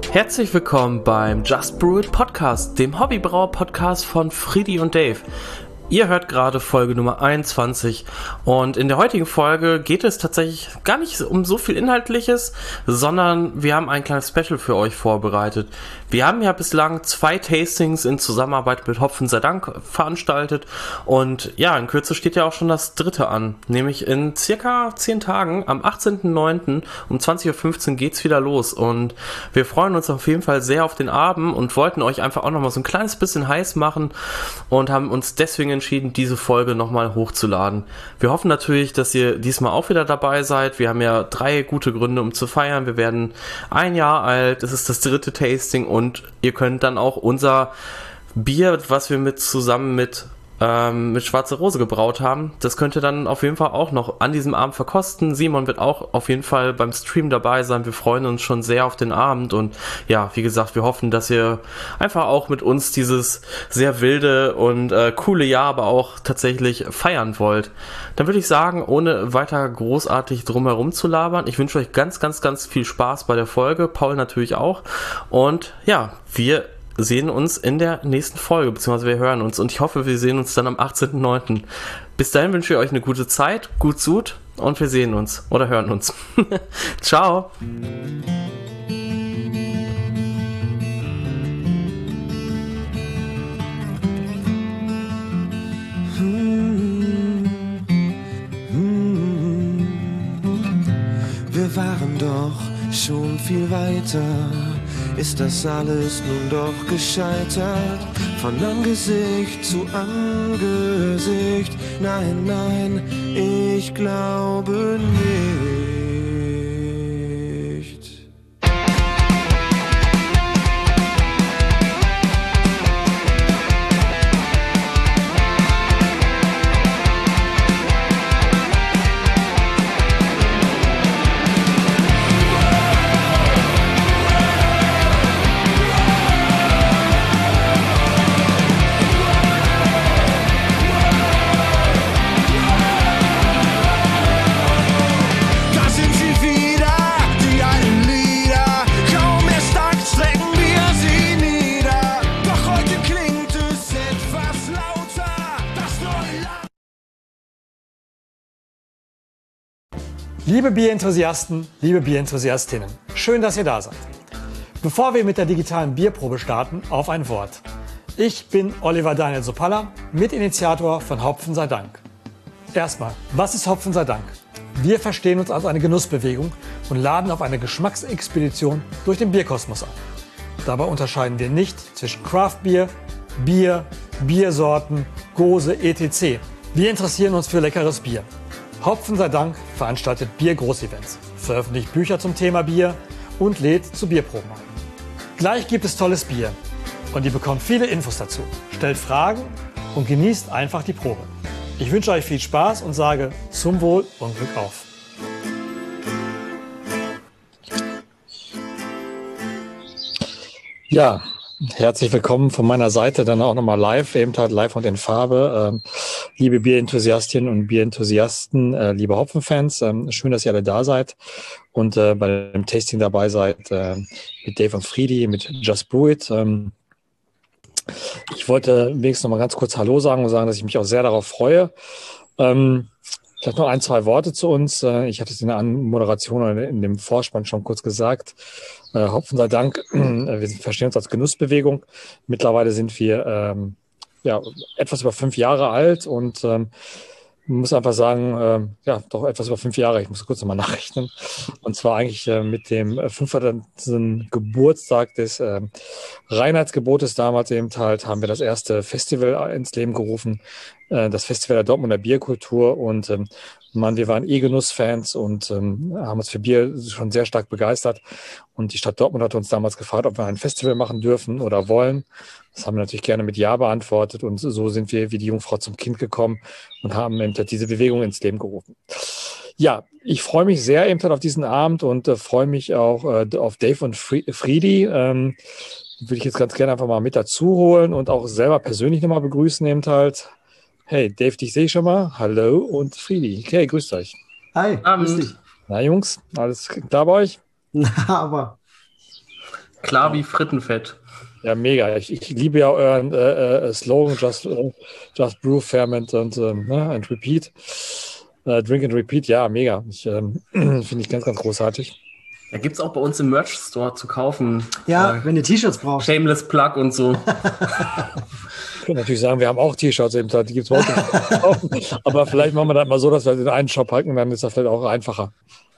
Herzlich willkommen beim Just Brew It Podcast, dem Hobbybrauer-Podcast von Friedi und Dave. Ihr hört gerade Folge Nummer 21 und in der heutigen Folge geht es tatsächlich gar nicht um so viel Inhaltliches, sondern wir haben ein kleines Special für euch vorbereitet. Wir haben ja bislang 2 Tastings in Zusammenarbeit mit Hopfen sei Dank veranstaltet und ja, in Kürze steht ja auch schon das 3. an, nämlich in circa 10 Tagen, am 18.09. um 20.15 Uhr geht's wieder los und wir freuen uns auf jeden Fall sehr auf den Abend und wollten euch einfach auch nochmal so ein kleines bisschen heiß machen und haben uns deswegen entschieden, diese Folge nochmal hochzuladen. Wir hoffen natürlich, dass ihr diesmal auch wieder dabei seid. Wir haben ja 3 gute Gründe, um zu feiern. Wir werden 1 Jahr alt, es ist das 3. Tasting und ihr könnt dann auch unser Bier, was wir zusammen mit Schwarze Rose gebraut haben, das könnt ihr dann auf jeden Fall auch noch an diesem Abend verkosten. Simon wird auch auf jeden Fall beim Stream dabei sein. Wir freuen uns schon sehr auf den Abend und ja, wie gesagt, wir hoffen, dass ihr einfach auch mit uns dieses sehr wilde und coole Jahr aber auch tatsächlich feiern wollt. Dann würde ich sagen, ohne weiter großartig drumherum zu labern, ich wünsche euch ganz, ganz, ganz viel Spaß bei der Folge. Paul natürlich auch. Und ja, wir sehen uns in der nächsten Folge, beziehungsweise wir hören uns und ich hoffe, wir sehen uns dann am 18.09. Bis dahin wünsche ich euch eine gute Zeit, gut Sud und wir sehen uns oder hören uns. Ciao! Wir waren doch schon viel weiter. Ist das alles nun doch gescheitert? Von Angesicht zu Angesicht? Nein, nein, ich glaube nicht. Liebe Bierenthusiasten, liebe Bierenthusiastinnen, schön, dass ihr da seid. Bevor wir mit der digitalen Bierprobe starten, auf ein Wort. Ich bin Oliver Daniel Sopalla, Mitinitiator von Hopfen sei Dank. Erstmal, was ist Hopfen sei Dank? Wir verstehen uns als eine Genussbewegung und laden auf eine Geschmacksexpedition durch den Bierkosmos ein. Dabei unterscheiden wir nicht zwischen Craftbier, Bier, Biersorten, Gose, etc. Wir interessieren uns für leckeres Bier. Hopfen sei Dank veranstaltet Bier-Großevents, veröffentlicht Bücher zum Thema Bier und lädt zu Bierproben ein. Gleich gibt es tolles Bier und ihr bekommt viele Infos dazu. Stellt Fragen und genießt einfach die Probe. Ich wünsche euch viel Spaß und sage zum Wohl und Glück auf. Ja, herzlich willkommen von meiner Seite, dann auch nochmal live, eben halt live und in Farbe. Liebe Bierenthusiastinnen und Bierenthusiasten, liebe Hopfenfans, schön, dass ihr alle da seid und bei dem Tasting dabei seid mit Dave und Friedi, mit Just Brew It. Ich wollte wenigstens noch mal ganz kurz Hallo sagen und sagen, dass ich mich auch sehr darauf freue. Vielleicht noch 1, 2 Worte zu uns. Ich hatte es in der Moderation oder in dem Vorspann schon kurz gesagt. Hopfen sei Dank, wir verstehen uns als Genussbewegung. Mittlerweile sind wir etwas über 5 Jahre alt und muss einfach sagen, doch etwas über 5 Jahre. Ich muss kurz nochmal nachrechnen. Und zwar eigentlich mit dem 500. Geburtstag des Reinheitsgebotes damals eben halt, haben wir das erste Festival ins Leben gerufen, das Festival der Dortmunder Bierkultur. Und wir waren Genussfans und haben uns für Bier schon sehr stark begeistert. Und die Stadt Dortmund hat uns damals gefragt, ob wir ein Festival machen dürfen oder wollen. Das haben wir natürlich gerne mit Ja beantwortet. Und so sind wir wie die Jungfrau zum Kind gekommen und haben eben diese Bewegung ins Leben gerufen. Ja, ich freue mich sehr eben auf diesen Abend und freue mich auch auf Dave und Friedi. Würde ich jetzt ganz gerne einfach mal mit dazu holen und auch selber persönlich nochmal begrüßen eben halt. Hey, Dave, dich sehe ich schon mal. Hallo und Friedi. Okay, grüßt euch. Hi, grüß dich. Na Jungs, alles klar bei euch? Na, aber. Klar wie Frittenfett. Ja, mega. Ich liebe ja euren Slogan, just brew, ferment and repeat. Drink and repeat, ja, mega. Finde ich ganz, ganz großartig. Ja, gibt's auch bei uns im Merch-Store zu kaufen. Ja, wenn ihr T-Shirts braucht. Shameless Plug und so. Ich könnte natürlich sagen, wir haben auch T-Shirts eben, die gibt es bei uns nicht zu kaufen. Aber vielleicht machen wir das mal so, dass wir den einen Shop packen, dann ist das vielleicht auch einfacher.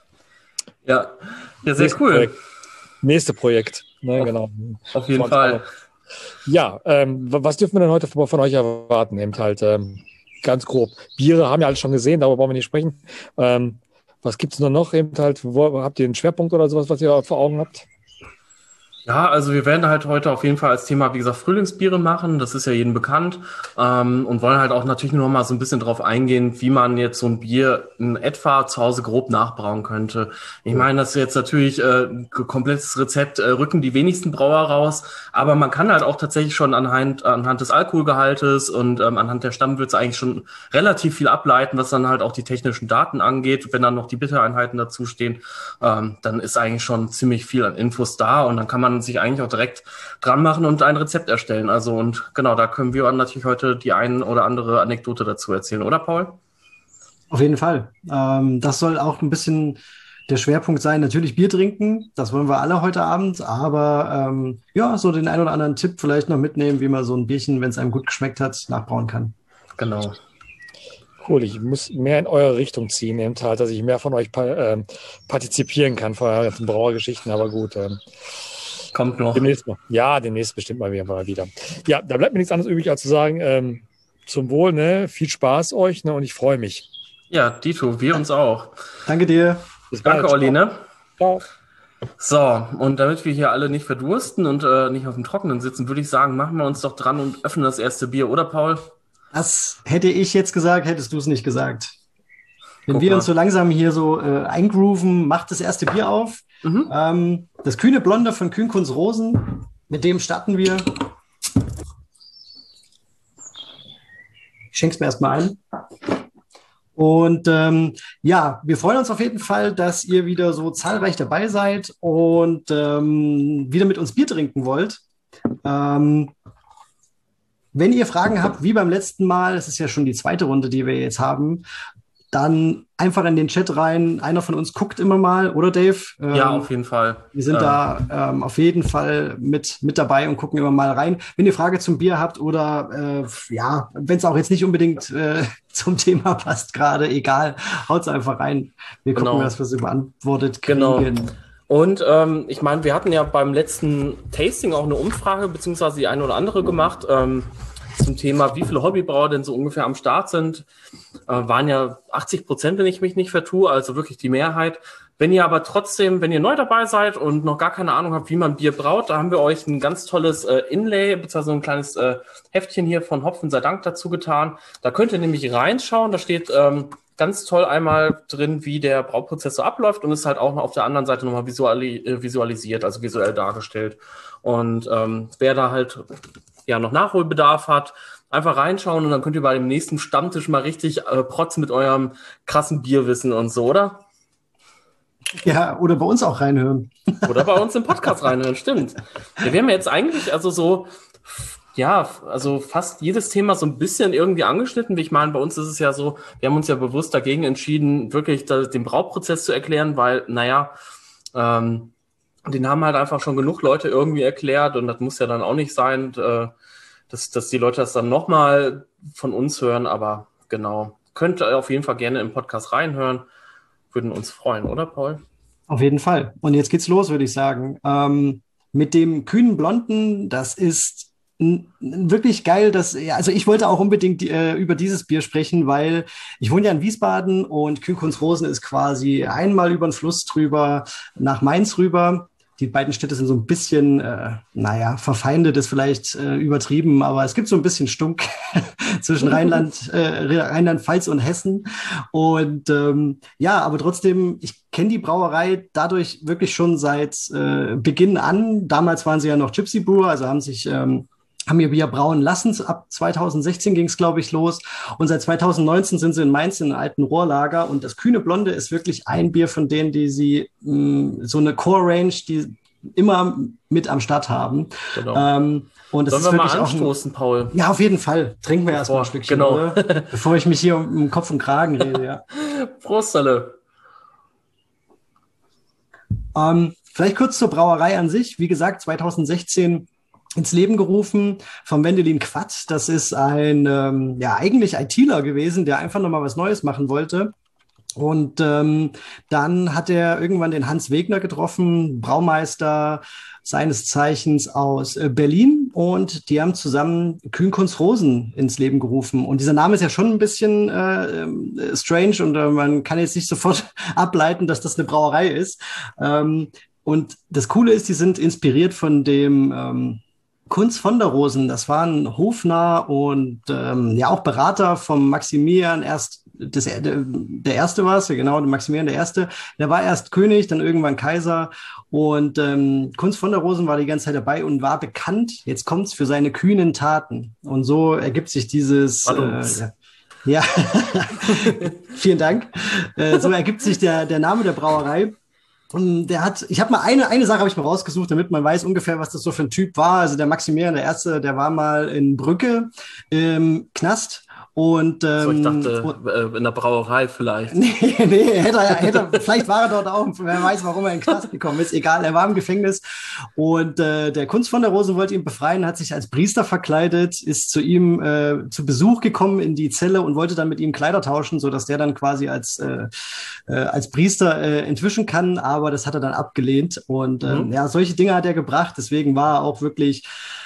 Ja, sehr cool. Nächste Projekt. Ne, genau. Auf jeden Fall. Ja, was dürfen wir denn heute von euch erwarten? Eben halt ganz grob. Biere haben ja alle schon gesehen, darüber wollen wir nicht sprechen. Was gibt es noch? Eben halt, habt ihr einen Schwerpunkt oder sowas, was ihr vor Augen habt? Ja, also wir werden halt heute auf jeden Fall als Thema, wie gesagt, Frühlingsbiere machen. Das ist ja jedem bekannt. Und wollen halt auch natürlich nur noch mal so ein bisschen drauf eingehen, wie man jetzt so ein Bier in etwa zu Hause grob nachbrauen könnte. Ich meine, das ist jetzt natürlich komplettes Rezept, rücken die wenigsten Brauer raus. Aber man kann halt auch tatsächlich schon anhand des Alkoholgehaltes und anhand der Stammwürze eigentlich schon relativ viel ableiten, was dann halt auch die technischen Daten angeht. Wenn dann noch die Bittereinheiten dazustehen, dann ist eigentlich schon ziemlich viel an Infos da. Und dann kann man sich eigentlich auch direkt dran machen und ein Rezept erstellen. Also und genau, da können wir natürlich heute die ein oder andere Anekdote dazu erzählen, oder Paul? Auf jeden Fall. Das soll auch ein bisschen der Schwerpunkt sein. Natürlich Bier trinken, das wollen wir alle heute Abend, aber ja, so den einen oder anderen Tipp vielleicht noch mitnehmen, wie man so ein Bierchen, wenn es einem gut geschmeckt hat, nachbrauen kann. Genau. Cool, ich muss mehr in eure Richtung ziehen, eben halt, dass ich mehr von euch partizipieren kann von euren ganzen Brauergeschichten, aber gut. Kommt noch. Demnächst noch. Ja, demnächst bestimmt mal wieder. Ja, da bleibt mir nichts anderes übrig, als zu sagen, zum Wohl, ne? Viel Spaß euch, ne? Und ich freue mich. Ja, Dito, wir uns auch. Danke dir. Bis bald. Danke, Olli, ne? Ciao. So, und damit wir hier alle nicht verdursten und nicht auf dem Trockenen sitzen, würde ich sagen, machen wir uns doch dran und öffnen das erste Bier, oder Paul? Das hätte ich jetzt gesagt, hättest du es nicht gesagt. Wenn Guck wir mal. uns so langsam hier so eingrooven, macht das erste Bier auf. Das kühne Blonde von Kühnkunst Rosen. Mit dem starten wir. Ich schenk's mir erstmal ein. Und ja, wir freuen uns auf jeden Fall, dass ihr wieder so zahlreich dabei seid und wieder mit uns Bier trinken wollt. Wenn ihr Fragen habt, wie beim letzten Mal, es ist ja schon die zweite Runde, die wir jetzt haben, dann einfach in den Chat rein. Einer von uns guckt immer mal, oder Dave? Ja, auf jeden Fall. Wir sind da auf jeden Fall mit dabei und gucken immer mal rein. Wenn ihr Frage zum Bier habt oder ja, wenn es auch jetzt nicht unbedingt zum Thema passt gerade, egal, haut's einfach rein. Wir gucken, Genau. dass wir sie beantwortet kriegen. Genau. Und ich meine, wir hatten ja beim letzten Tasting auch eine Umfrage, beziehungsweise die eine oder andere gemacht, zum Thema, wie viele Hobbybrauer denn so ungefähr am Start sind. Waren ja 80%, wenn ich mich nicht vertue, also wirklich die Mehrheit. Wenn ihr aber trotzdem, wenn ihr neu dabei seid und noch gar keine Ahnung habt, wie man Bier braut, da haben wir euch ein ganz tolles Inlay, beziehungsweise ein kleines Heftchen hier von Hopfen sei Dank dazu getan. Da könnt ihr nämlich reinschauen, da steht ganz toll einmal drin, wie der Brauprozess so abläuft und ist halt auch noch auf der anderen Seite nochmal visualisiert, also visuell dargestellt. Und wer da halt ja noch Nachholbedarf hat, einfach reinschauen und dann könnt ihr bei dem nächsten Stammtisch mal richtig protzen mit eurem krassen Bierwissen und so, oder? Ja, oder bei uns auch reinhören. Oder bei uns im Podcast reinhören, stimmt. Ja, wir haben ja jetzt eigentlich also so, ja, also fast jedes Thema so ein bisschen irgendwie angeschnitten. Wie ich meine, bei uns ist es ja so, wir haben uns ja bewusst dagegen entschieden, wirklich den Brauprozess zu erklären, weil, naja, den haben halt einfach schon genug Leute irgendwie erklärt und das muss ja dann auch nicht sein, dass die Leute das dann nochmal von uns hören, aber genau. Könnt ihr auf jeden Fall gerne im Podcast reinhören. Würden uns freuen, oder Paul? Auf jeden Fall. Und jetzt geht's los, würde ich sagen. Mit dem kühnen Blonden, das ist wirklich geil, also ich wollte auch unbedingt über dieses Bier sprechen, weil ich wohne ja in Wiesbaden und Kühnkunst Rosen ist quasi einmal über den Fluss drüber nach Mainz rüber. Die beiden Städte sind so ein bisschen, verfeindet ist vielleicht übertrieben, aber es gibt so ein bisschen Stunk zwischen Rheinland-Pfalz und Hessen. Und ja, aber trotzdem, ich kenne die Brauerei dadurch wirklich schon seit Beginn an. Damals waren sie ja noch Gypsy Brewer, also haben ihr Bier brauen lassen. Ab 2016 ging es, glaube ich, los. Und seit 2019 sind sie in Mainz in einem alten Rohrlager. Und das kühne Blonde ist wirklich ein Bier von denen, die sie so eine Core-Range, die immer mit am Start haben. Genau. Und das Sollen ist wir mal wirklich anstoßen, Paul? Ja, auf jeden Fall. Trinken wir erstmal ein Stückchen, genau. oder? Bevor ich mich hier um Kopf und Kragen rede, ja. Prost, alle. Vielleicht kurz zur Brauerei an sich. Wie gesagt, 2016 ins Leben gerufen vom Wendelin Quadt. Das ist ein eigentlich ITler gewesen, der einfach nochmal was Neues machen wollte. Und dann hat er irgendwann den Hans Wegner getroffen, Braumeister seines Zeichens aus Berlin. Und die haben zusammen Kühnkunst Rosen ins Leben gerufen. Und dieser Name ist ja schon ein bisschen strange und man kann jetzt nicht sofort ableiten, dass das eine Brauerei ist. Und das Coole ist, die sind inspiriert von dem Kunz von der Rosen. Das war ein Hofnarr und auch Berater vom Maximilian der Erste war es, ja genau, Maximilian der Erste. Der war erst König, dann irgendwann Kaiser. Und Kunz von der Rosen war die ganze Zeit dabei und war bekannt, jetzt kommt's, für seine kühnen Taten. Und so ergibt sich dieses... ja, vielen Dank. So ergibt sich der Name der Brauerei. Und ich habe mal eine Sache habe ich mal rausgesucht, damit man weiß ungefähr, was das so für ein Typ war. Also der Maximilian der Erste, der war mal in Brücke im Knast. Und ich dachte, in der Brauerei vielleicht. Nee, hätte vielleicht war er dort auch, wer weiß, warum er in den Knast gekommen ist. Egal, er war im Gefängnis. Und der Kunz von der Rosen wollte ihn befreien, hat sich als Priester verkleidet, ist zu ihm zu Besuch gekommen in die Zelle und wollte dann mit ihm Kleider tauschen, sodass der dann quasi als Priester entwischen kann. Aber das hat er dann abgelehnt. Und solche Dinge hat er gebracht. Deswegen war er auch wirklich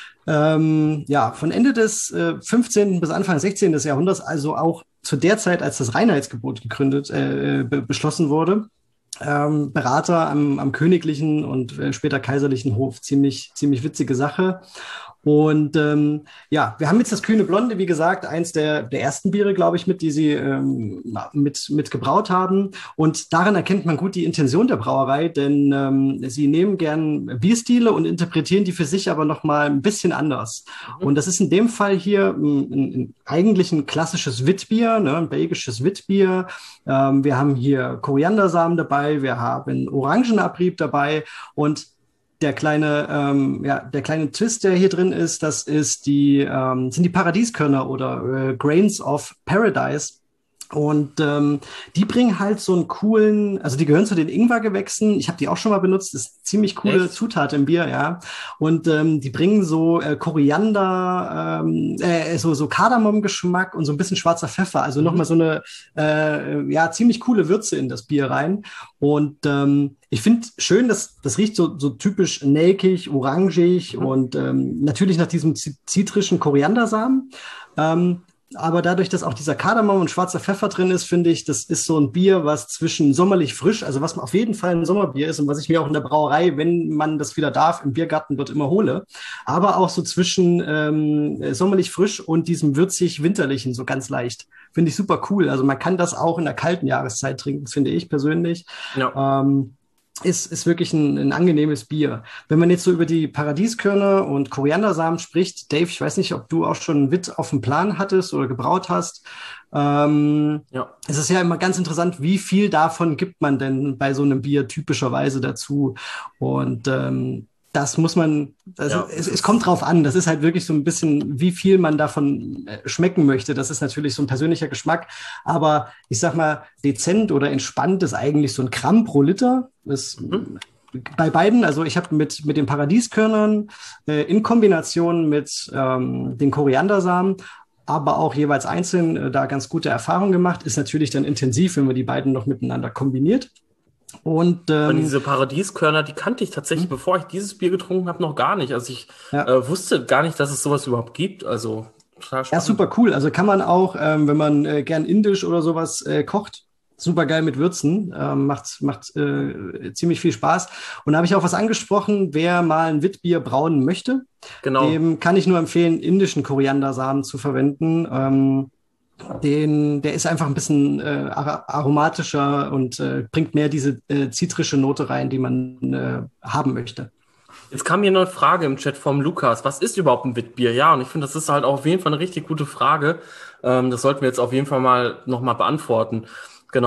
von Ende des 15. bis Anfang des 16. Jahrhunderts, also auch zu der Zeit, als das Reinheitsgebot beschlossen wurde, Berater am königlichen und später kaiserlichen Hof. Ziemlich witzige Sache. Und wir haben jetzt das Kühne Blonde, wie gesagt, eins der ersten Biere, glaube ich, die sie mit gebraut haben. Und daran erkennt man gut die Intention der Brauerei, denn sie nehmen gern Bierstile und interpretieren die für sich aber nochmal ein bisschen anders. Und das ist in dem Fall hier eigentlich ein klassisches Witbier, ne, ein belgisches Witbier. Wir haben hier Koriandersamen dabei, wir haben Orangenabrieb dabei und der kleine Twist, der hier drin ist, das ist sind die Paradieskörner oder Grains of Paradise. Und die bringen halt so einen coolen, also die gehören zu den Ingwergewächsen. Ich habe die auch schon mal benutzt. Das ist eine ziemlich coole Zutat im Bier, ja. Und die bringen so Koriander, so Kardamom-Geschmack und so ein bisschen schwarzer Pfeffer. Also nochmal so eine ziemlich coole Würze in das Bier rein. Und ich finde schön, dass das riecht so typisch nelkig, orangig und natürlich nach diesem zitrischen Koriandersamen. Aber dadurch, dass auch dieser Kardamom und schwarzer Pfeffer drin ist, finde ich, das ist so ein Bier, was zwischen sommerlich frisch, also was auf jeden Fall ein Sommerbier ist und was ich mir auch in der Brauerei, wenn man das wieder darf, im Biergarten dort immer hole, aber auch so zwischen sommerlich frisch und diesem würzig-winterlichen, so ganz leicht. Finde ich super cool. Also man kann das auch in der kalten Jahreszeit trinken, das finde ich persönlich. Ja. Ist wirklich ein angenehmes Bier. Wenn man jetzt so über die Paradieskörner und Koriandersamen spricht, Dave, ich weiß nicht, ob du auch schon einen Witt auf dem Plan hattest oder gebraut hast. Es ist ja immer ganz interessant, wie viel davon gibt man denn bei so einem Bier typischerweise dazu? Und das muss man, es kommt drauf an. Das ist halt wirklich so ein bisschen, wie viel man davon schmecken möchte. Das ist natürlich so ein persönlicher Geschmack. Aber ich sag mal, dezent oder entspannt ist eigentlich so ein Gramm pro Liter. Das, bei beiden, also ich habe mit den Paradieskörnern in Kombination mit den Koriandersamen, aber auch jeweils einzeln da ganz gute Erfahrungen gemacht. Ist natürlich dann intensiv, wenn man die beiden noch miteinander kombiniert. Und diese Paradieskörner, die kannte ich tatsächlich, bevor ich dieses Bier getrunken habe, noch gar nicht. Also ich wusste gar nicht, dass es sowas überhaupt gibt. Also total spannend. Ja, super cool. Also kann man auch, wenn man gern indisch oder sowas kocht, super geil mit Würzen, macht ziemlich viel Spaß. Und da habe ich auch was angesprochen, wer mal ein Witbier brauen möchte, dem kann ich nur empfehlen, indischen Koriandersamen zu verwenden. Der ist einfach ein bisschen aromatischer und bringt mehr diese zitrische Note rein, die man haben möchte. Jetzt kam hier noch eine Frage im Chat vom Lukas. Was ist überhaupt ein Witbier? Ja, und ich finde, das ist halt auch auf jeden Fall eine richtig gute Frage. Das sollten wir jetzt auf jeden Fall mal nochmal beantworten. Genau.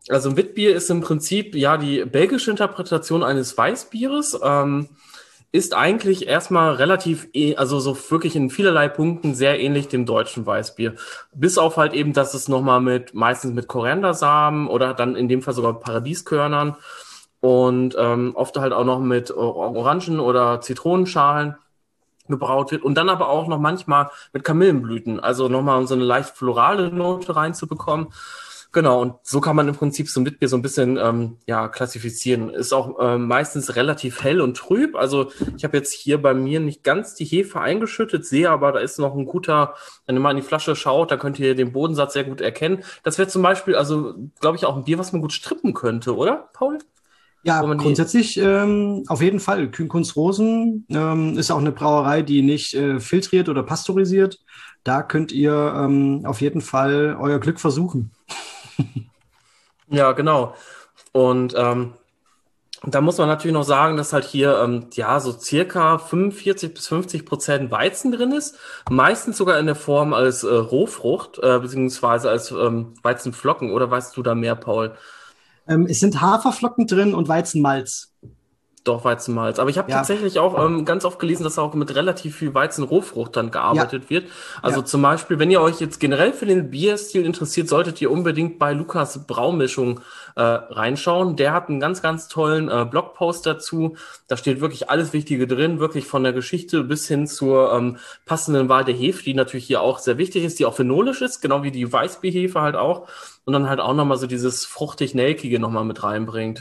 Also ein Witbier ist im Prinzip ja die belgische Interpretation eines Weißbieres. Ist eigentlich erstmal relativ, also so wirklich in vielerlei Punkten sehr ähnlich dem deutschen Weißbier. Bis auf halt eben, dass es nochmal meistens mit Koriandersamen oder dann in dem Fall sogar Paradieskörnern und oft halt auch noch mit Orangen- oder Zitronenschalen gebraut wird und dann aber auch noch manchmal mit Kamillenblüten, also nochmal so eine leicht florale Note reinzubekommen. Genau, und so kann man im Prinzip so ein Witbier so ein bisschen klassifizieren. Ist auch meistens relativ hell und trüb. Also ich habe jetzt hier bei mir nicht ganz die Hefe eingeschüttet, sehe aber, da ist noch ein guter, wenn ihr mal in die Flasche schaut, da könnt ihr den Bodensatz sehr gut erkennen. Das wäre zum Beispiel, also glaube ich, auch ein Bier, was man gut strippen könnte, oder, Paul? Ja, Wo man grundsätzlich auf jeden Fall. Kühn-Kunst Rosen ist auch eine Brauerei, die nicht filtriert oder pasteurisiert. Da könnt ihr auf jeden Fall euer Glück versuchen. Ja, genau. Und da muss man natürlich noch sagen, dass halt hier ja so circa 45-50% Weizen drin ist. Meistens sogar in der Form als Rohfrucht, beziehungsweise als Weizenflocken. Oder weißt du da mehr, Paul? Es sind Haferflocken drin und Weizenmalz. Doch, Weizenmalz. Aber ich habe Ja, tatsächlich auch ganz oft gelesen, dass auch mit relativ viel Weizenrohfrucht dann ja, gearbeitet wird. Also ja. zum Beispiel, wenn ihr euch jetzt generell für den Bierstil interessiert, solltet ihr unbedingt bei Lukas Braumischung reinschauen. Der hat einen ganz, ganz tollen Blogpost dazu. Da steht wirklich alles Wichtige drin, wirklich von der Geschichte bis hin zur passenden Wahl der Hefe, die natürlich hier auch sehr wichtig ist, die auch phenolisch ist, genau wie die Weißbierhefe halt auch. Und dann halt auch nochmal so dieses fruchtig-nelkige nochmal mit reinbringt.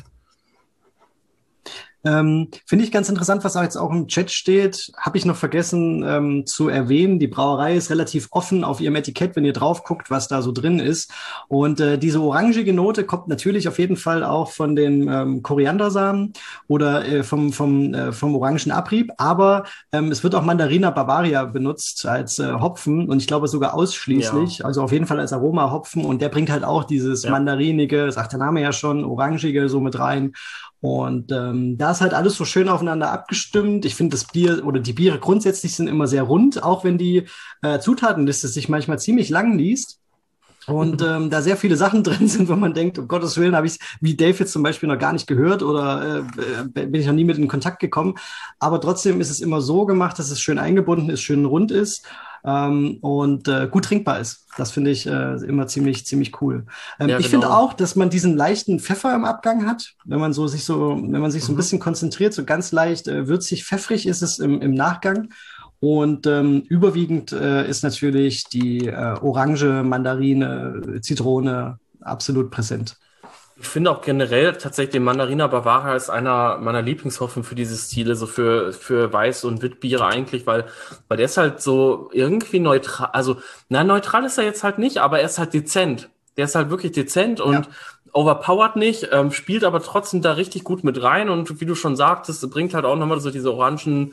Finde ich ganz interessant, was auch jetzt auch im Chat steht. Habe ich noch vergessen zu erwähnen. Die Brauerei ist relativ offen auf ihrem Etikett, wenn ihr drauf guckt, was da so drin ist. Und diese orangige Note kommt natürlich auf jeden Fall auch von den Koriandersamen oder vom Orangenabrieb. Aber es wird auch Mandarina Bavaria benutzt als Hopfen und ich glaube sogar ausschließlich. Ja, Also auf jeden Fall als Aromahopfen. Und der bringt halt auch dieses ja. Mandarinige, sagt der Name ja schon, Orangige so mit rein. Und da ist halt alles so schön aufeinander abgestimmt. Ich finde, das Bier oder die Biere grundsätzlich sind immer sehr rund, auch wenn die Zutatenliste sich manchmal ziemlich lang liest. Und da sehr viele Sachen drin sind, wo man denkt, um Gottes Willen, habe ich wie Dave jetzt zum Beispiel noch gar nicht gehört oder bin ich noch nie mit in Kontakt gekommen. Aber trotzdem ist es immer so gemacht, dass es schön eingebunden ist, schön rund ist und gut trinkbar ist. Das finde ich immer ziemlich cool. Ja, Ich finde genau. auch, dass man diesen leichten Pfeffer im Abgang hat, wenn man sich so ein bisschen konzentriert, so ganz leicht würzig, pfeffrig ist es im Nachgang. Und überwiegend ist natürlich die Orange, Mandarine, Zitrone absolut präsent. Ich finde auch generell tatsächlich den Mandarina Bavaria ist einer meiner Lieblingshoffen für diese Stile, so für Weiß- und Witbiere eigentlich, weil der ist halt so irgendwie neutral, also, na, neutral ist er jetzt halt nicht, aber er ist halt dezent. Der ist halt wirklich dezent und Ja. overpowered nicht, spielt aber trotzdem da richtig gut mit rein und wie du schon sagtest, bringt halt auch nochmal so diese orangen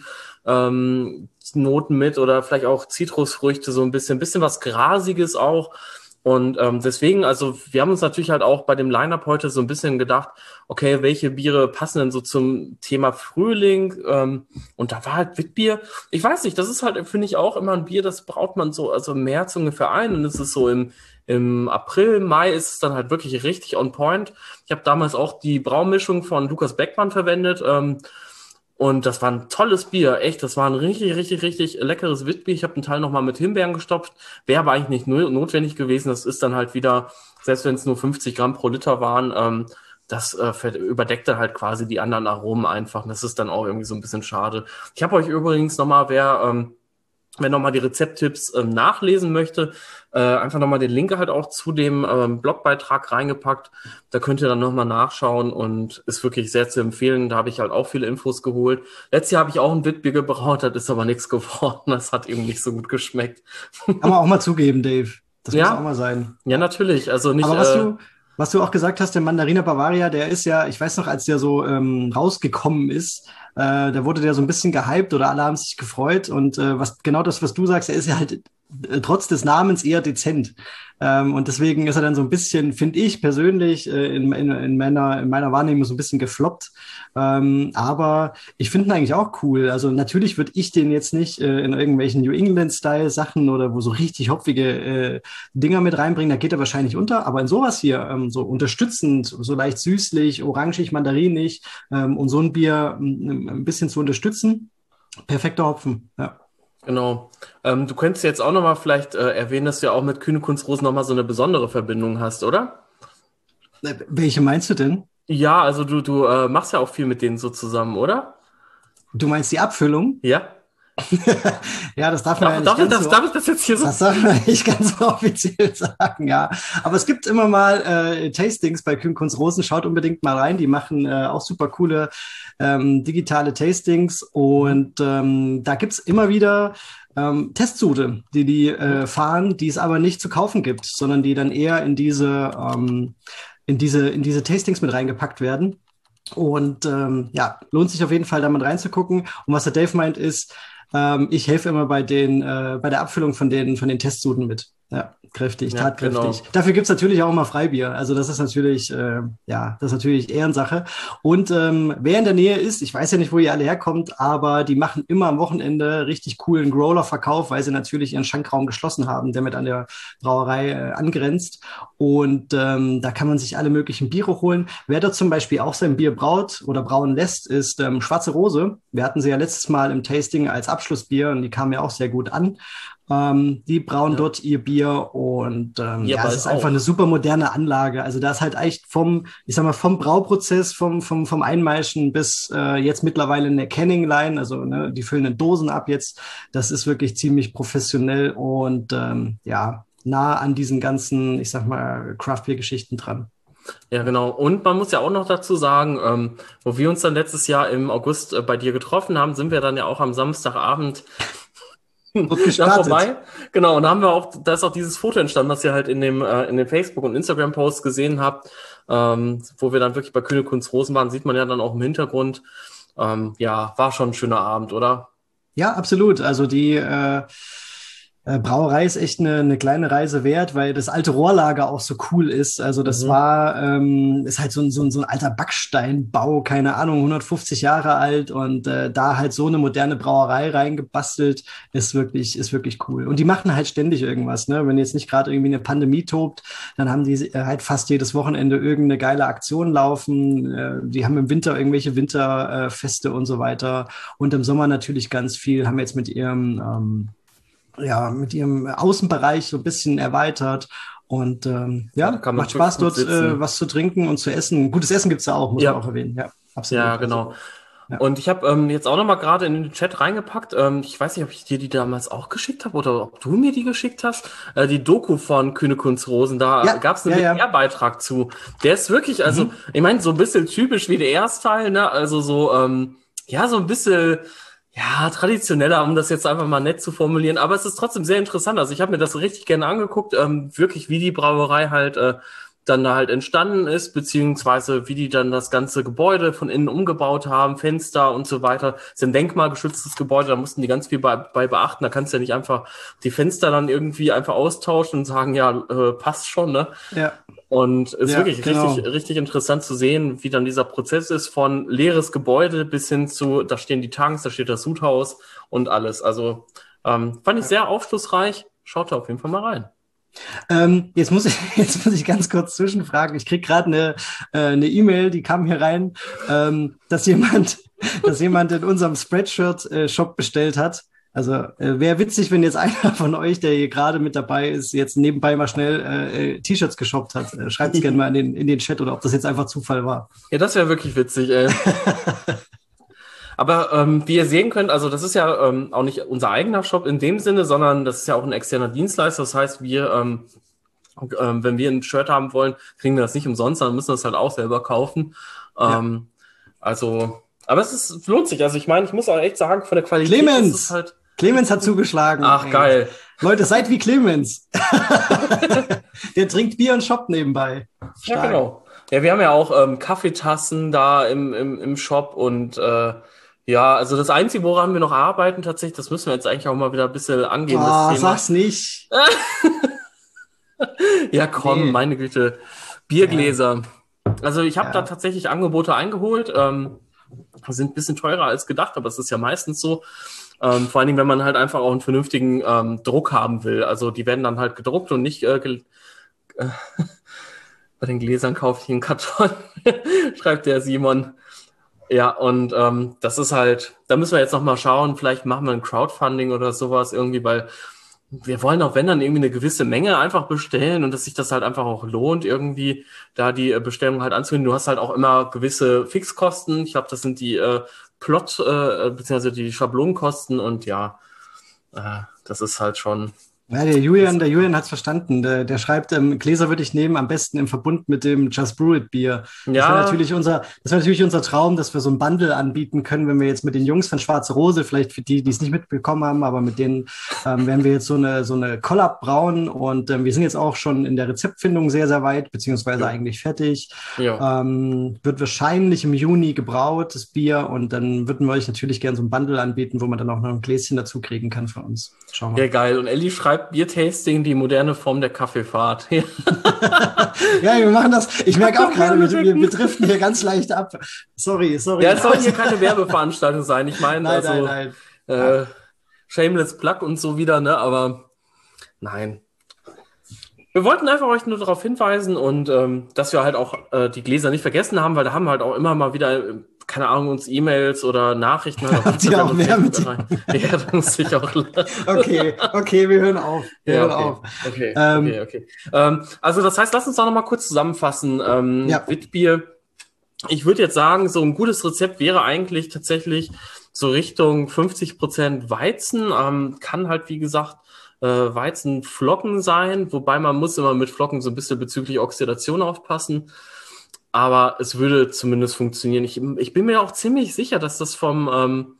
Noten mit oder vielleicht auch Zitrusfrüchte, so ein bisschen was Grasiges auch. Und deswegen, also wir haben uns natürlich halt auch bei dem Line-Up heute so ein bisschen gedacht, okay, welche Biere passen denn so zum Thema Frühling? Und da war halt Witbier. Ich weiß nicht, das ist halt, finde ich, auch immer ein Bier, das braut man so, also im März ungefähr ein und es ist so im April, Mai ist es dann halt wirklich richtig on point. Ich habe damals auch die Braumischung von Lukas Beckmann verwendet. Und das war ein tolles Bier, echt. Das war ein richtig leckeres Witbier. Ich habe einen Teil nochmal mit Himbeeren gestopft. Wäre aber eigentlich nicht notwendig gewesen. Das ist dann halt wieder, selbst wenn es nur 50 Gramm pro Liter waren, das überdeckte halt quasi die anderen Aromen einfach. Das ist dann auch irgendwie so ein bisschen schade. Ich habe euch übrigens nochmal, wer nochmal die Rezepttipps nachlesen möchte, einfach nochmal den Link halt auch zu dem Blogbeitrag reingepackt. Da könnt ihr dann nochmal nachschauen und ist wirklich sehr zu empfehlen. Da habe ich halt auch viele Infos geholt. Letztes Jahr habe ich auch ein Witbier gebraut, das ist aber nichts geworden. Das hat eben nicht so gut geschmeckt. Kann man auch mal zugeben, Dave. Das muss auch Ja, mal sein. ja, natürlich. Also nicht, Aber was du auch gesagt hast, der Mandarina Bavaria, der ist ja, ich weiß noch, als der so rausgekommen ist, da wurde der so ein bisschen gehypt oder alle haben sich gefreut. Und genau das, was du sagst, er ist ja halt trotz des Namens eher dezent. Und deswegen ist er dann so ein bisschen, finde ich persönlich, in meiner Wahrnehmung so ein bisschen gefloppt. Aber ich finde ihn eigentlich auch cool. Also natürlich würde ich den jetzt nicht in irgendwelchen New England-Style-Sachen oder wo so richtig hopfige Dinger mit reinbringen, da geht er wahrscheinlich unter. Aber in sowas hier, so unterstützend, so leicht süßlich, orangig, mandarinig und so ein Bier ein bisschen zu unterstützen, perfekter Hopfen, ja. Genau. Du könntest jetzt auch nochmal vielleicht erwähnen, dass du ja auch mit Kühne Kunst Rosen nochmal so eine besondere Verbindung hast, oder? Welche meinst du denn? Ja, also du machst ja auch viel mit denen so zusammen, oder? Du meinst die Abfüllung? Ja. Ja, das darf man ja nicht ganz so. Darf ich das jetzt hier so? Das darf man nicht ganz so offiziell sagen, ja. Aber es gibt immer mal Tastings bei Kühn Kunst Rosen. Schaut unbedingt mal rein. Die machen auch super coole digitale Tastings. Und da gibt's immer wieder Testsud, die fahren, die es aber nicht zu kaufen gibt, sondern die dann eher in diese Tastings mit reingepackt werden. Und ja, lohnt sich auf jeden Fall, da mal reinzugucken. Und was der Dave meint, ist, ich helfe immer bei der Abfüllung von den Testsuden mit. Ja, kräftig, Ja, tatkräftig. genau. Dafür gibt's natürlich auch mal Freibier. Also das ist natürlich, das ist natürlich Ehrensache. Und wer in der Nähe ist, ich weiß ja nicht, wo ihr alle herkommt, aber die machen immer am Wochenende richtig coolen Growler-Verkauf, weil sie natürlich ihren Schankraum geschlossen haben, der mit an der Brauerei angrenzt. Und da kann man sich alle möglichen Biere holen. Wer da zum Beispiel auch sein Bier braut oder brauen lässt, ist Schwarze Rose. Wir hatten sie ja letztes Mal im Tasting als Abschlussbier und die kamen ja auch sehr gut an. Die brauen dort ihr Bier und es ist einfach eine super moderne Anlage. Also da ist halt echt vom Brauprozess, vom Einmeischen bis jetzt mittlerweile in der Canning-Line, also ne, die füllen in Dosen ab jetzt. Das ist wirklich ziemlich professionell und nah an diesen ganzen, ich sag mal, Craft-Beer-Geschichten dran. Ja, genau. Und man muss ja auch noch dazu sagen, wo wir uns dann letztes Jahr im August bei dir getroffen haben, sind wir dann ja auch am Samstagabend da vorbei. Genau, und da ist auch dieses Foto entstanden, was ihr halt in dem Facebook- und Instagram-Post gesehen habt, wo wir dann wirklich bei Kühne Kunst Rosen waren, sieht man ja dann auch im Hintergrund. War schon ein schöner Abend, oder? Ja, absolut. Also die Brauerei ist echt eine kleine Reise wert, weil das alte Rohrlager auch so cool ist. Also das ist halt so ein alter Backsteinbau, keine Ahnung, 150 Jahre alt und da halt so eine moderne Brauerei reingebastelt, ist wirklich cool. Und die machen halt ständig irgendwas, ne? Wenn jetzt nicht gerade irgendwie eine Pandemie tobt, dann haben die halt fast jedes Wochenende irgendeine geile Aktion laufen. Die haben im Winter irgendwelche Winterfeste und so weiter und im Sommer natürlich ganz viel, haben jetzt mit ihrem Außenbereich so ein bisschen erweitert und macht Spaß dort was zu trinken und zu essen. Gutes Essen gibt's da auch, muss man auch erwähnen. Ja, absolut. Ja, genau. Ja. Und ich habe jetzt auch noch mal gerade in den Chat reingepackt, ich weiß nicht, ob ich dir die damals auch geschickt habe oder ob du mir die geschickt hast, die Doku von Kühne Kunst Rosen, da gab's einen WDR-Beitrag zu. Der ist wirklich, also ich meine, so ein bisschen typisch WDR-Style, ne? Also so, so ein bisschen traditioneller, um das jetzt einfach mal nett zu formulieren, aber es ist trotzdem sehr interessant. Also ich habe mir das richtig gerne angeguckt, wirklich wie die Brauerei halt dann da halt entstanden ist, beziehungsweise wie die dann das ganze Gebäude von innen umgebaut haben, Fenster und so weiter. Das ist ein denkmalgeschütztes Gebäude, da mussten die ganz viel bei beachten. Da kannst du ja nicht einfach die Fenster dann irgendwie einfach austauschen und sagen, passt schon, ne? Ja. Und es ist wirklich genau. richtig interessant zu sehen, wie dann dieser Prozess ist von leeres Gebäude bis hin zu, da stehen die Tanks, da steht das Sudhaus und alles. Also fand ich sehr aufschlussreich. Schaut da auf jeden Fall mal rein. Jetzt muss ich ganz kurz zwischenfragen. Ich krieg gerade eine E-Mail, die kam hier rein, dass jemand in unserem Spreadshirt-Shop bestellt hat. Also wäre witzig, wenn jetzt einer von euch, der hier gerade mit dabei ist, jetzt nebenbei mal schnell T-Shirts geshoppt hat. Schreibt es gerne mal in den Chat oder ob das jetzt einfach Zufall war. Ja, das wäre wirklich witzig, ey. Aber wie ihr sehen könnt, also das ist ja auch nicht unser eigener Shop in dem Sinne, sondern das ist ja auch ein externer Dienstleister. Das heißt, wir, wenn wir ein Shirt haben wollen, kriegen wir das nicht umsonst, dann müssen wir das halt auch selber kaufen. Aber es lohnt sich. Also ich meine, ich muss auch echt sagen, von der Qualität ist es halt... Clemens hat zugeschlagen. Ach, geil. Leute, seid wie Clemens. Der trinkt Bier und shoppt nebenbei. Stark. Ja, genau. Ja, wir haben ja auch Kaffeetassen da im Shop und also das Einzige, woran wir noch arbeiten tatsächlich, das müssen wir jetzt eigentlich auch mal wieder ein bisschen angehen. Das Thema. Sag's nicht. Ja, komm, Nee. meine Güte. Biergläser. Also ich habe da tatsächlich Angebote eingeholt. Sind ein bisschen teurer als gedacht, aber es ist ja meistens so. Vor allen Dingen, wenn man halt einfach auch einen vernünftigen Druck haben will. Also die werden dann halt gedruckt und nicht bei den Gläsern kaufe ich einen Karton, schreibt der Simon. Ja, und das ist halt, da müssen wir jetzt noch mal schauen, vielleicht machen wir ein Crowdfunding oder sowas irgendwie, weil wir wollen auch, wenn dann irgendwie eine gewisse Menge einfach bestellen und dass sich das halt einfach auch lohnt, irgendwie da die Bestellung halt anzunehmen. Du hast halt auch immer gewisse Fixkosten. Ich glaube, das sind die beziehungsweise die Schablonenkosten und ja, das ist halt schon. Ja, der Julian hat es verstanden. Der schreibt, Gläser würde ich nehmen, am besten im Verbund mit dem Just Brew It Bier. Ja, Das wäre natürlich unser Traum, dass wir so ein Bundle anbieten können, wenn wir jetzt mit den Jungs von Schwarze Rose, vielleicht für die, die es nicht mitbekommen haben, aber mit denen werden wir jetzt so eine Collab brauen und wir sind jetzt auch schon in der Rezeptfindung sehr, sehr weit, beziehungsweise eigentlich fertig. ja. Wird wahrscheinlich im Juni gebraut, das Bier, und dann würden wir euch natürlich gerne so ein Bundle anbieten, wo man dann auch noch ein Gläschen dazu kriegen kann von uns. Schauen wir Ja, geil. Und Ellie schreibt Biertasting, die moderne Form der Kaffeefahrt. Ja. Ja, wir machen das. Ich merke auch gerade, wir driften hier ganz leicht ab. Sorry. Ja, es soll hier keine Werbeveranstaltung sein. Ich meine, Nein. Shameless Plug und so wieder, ne? Aber nein. Wir wollten einfach euch nur darauf hinweisen und dass wir halt auch die Gläser nicht vergessen haben, weil da haben halt auch immer mal wieder, keine Ahnung, uns E-Mails oder Nachrichten. Halt Habt ihr auch mehr mit rein. Ja, da muss ich auch Okay, wir hören auf. Okay. Also das heißt, lass uns doch noch mal kurz zusammenfassen. Witbier, ich würde jetzt sagen, so ein gutes Rezept wäre eigentlich tatsächlich so Richtung 50% Weizen. Kann halt, wie gesagt, Weizenflocken sein, wobei man muss immer mit Flocken so ein bisschen bezüglich Oxidation aufpassen. Aber es würde zumindest funktionieren. Ich bin mir auch ziemlich sicher, dass das vom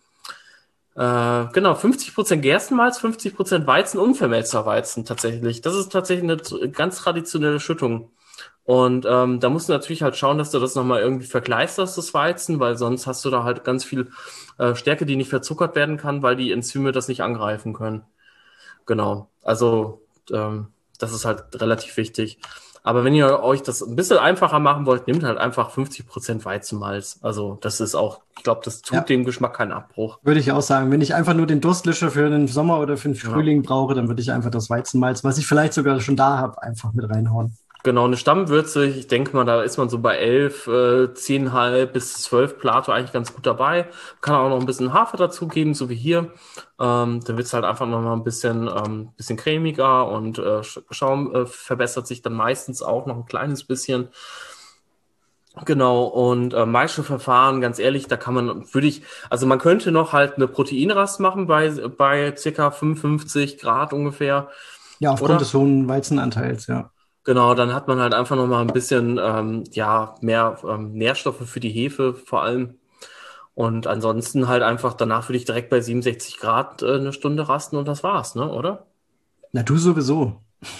50% Gerstenmalz, 50% Weizen und Vermelzerweizen tatsächlich. Das ist tatsächlich eine ganz traditionelle Schüttung. Und da musst du natürlich halt schauen, dass du das nochmal irgendwie verkleisterst, das Weizen, weil sonst hast du da halt ganz viel Stärke, die nicht verzuckert werden kann, weil die Enzyme das nicht angreifen können. Genau, also das ist halt relativ wichtig. Aber wenn ihr euch das ein bisschen einfacher machen wollt, nehmt halt einfach 50% Weizenmalz. Also das ist auch, ich glaube, das tut dem Geschmack keinen Abbruch. Würde ich auch sagen. Wenn ich einfach nur den Durstlöscher für den Sommer oder für den Frühling brauche, dann würde ich einfach das Weizenmalz, was ich vielleicht sogar schon da habe, einfach mit reinhauen. Genau, eine Stammwürze, ich denke mal, da ist man so bei 11, 10,5 bis 12 Plato eigentlich ganz gut dabei. Kann auch noch ein bisschen Hafer dazugeben, so wie hier. Dann wird's halt einfach noch mal ein bisschen cremiger und Schaum verbessert sich dann meistens auch noch ein kleines bisschen. Genau, und Maischeverfahren, ganz ehrlich, da kann man, also man könnte noch halt eine Proteinrast machen bei circa 55 Grad ungefähr. Ja, aufgrund des hohen Weizenanteils, ja. Genau, dann hat man halt einfach noch mal ein bisschen mehr Nährstoffe für die Hefe vor allem. Und ansonsten halt einfach, danach würde ich direkt bei 67 Grad eine Stunde rasten und das war's, ne, oder? Na, du sowieso.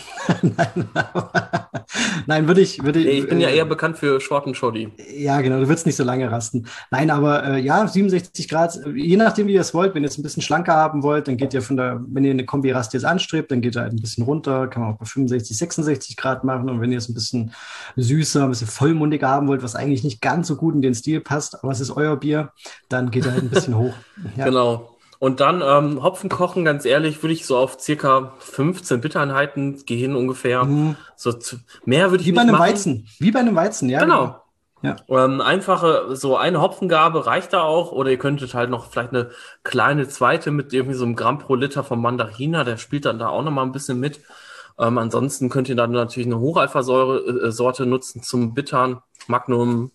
Nein, ich bin ja eher bekannt für Short and Shoddy. Ja, genau, du würdest nicht so lange rasten. Nein, aber 67 Grad, je nachdem, wie ihr es wollt, wenn ihr es ein bisschen schlanker haben wollt, dann geht ihr wenn ihr eine Kombi-Rast jetzt anstrebt, dann geht ihr halt ein bisschen runter, kann man auch bei 65, 66 Grad machen. Und wenn ihr es ein bisschen süßer, ein bisschen vollmundiger haben wollt, was eigentlich nicht ganz so gut in den Stil passt, aber es ist euer Bier, dann geht ihr halt ein bisschen hoch. Ja. Genau. Und dann Hopfen kochen, ganz ehrlich, würde ich so auf circa 15 Bittereinheiten gehen ungefähr. Mehr würde ich nicht machen. Wie bei einem Weizen, ja. Genau. Ja. Einfache, so eine Hopfengabe reicht da auch. Oder ihr könntet halt noch vielleicht eine kleine zweite mit irgendwie so einem Gramm pro Liter vom Mandarina. Der spielt dann da auch noch mal ein bisschen mit. Ansonsten könnt ihr dann natürlich eine Hochalpha-Sorte nutzen zum Bittern. Magnum.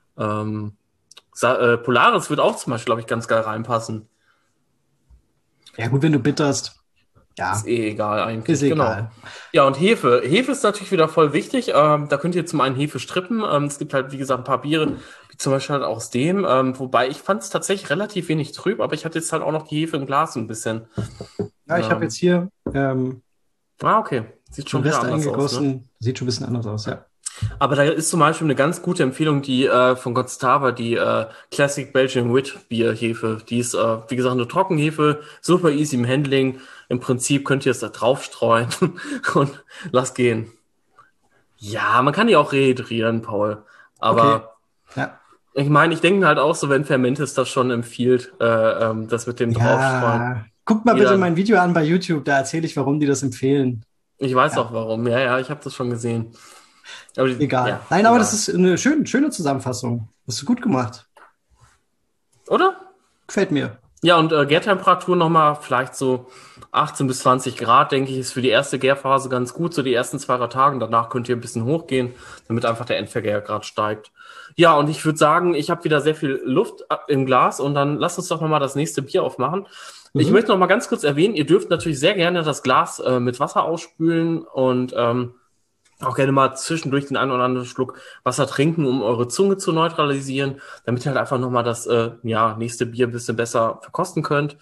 Polaris wird auch zum Beispiel, glaube ich, ganz geil reinpassen. Ja, gut, wenn du bitterst. Ja. Ist egal eigentlich. Ist egal. Genau. Ja, und Hefe. Hefe ist natürlich wieder voll wichtig. Da könnt ihr zum einen Hefe strippen. Es gibt halt, wie gesagt, ein paar Biere, wie zum Beispiel halt aus dem. Wobei ich fand es tatsächlich relativ wenig trüb, aber ich hatte jetzt halt auch noch die Hefe im Glas ein bisschen. Ja, ich habe jetzt hier okay. Sieht schon Rest anders eingegossen. aus, ne? Sieht schon ein bisschen anders aus, ja. Aber da ist zum Beispiel eine ganz gute Empfehlung, die von Godstava, die Classic Belgian Wit Bierhefe. Die ist, wie gesagt, eine Trockenhefe, super easy im Handling. Im Prinzip könnt ihr es da drauf streuen und lasst gehen. Ja, man kann die auch rehydrieren, Paul. Aber Ja. ich meine, ich denke halt auch so, wenn Fermentis das schon empfiehlt, das mit dem Draufstreuen. Ja, guckt mal bitte mein Video an bei YouTube, da erzähle ich, warum die das empfehlen. Ich weiß auch warum. Ja, ich habe das schon gesehen. Aber Egal. Ja, Nein, egal. aber das ist eine schöne Zusammenfassung. Hast du gut gemacht. Oder? Gefällt mir. Ja, und Gärtemperatur nochmal vielleicht so 18 bis 20 Grad, denke ich, ist für die erste Gärphase ganz gut, so die ersten 2 Tage. Danach könnt ihr ein bisschen hochgehen, damit einfach der Endvergärgrad steigt. Ja, und ich würde sagen, ich habe wieder sehr viel Luft im Glas und dann lasst uns doch nochmal das nächste Bier aufmachen. Ich möchte noch mal ganz kurz erwähnen, ihr dürft natürlich sehr gerne das Glas mit Wasser ausspülen und auch gerne mal zwischendurch den einen oder anderen Schluck Wasser trinken, um eure Zunge zu neutralisieren, damit ihr halt einfach nochmal das nächste Bier ein bisschen besser verkosten könnt.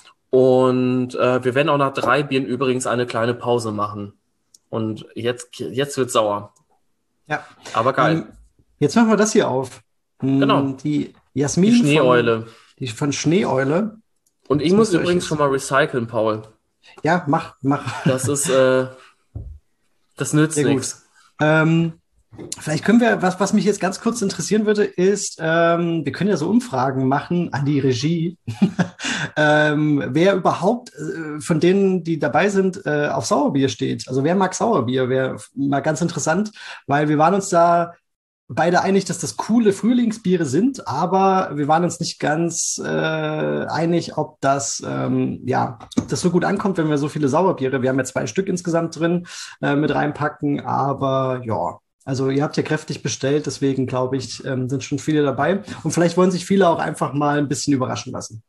Und wir werden auch nach 3 Bieren übrigens eine kleine Pause machen. Und jetzt wird's sauer. Ja. Aber geil. Jetzt machen wir das hier auf. Genau. Die Jasmin. Die Schneeeule. Die von Schneeeule. Und ich muss übrigens schon mal recyceln, Paul. Ja, mach. Das ist, das nützt nichts. Vielleicht können wir, was mich jetzt ganz kurz interessieren würde, ist, wir können ja so Umfragen machen an die Regie, wer überhaupt von denen, die dabei sind, auf Sauerbier steht. Also wer mag Sauerbier? Wäre mal ganz interessant, weil wir waren uns da beide einig, dass das coole Frühlingsbiere sind, aber wir waren uns nicht ganz einig, ob das so gut ankommt, wenn wir so viele Sauerbiere, wir haben ja 2 Stück insgesamt drin, mit reinpacken, aber ja, also ihr habt ja kräftig bestellt, deswegen glaube ich, sind schon viele dabei und vielleicht wollen sich viele auch einfach mal ein bisschen überraschen lassen.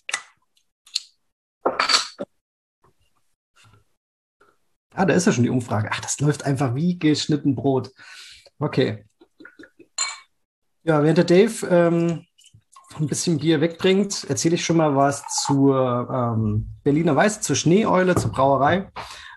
Ah, da ist ja schon die Umfrage. Ach, das läuft einfach wie geschnitten Brot. Okay. Ja, während der Dave ein bisschen Bier wegbringt, erzähle ich schon mal was zur Berliner Weiße, zur Schneeeule, zur Brauerei.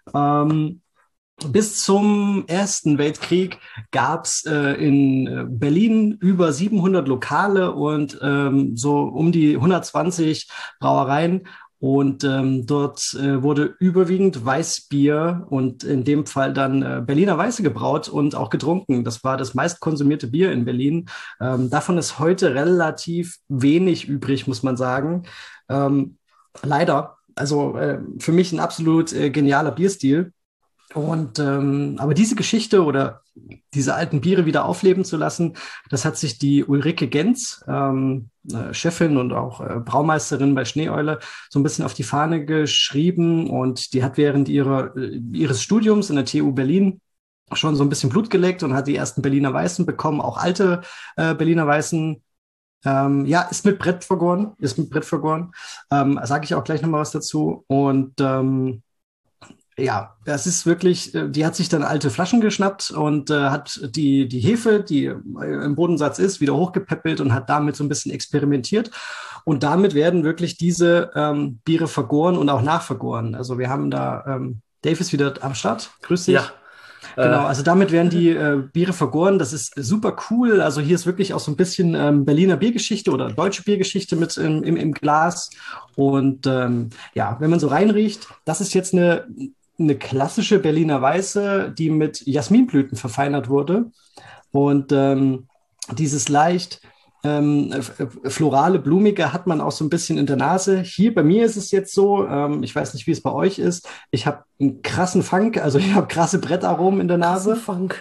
Bis zum Ersten Weltkrieg gab es in Berlin über 700 Lokale und so um die 120 Brauereien. Und dort wurde überwiegend Weißbier und in dem Fall dann Berliner Weiße gebraut und auch getrunken. Das war das meist konsumierte Bier in Berlin. Davon ist heute relativ wenig übrig, muss man sagen. Leider. Also für mich ein absolut genialer Bierstil. Und aber diese Geschichte oder diese alten Biere wieder aufleben zu lassen, das hat sich die Ulrike Genz, Chefin und auch Braumeisterin bei Schneeeule, so ein bisschen auf die Fahne geschrieben. Und die hat während ihres Studiums in der TU Berlin schon so ein bisschen Blut geleckt und hat die ersten Berliner Weißen bekommen, auch alte Berliner Weißen. Ist mit Brett vergoren. Sage ich auch gleich nochmal was dazu. Und ja, das ist wirklich, die hat sich dann alte Flaschen geschnappt und hat die Hefe, die im Bodensatz ist, wieder hochgepäppelt und hat damit so ein bisschen experimentiert. Und damit werden wirklich diese Biere vergoren und auch nachvergoren. Also wir haben da, Dave ist wieder am Start. Grüß dich. Ja. Genau, also damit werden die Biere vergoren. Das ist super cool. Also hier ist wirklich auch so ein bisschen Berliner Biergeschichte oder deutsche Biergeschichte mit im Glas. Und wenn man so reinriecht, das ist jetzt eine klassische Berliner Weiße, die mit Jasminblüten verfeinert wurde. Und dieses leicht florale, blumige hat man auch so ein bisschen in der Nase. Hier bei mir ist es jetzt so, ich weiß nicht, wie es bei euch ist, ich habe einen krassen Funk, also ich habe krasse Brettaromen in der Nase. Funk.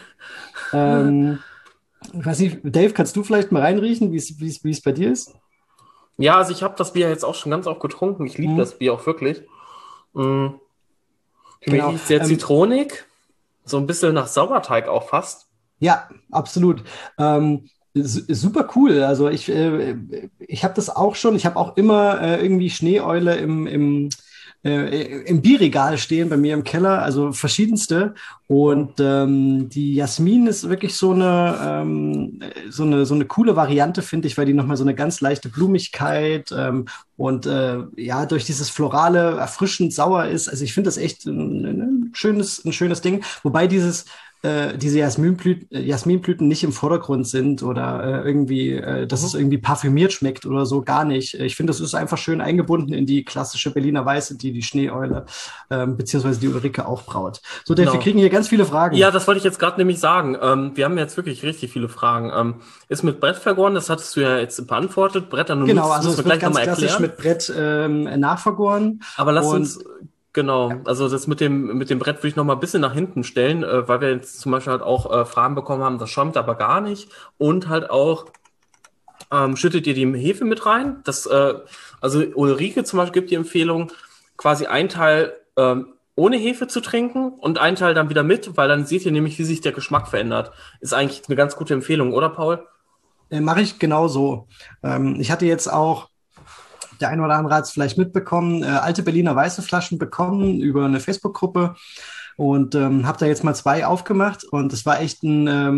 Ich weiß nicht, Dave, kannst du vielleicht mal reinriechen, wie es bei dir ist? Ja, also ich habe das Bier jetzt auch schon ganz oft getrunken. Ich liebe das Bier auch wirklich. Für mich riecht es sehr zitronig, so ein bisschen nach Sauerteig auch fast. Ja, absolut. Super cool. Also ich habe das auch schon. Ich habe auch immer irgendwie Schneeeule im Bierregal stehen bei mir im Keller, also verschiedenste. Und die Jasmin ist wirklich so eine coole Variante, finde ich, weil die nochmal so eine ganz leichte Blumigkeit durch dieses Florale erfrischend sauer ist. Also ich finde das echt ein schönes Ding. Wobei dieses diese Jasminblüten nicht im Vordergrund sind oder dass es irgendwie parfümiert schmeckt oder so, gar nicht. Ich finde, das ist einfach schön eingebunden in die klassische Berliner Weiße, die Schneeeule beziehungsweise die Ulrike auch braut. So, Dave, wir kriegen hier ganz viele Fragen. Ja, das wollte ich jetzt gerade nämlich sagen. Wir haben jetzt wirklich richtig viele Fragen. Ist mit Brett vergoren, das hattest du ja jetzt beantwortet. Brett an Genau, also es wird ganz klassisch mit Brett nachvergoren. Aber lass uns... Genau, also das mit dem Brett würde ich noch mal ein bisschen nach hinten stellen, weil wir jetzt zum Beispiel halt auch Fragen bekommen haben, das schäumt aber gar nicht. Und halt auch, schüttet ihr die Hefe mit rein? Also Ulrike zum Beispiel gibt die Empfehlung, quasi einen Teil ohne Hefe zu trinken und einen Teil dann wieder mit, weil dann seht ihr nämlich, wie sich der Geschmack verändert. Ist eigentlich eine ganz gute Empfehlung, oder Paul? Mache ich genauso. Ich hatte jetzt auch, der eine oder andere hat es vielleicht mitbekommen, alte Berliner Weiße Flaschen bekommen über eine Facebook-Gruppe und habe da jetzt mal 2 aufgemacht und es war echt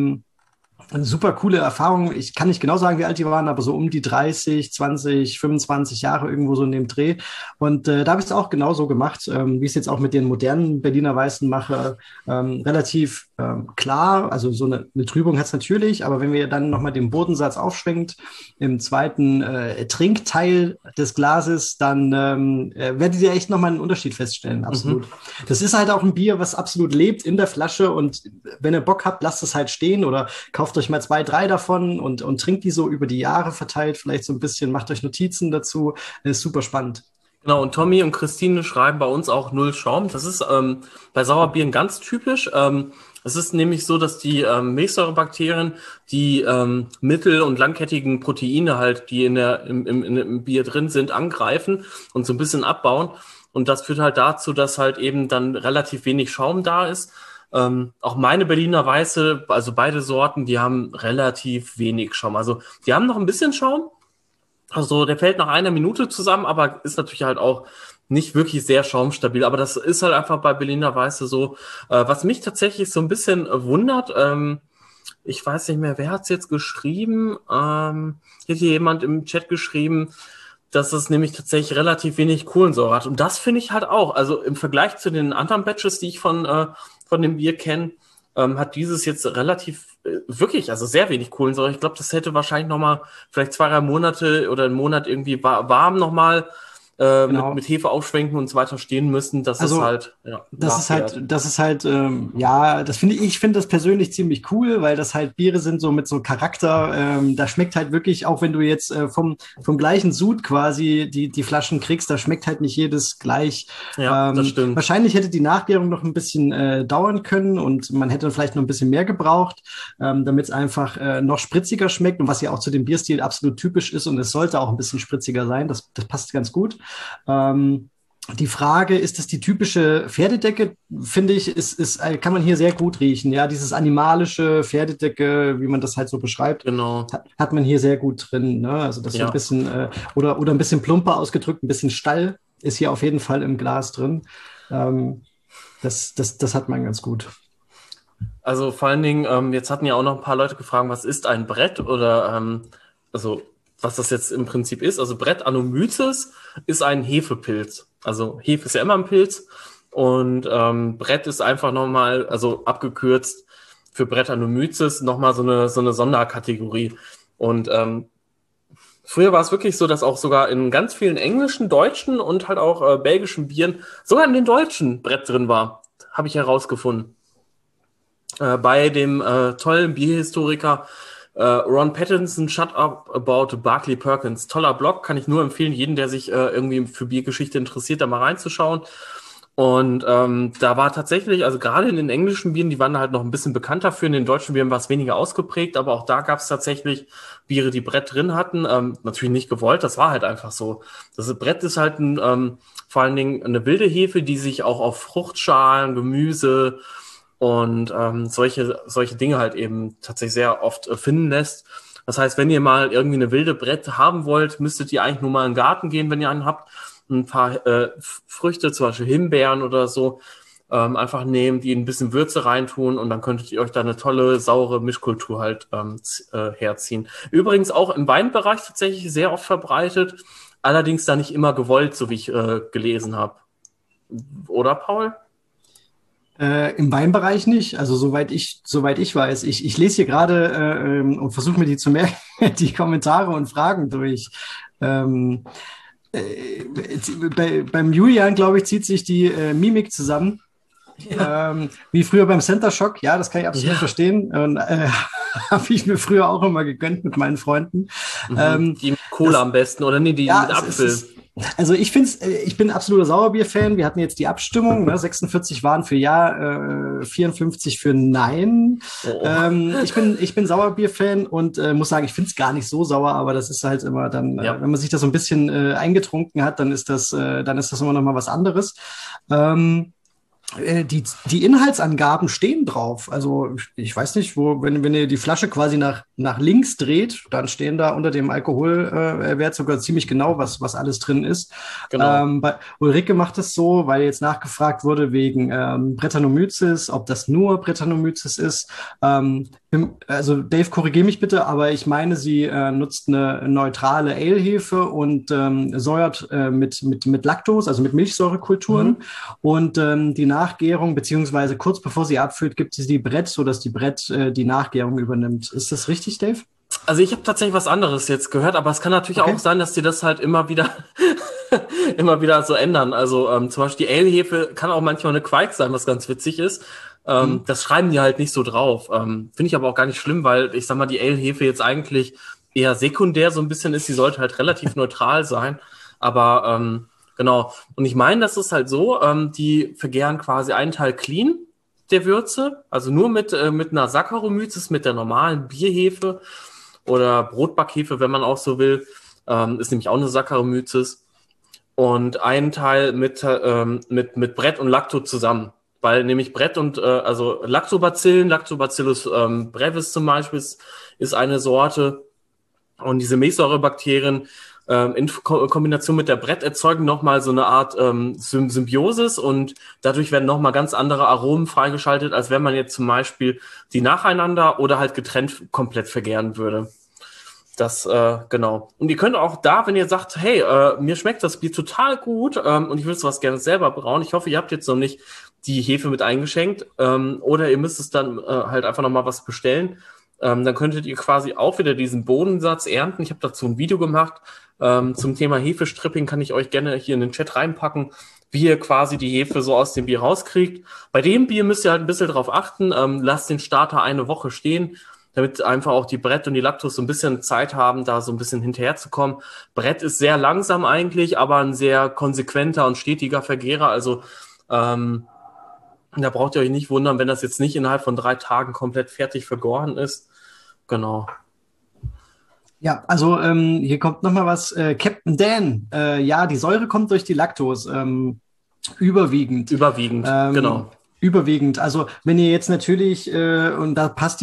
eine super coole Erfahrung. Ich kann nicht genau sagen, wie alt die waren, aber so um die 30, 20, 25 Jahre irgendwo so in dem Dreh. Und da habe ich es auch genauso gemacht, wie ich es jetzt auch mit den modernen Berliner Weißen mache. Relativ klar, also so eine Trübung hat es natürlich, aber wenn wir dann nochmal den Bodensatz aufschwenkt im zweiten Trinkteil des Glases, dann werdet ihr echt nochmal einen Unterschied feststellen, absolut. Das ist halt auch ein Bier, was absolut lebt in der Flasche und wenn ihr Bock habt, lasst es halt stehen oder kauft euch mal 2, 3 davon und trinkt die so über die Jahre verteilt, vielleicht so ein bisschen, macht euch Notizen dazu, das ist super spannend. Genau, und Tommy und Christine schreiben bei uns auch 0 Schaum. Das ist bei Sauerbieren ganz typisch. Es ist nämlich so, dass die Milchsäurebakterien die mittel- und langkettigen Proteine halt, die im Bier drin sind, angreifen und so ein bisschen abbauen. Und das führt halt dazu, dass halt eben dann relativ wenig Schaum da ist. Auch meine Berliner Weiße, also beide Sorten, die haben relativ wenig Schaum. Also die haben noch ein bisschen Schaum. Also der fällt nach einer Minute zusammen, aber ist natürlich halt auch nicht wirklich sehr schaumstabil. Aber das ist halt einfach bei Berliner Weiße so. Was mich tatsächlich so ein bisschen wundert, ich weiß nicht mehr, wer hat es jetzt geschrieben? Hat hier jemand im Chat geschrieben, dass es nämlich tatsächlich relativ wenig Kohlensäure hat. Und das finde ich halt auch. Also im Vergleich zu den anderen Batches, die ich von dem Bier kenne, hat dieses jetzt relativ, wirklich, also sehr wenig Kohlensäure. Ich glaube, das hätte wahrscheinlich nochmal vielleicht 2, 3 Monate oder einen Monat irgendwie warm nochmal Genau. mit Hefe aufschwenken und so weiter stehen müssen. Das ist halt, ja. Das ist halt, ja, das ich finde das persönlich ziemlich cool, weil das halt Biere sind so mit so Charakter. Da schmeckt halt wirklich, auch wenn du jetzt vom gleichen Sud quasi die Flaschen kriegst, da schmeckt halt nicht jedes gleich. Ja, das stimmt. Wahrscheinlich hätte die Nachgärung noch ein bisschen dauern können und man hätte vielleicht noch ein bisschen mehr gebraucht, damit es einfach noch spritziger schmeckt und was ja auch zu dem Bierstil absolut typisch ist und es sollte auch ein bisschen spritziger sein. Das passt ganz gut. Die Frage, ist das die typische Pferdedecke? Finde ich, kann man hier sehr gut riechen. Ja, dieses animalische Pferdedecke, wie man das halt so beschreibt, genau. hat man hier sehr gut drin. Ne? Also das ist ein bisschen, oder ein bisschen plumper ausgedrückt, ein bisschen Stall ist hier auf jeden Fall im Glas drin. Das hat man ganz gut. Also vor allen Dingen, jetzt hatten ja auch noch ein paar Leute gefragt, was ist ein Brett oder also was das jetzt im Prinzip ist. Also Brettanomyces ist ein Hefepilz. Also Hefe ist ja immer ein Pilz und Brett ist einfach nochmal, also abgekürzt für Brettanomyces, nochmal so eine Sonderkategorie. Und früher war es wirklich so, dass auch sogar in ganz vielen englischen, deutschen und halt auch belgischen Bieren, sogar in den deutschen Brett drin war. Habe ich herausgefunden. Bei dem tollen Bierhistoriker Ron Pattinson, Shut Up About Barclay Perkins. Toller Blog, kann ich nur empfehlen, jeden, der sich irgendwie für Biergeschichte interessiert, da mal reinzuschauen. Und da war tatsächlich, also gerade in den englischen Bieren, die waren halt noch ein bisschen bekannter für, in den deutschen Bieren war es weniger ausgeprägt, aber auch da gab es tatsächlich Biere, die Brett drin hatten. Natürlich nicht gewollt, das war halt einfach so. Das Brett ist halt vor allen Dingen eine wilde Hefe, die sich auch auf Fruchtschalen, Gemüse und solche Dinge halt eben tatsächlich sehr oft finden lässt. Das heißt, wenn ihr mal irgendwie eine wilde Brett haben wollt, müsstet ihr eigentlich nur mal in den Garten gehen, wenn ihr einen habt, ein paar Früchte, zum Beispiel Himbeeren oder so, einfach nehmen, die ein bisschen Würze reintun und dann könntet ihr euch da eine tolle, saure Mischkultur halt herziehen. Übrigens auch im Weinbereich tatsächlich sehr oft verbreitet, allerdings da nicht immer gewollt, so wie ich gelesen habe. Oder, Paul? Im Weinbereich nicht, also soweit ich weiß. Ich lese hier gerade und versuche mir die zu merken, die Kommentare und Fragen durch. Ähm, beim Julian, glaube ich, zieht sich die Mimik zusammen. Ja. Wie früher beim Center Shock, ja, das kann ich absolut verstehen. Und habe ich mir früher auch immer gegönnt mit meinen Freunden. Die mit Cola am besten, oder nee, die mit Apfel. Also ich bin absoluter Sauerbier-Fan. Wir hatten jetzt die Abstimmung, ne? 46 waren für Ja, 54 für Nein. Ich bin Sauerbier-Fan und muss sagen, ich finde es gar nicht so sauer, aber das ist halt immer dann, wenn man sich das so ein bisschen eingetrunken hat, dann ist das immer noch mal was anderes. Die Inhaltsangaben stehen drauf. Also ich weiß nicht, wenn ihr die Flasche quasi nach links dreht, dann stehen da unter dem Alkoholwert sogar ziemlich genau, was alles drin ist. Genau. Bei Ulrike macht es so, weil jetzt nachgefragt wurde wegen Brettanomyces, ob das nur Brettanomyces ist. Also Dave, korrigiere mich bitte, aber ich meine, sie nutzt eine neutrale Ale-Hefe und säuert mit Laktose, also mit Milchsäurekulturen. Und die Nachgärung, beziehungsweise kurz bevor sie abfüllt, gibt sie die Brett, sodass die Brett die Nachgärung übernimmt. Ist das richtig, Dave? Also ich habe tatsächlich was anderes jetzt gehört, aber es kann natürlich auch sein, dass die das halt immer wieder so ändern. Also zum Beispiel die Ale-Hefe kann auch manchmal eine Quark sein, was ganz witzig ist. Das schreiben die halt nicht so drauf. Finde ich aber auch gar nicht schlimm, weil ich sag mal, die Ale-Hefe jetzt eigentlich eher sekundär so ein bisschen ist. Die sollte halt relativ neutral sein. Aber genau. Und ich meine, das ist halt so, die vergären quasi einen Teil clean der Würze, also nur mit einer Saccharomyces, mit der normalen Bierhefe oder Brotbackhefe, wenn man auch so will, ist nämlich auch eine Saccharomyces. Und einen Teil mit Brett und Lacto zusammen. Weil nämlich Brett und also Lactobacillen, Lactobacillus brevis zum Beispiel ist eine Sorte. Und diese Milchsäurebakterien in Kombination mit der Brett erzeugen nochmal so eine Art Symbiosis und dadurch werden nochmal ganz andere Aromen freigeschaltet, als wenn man jetzt zum Beispiel die nacheinander oder halt getrennt komplett vergären würde. Das, genau. Und ihr könnt auch da, wenn ihr sagt, hey, mir schmeckt das Bier total gut und ich will sowas gerne selber brauen, ich hoffe, ihr habt jetzt noch nicht die Hefe mit eingeschenkt oder ihr müsst es dann halt einfach nochmal was bestellen, dann könntet ihr quasi auch wieder diesen Bodensatz ernten. Ich habe dazu ein Video gemacht zum Thema Hefestripping, kann ich euch gerne hier in den Chat reinpacken, wie ihr quasi die Hefe so aus dem Bier rauskriegt. Bei dem Bier müsst ihr halt ein bisschen drauf achten, lasst den Starter eine Woche stehen, damit einfach auch die Brett und die Lactose so ein bisschen Zeit haben, da so ein bisschen hinterherzukommen. Brett ist sehr langsam eigentlich, aber ein sehr konsequenter und stetiger Vergärer. Also da braucht ihr euch nicht wundern, wenn das jetzt nicht innerhalb von 3 Tagen komplett fertig vergoren ist. Genau. Ja, also hier kommt nochmal was. Captain Dan, ja, die Säure kommt durch die Laktose. Überwiegend. Genau. Überwiegend. Also wenn ihr jetzt natürlich, und da passt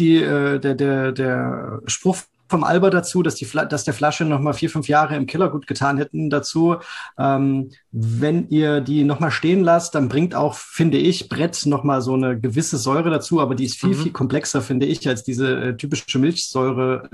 der Spruch vom Alber dazu, dass der Flasche nochmal 4-5 Jahre im Keller gut getan hätten dazu. Wenn ihr die nochmal stehen lasst, dann bringt auch, finde ich, Brett nochmal so eine gewisse Säure dazu, aber die ist viel, viel komplexer, finde ich, als diese typische Milchsäure.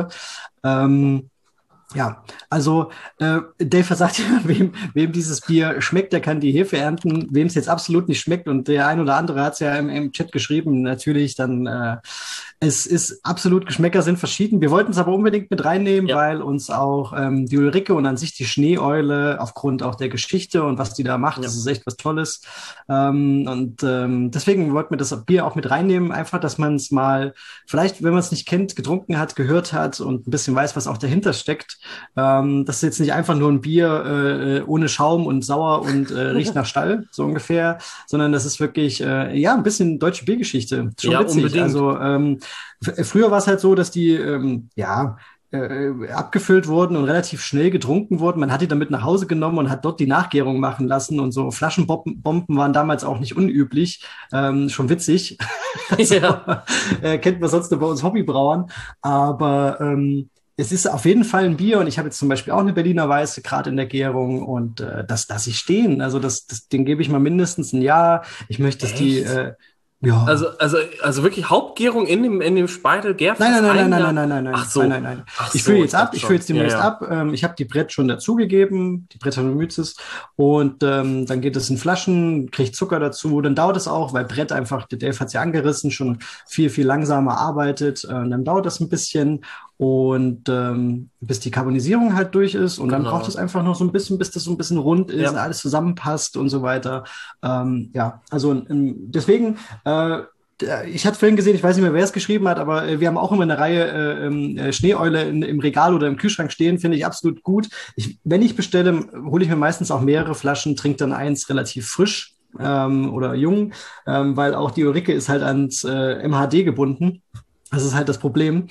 Ja, also Dave sagt ja, wem dieses Bier schmeckt, der kann die Hefe ernten. Wem es jetzt absolut nicht schmeckt, und der ein oder andere hat es ja im Chat geschrieben, natürlich, dann es ist absolut, Geschmäcker sind verschieden. Wir wollten es aber unbedingt mit reinnehmen, weil uns auch die Ulrike und an sich die Schneeeule aufgrund auch der Geschichte und was die da macht, das ist echt was Tolles. Deswegen wollten wir das Bier auch mit reinnehmen, einfach, dass man es mal, vielleicht, wenn man es nicht kennt, getrunken hat, gehört hat und ein bisschen weiß, was auch dahinter steckt. Das ist jetzt nicht einfach nur ein Bier ohne Schaum und sauer und riecht nach Stall, so ungefähr, sondern das ist wirklich, ein bisschen deutsche Biergeschichte. Schon witzig. Unbedingt. Also früher war es halt so, dass die abgefüllt wurden und relativ schnell getrunken wurden. Man hat die dann mit nach Hause genommen und hat dort die Nachgärung machen lassen, und so Flaschenbomben waren damals auch nicht unüblich. Schon witzig. Kennt man sonst nur bei uns Hobbybrauern. Aber es ist auf jeden Fall ein Bier, und ich habe jetzt zum Beispiel auch eine Berliner Weiße gerade in der Gärung, und das lasse ich stehen. Also den gebe ich mal mindestens ein Jahr. Ich möchte, dass die Ja. Also wirklich Hauptgärung in dem Speitel, Gärfest Nein. Ach so. Nein. Ach Ich so, fülle jetzt ab, dachte ich fülle schon. jetzt demnächst ab. Ich habe die Brett schon dazugegeben, die Brettanomyces. Und dann geht es in Flaschen, kriegt Zucker dazu. Dann dauert es auch, weil Brett einfach, der Dave hat es ja angerissen, schon viel, viel langsamer arbeitet. Dann dauert das ein bisschen. Und bis die Karbonisierung halt durch ist. Und dann Genau. braucht es einfach noch so ein bisschen, bis das so ein bisschen rund ist, Ja. alles zusammenpasst und so weiter. Also deswegen, ich hatte vorhin gesehen, ich weiß nicht mehr, wer es geschrieben hat, aber wir haben auch immer eine Reihe Schneeeule im Regal oder im Kühlschrank stehen, finde ich absolut gut. Wenn ich bestelle, hole ich mir meistens auch mehrere Flaschen, trinke dann eins relativ frisch oder jung, weil auch die Ulrike ist halt ans MHD gebunden. Das ist halt das Problem.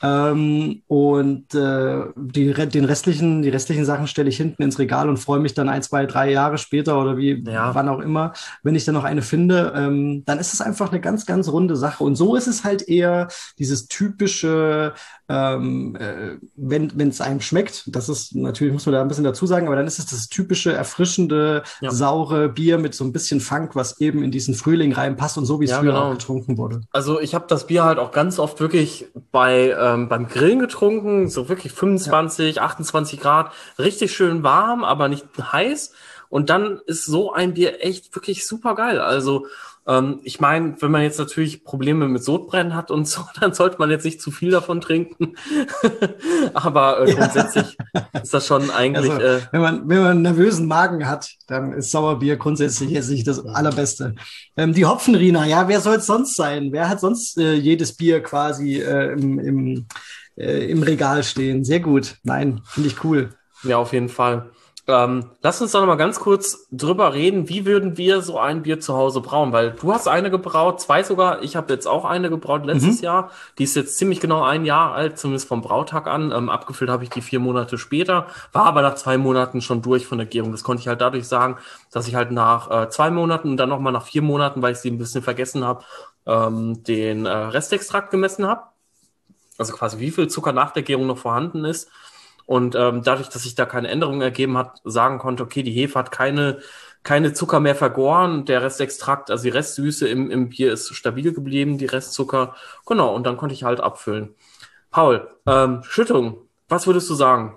Die restlichen Sachen stelle ich hinten ins Regal und freue mich dann 1, 2, 3 Jahre später oder wann auch immer, wenn ich dann noch eine finde. Dann ist es einfach eine ganz, ganz runde Sache. Und so ist es halt eher dieses typische, wenn es einem schmeckt, das ist natürlich, muss man da ein bisschen dazu sagen, aber dann ist es das typische, erfrischende, saure Bier mit so ein bisschen Funk, was eben in diesen Frühling reinpasst und so, wie es früher auch getrunken wurde. Also ich habe das Bier halt auch ganz oft wirklich beim Grillen getrunken, so wirklich 25, 28 Grad, richtig schön warm, aber nicht heiß. Und dann ist so ein Bier echt wirklich super geil. Also ich meine, wenn man jetzt natürlich Probleme mit Sodbrennen hat und so, dann sollte man jetzt nicht zu viel davon trinken. Aber grundsätzlich ist das schon eigentlich... Also, wenn man einen nervösen Magen hat, dann ist Sauerbier grundsätzlich jetzt nicht das Allerbeste. Die Hopfenrina, ja, wer soll es sonst sein? Wer hat sonst jedes Bier quasi im Regal stehen? Sehr gut. Nein, finde ich cool. Ja, auf jeden Fall. Lass uns doch noch mal ganz kurz drüber reden, wie würden wir so ein Bier zu Hause brauen? Weil du hast eine gebraut, 2 sogar. Ich habe jetzt auch eine gebraut letztes Jahr. Die ist jetzt ziemlich genau 1 Jahr alt, zumindest vom Brautag an. Abgefüllt habe ich die 4 Monate später, war aber nach 2 Monaten schon durch von der Gärung. Das konnte ich halt dadurch sagen, dass ich halt nach 2 Monaten und dann noch mal nach 4 Monaten, weil ich sie ein bisschen vergessen habe, den Restextrakt gemessen habe. Also quasi wie viel Zucker nach der Gärung noch vorhanden ist. Und dadurch, dass sich da keine Änderung ergeben hat, sagen konnte, okay, die Hefe hat keine Zucker mehr vergoren, der Restextrakt, also die Restsüße im Bier ist stabil geblieben, die Restzucker. Genau, und dann konnte ich halt abfüllen. Paul, Schüttung, was würdest du sagen?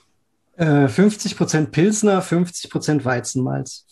50% Pilsner, 50% Weizenmalz.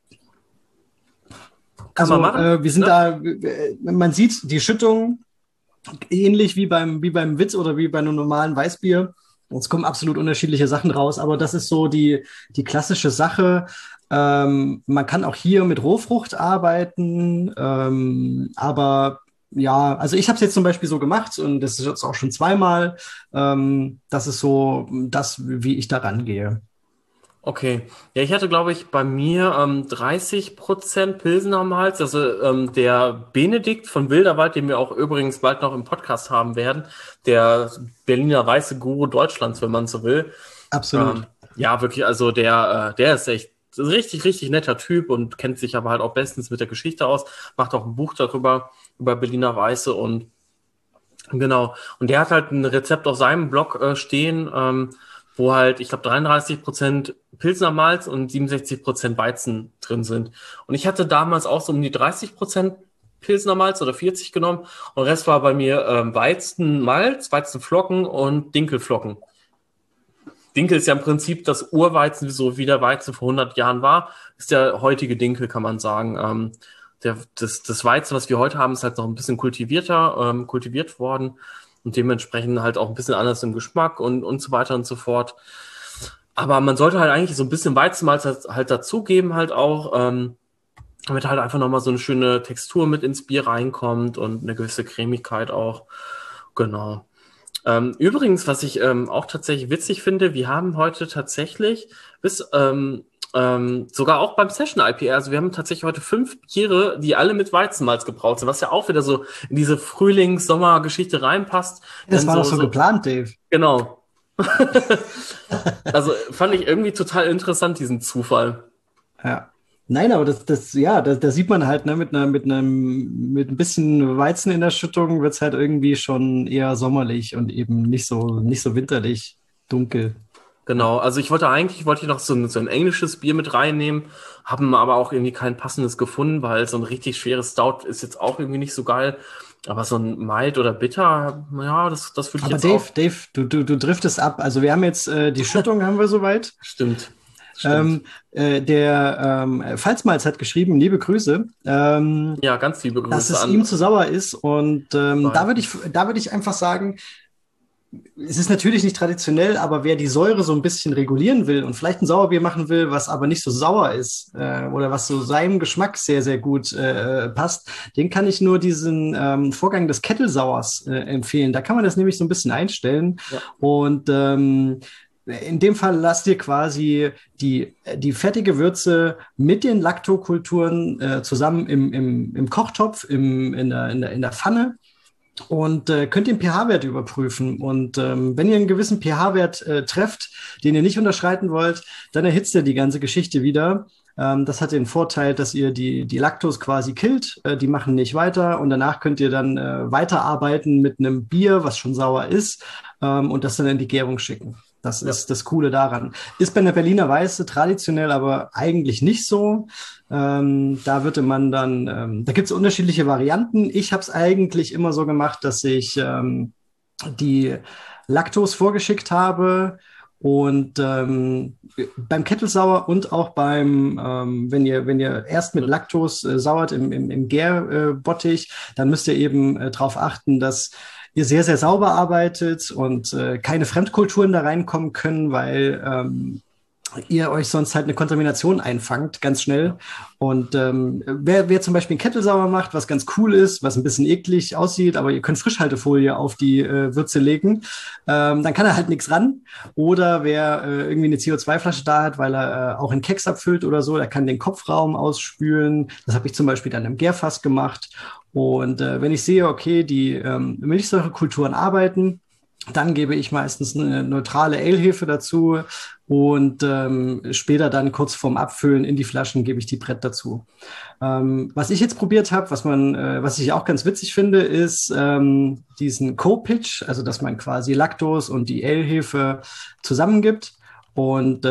Kann man machen, wir sind da, man sieht die Schüttung ähnlich wie beim Witz oder wie bei einem normalen Weißbier. Es kommen absolut unterschiedliche Sachen raus, aber das ist so die klassische Sache. Man kann auch hier mit Rohfrucht arbeiten, aber ja, also ich habe es jetzt zum Beispiel so gemacht und das ist jetzt auch schon 2-mal. Das ist so das, wie ich da rangehe. Okay. Ja, ich hatte, glaube ich, bei mir 30% Pilsener Malz. Also der Benedikt von Wilderwald, den wir auch übrigens bald noch im Podcast haben werden, der Berliner weiße Guru Deutschlands, wenn man so will. Absolut. Ja, wirklich, also der ist echt ein richtig, richtig netter Typ und kennt sich aber halt auch bestens mit der Geschichte aus, macht auch ein Buch darüber, über Berliner Weiße und genau. Und der hat halt ein Rezept auf seinem Blog stehen, wo halt, ich glaube, 33% Pilsner Malz und 67% Weizen drin sind. Und ich hatte damals auch so um die 30% Pilsner Malz oder 40 genommen. Und der Rest war bei mir Weizenmalz, Weizenflocken und Dinkelflocken. Dinkel ist ja im Prinzip das Urweizen, so wie der Weizen vor 100 Jahren war, ist der heutige Dinkel, kann man sagen. Das Weizen, was wir heute haben, ist halt noch ein bisschen kultiviert worden. Und dementsprechend halt auch ein bisschen anders im Geschmack und so weiter und so fort. Aber man sollte halt eigentlich so ein bisschen Weizenmalz halt dazugeben halt auch, damit halt einfach nochmal so eine schöne Textur mit ins Bier reinkommt und eine gewisse Cremigkeit auch. Genau. Übrigens, was ich auch tatsächlich witzig finde, wir haben heute tatsächlich sogar auch beim Session IPA, also wir haben tatsächlich heute 5 Biere, die alle mit Weizenmalz gebraut sind, was ja auch wieder so in diese Frühlings-Sommer-Geschichte reinpasst. Das war doch so geplant, Dave. Genau. Also fand ich irgendwie total interessant, diesen Zufall. Ja. Nein, aber da sieht man halt, ne, mit ein bisschen Weizen in der Schüttung wird's halt irgendwie schon eher sommerlich und eben nicht so winterlich dunkel. Genau, also wollte ich noch so ein englisches Bier mit reinnehmen, haben aber auch irgendwie kein passendes gefunden, weil so ein richtig schweres Stout ist jetzt auch irgendwie nicht so geil. Aber so ein Mild oder Bitter, ja, das würde ich Aber jetzt auch. Dave, du driftest ab. Also wir haben jetzt die Schüttung haben wir soweit. Stimmt, stimmt. Der Pfalzmalz hat geschrieben, liebe Grüße, Ja, ganz liebe dass Grüße es an ihm zu sauer ist. Und beide. da würde ich einfach sagen, es ist natürlich nicht traditionell, aber wer die Säure so ein bisschen regulieren will und vielleicht ein Sauerbier machen will, was aber nicht so sauer ist oder was so seinem Geschmack sehr, sehr gut passt, den kann ich nur diesen Vorgang des Kettelsauers empfehlen. Da kann man das nämlich so ein bisschen einstellen. Ja. Und in dem Fall lasst ihr quasi die fettige Würze mit den Laktokulturen zusammen im Kochtopf, in der Pfanne und könnt den pH-Wert überprüfen. Und wenn ihr einen gewissen pH-Wert trefft, den ihr nicht unterschreiten wollt, dann erhitzt ihr die ganze Geschichte wieder. Das hat den Vorteil, dass ihr die Laktos quasi killt. Die machen nicht weiter und danach könnt ihr dann weiterarbeiten mit einem Bier, was schon sauer ist, und das dann in die Gärung schicken. Das ist das Coole daran. Ist bei einer Berliner Weiße traditionell aber eigentlich nicht so. Da würde man dann, da gibt es unterschiedliche Varianten. Ich habe es eigentlich immer so gemacht, dass ich die Laktos vorgeschickt habe und beim Kettelsauer und auch wenn ihr erst mit Laktos sauert im Gärbottich, dann müsst ihr eben darauf achten, dass ihr sehr, sehr sauber arbeitet und keine Fremdkulturen da reinkommen können, weil ihr euch sonst halt eine Kontamination einfangt, ganz schnell. Und wer zum Beispiel einen Kettelsauer macht, was ganz cool ist, was ein bisschen eklig aussieht, aber ihr könnt Frischhaltefolie auf die Würze legen, dann kann er halt nichts ran. Oder wer irgendwie eine CO2-Flasche da hat, weil er auch einen Keks abfüllt oder so, der kann den Kopfraum ausspülen. Das habe ich zum Beispiel dann im Gärfass gemacht. Und wenn ich sehe, okay, die Milchsäurekulturen arbeiten, dann gebe ich meistens eine neutrale Ale-Hefe dazu und später dann kurz vorm Abfüllen in die Flaschen gebe ich die Brett dazu. Was ich jetzt probiert habe, was ich auch ganz witzig finde, ist diesen Co-Pitch, also dass man quasi Laktos und die Ale-Hefe zusammengibt und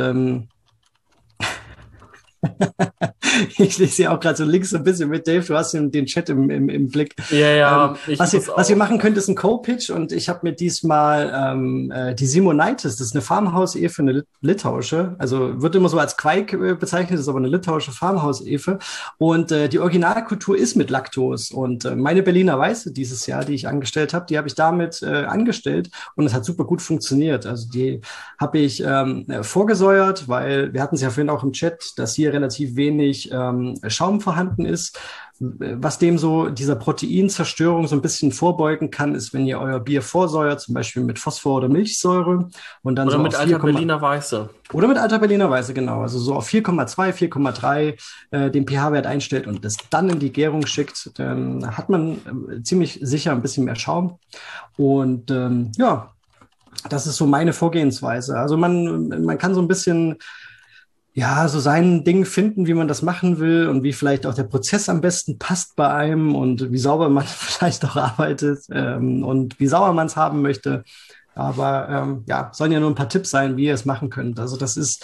ich lese ja auch gerade so links so ein bisschen mit, Dave, du hast den Chat im Blick. Ja, was ihr machen könnt, ist ein Co-Pitch und ich habe mir diesmal die Simonitis, das ist eine Farmhaus-Efe, eine litauische, also wird immer so als Queik bezeichnet, ist aber eine litauische Farmhaus-Efe und die Originalkultur ist mit Laktos und meine Berliner Weiße dieses Jahr, die ich angestellt habe, die habe ich damit angestellt und es hat super gut funktioniert. Also die habe ich vorgesäuert, weil wir hatten es ja vorhin auch im Chat, dass hier relativ wenig Schaum vorhanden ist. Was dem so dieser Proteinzerstörung so ein bisschen vorbeugen kann, ist, wenn ihr euer Bier vorsäuert, zum Beispiel mit Phosphor oder Milchsäure und dann oder so mit auf alter Berliner Weiße. Oder mit alter Berliner Weiße, genau. Also so auf 4,2, 4,3 den pH-Wert einstellt und das dann in die Gärung schickt, dann hat man ziemlich sicher ein bisschen mehr Schaum. Und ja, das ist so meine Vorgehensweise. Also man kann so ein bisschen ja, so sein Ding finden, wie man das machen will und wie vielleicht auch der Prozess am besten passt bei einem und wie sauber man vielleicht auch arbeitet und wie sauer man es haben möchte. Aber ja, sollen ja nur ein paar Tipps sein, wie ihr es machen könnt. Also das ist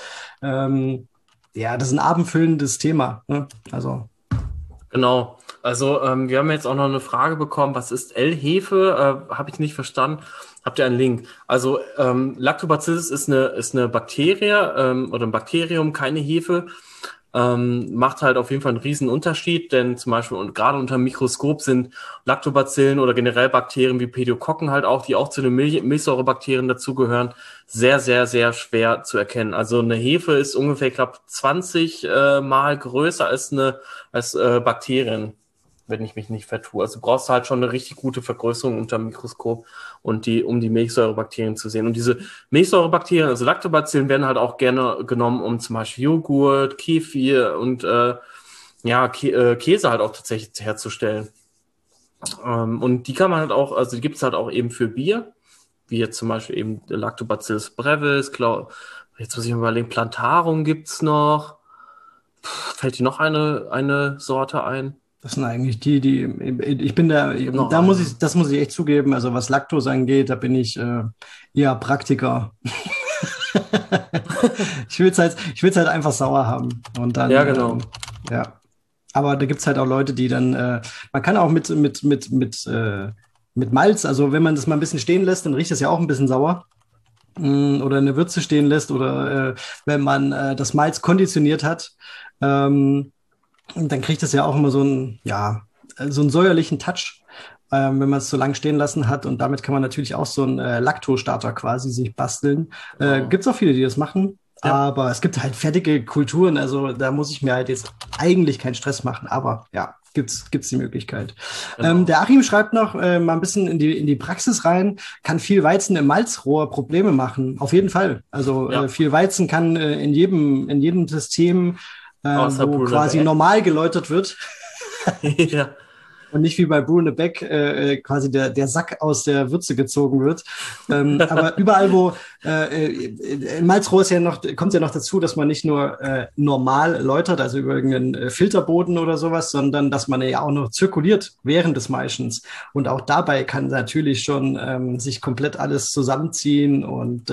ja, das ist ein abendfüllendes Thema. Ne? Also Genau. Also wir haben jetzt auch noch eine Frage bekommen, was ist L-Hefe? Habe ich nicht verstanden. Habt ihr einen Link? Also Lactobacillus ist eine Bakterie oder ein Bakterium, keine Hefe. Macht halt auf jeden Fall einen riesen Unterschied, denn zum Beispiel und gerade unter dem Mikroskop sind Lactobacillen oder generell Bakterien wie Pädiokokken halt auch, die auch zu den Milchsäurebakterien dazugehören, sehr, sehr, sehr schwer zu erkennen. Also eine Hefe ist ungefähr, ich glaube, 20 Mal größer als Bakterien, wenn ich mich nicht vertue. Also du brauchst halt schon eine richtig gute Vergrößerung unter dem Mikroskop um die Milchsäurebakterien zu sehen. Und diese Milchsäurebakterien, also Lactobacillen, werden halt auch gerne genommen, um zum Beispiel Joghurt, Kefir und Käse halt auch tatsächlich herzustellen. Und die kann man halt auch, also die gibt es halt auch eben für Bier, wie jetzt zum Beispiel eben Lactobacillus brevis, jetzt muss ich mal überlegen, Plantarum gibt's noch. Fällt dir noch eine Sorte ein? das sind eigentlich ich bin das muss ich echt zugeben, also was Laktose angeht, da bin ich eher Praktiker. Ich will's halt einfach sauer haben. Und dann, Ja, genau. Ja. Aber da gibt's halt auch Leute, die dann, man kann auch mit Malz, also wenn man das mal ein bisschen stehen lässt, dann riecht das ja auch ein bisschen sauer. Oder eine Würze stehen lässt oder wenn man das Malz konditioniert hat, dann kriegt es ja auch immer so einen säuerlichen Touch, wenn man es so lang stehen lassen hat. Und damit kann man natürlich auch so einen Lactostarter quasi sich basteln. Gibt's auch viele, die das machen. Ja. Aber es gibt halt fertige Kulturen, also da muss ich mir halt jetzt eigentlich keinen Stress machen, aber ja, gibt's die Möglichkeit. Genau. Der Achim schreibt noch mal ein bisschen in die Praxis rein, kann viel Weizen im Malzrohr Probleme machen, auf jeden Fall. Also viel Weizen kann in jedem System, wo quasi normal geläutert wird. Ja. Und nicht wie bei Brune Beck quasi der Sack aus der Würze gezogen wird. Aber überall, wo im Malzrohr kommt ja noch dazu, dass man nicht nur normal läutert, also über irgendeinen Filterboden oder sowas, sondern dass man ja auch noch zirkuliert während des Maischens. Und auch dabei kann natürlich schon sich komplett alles zusammenziehen. Und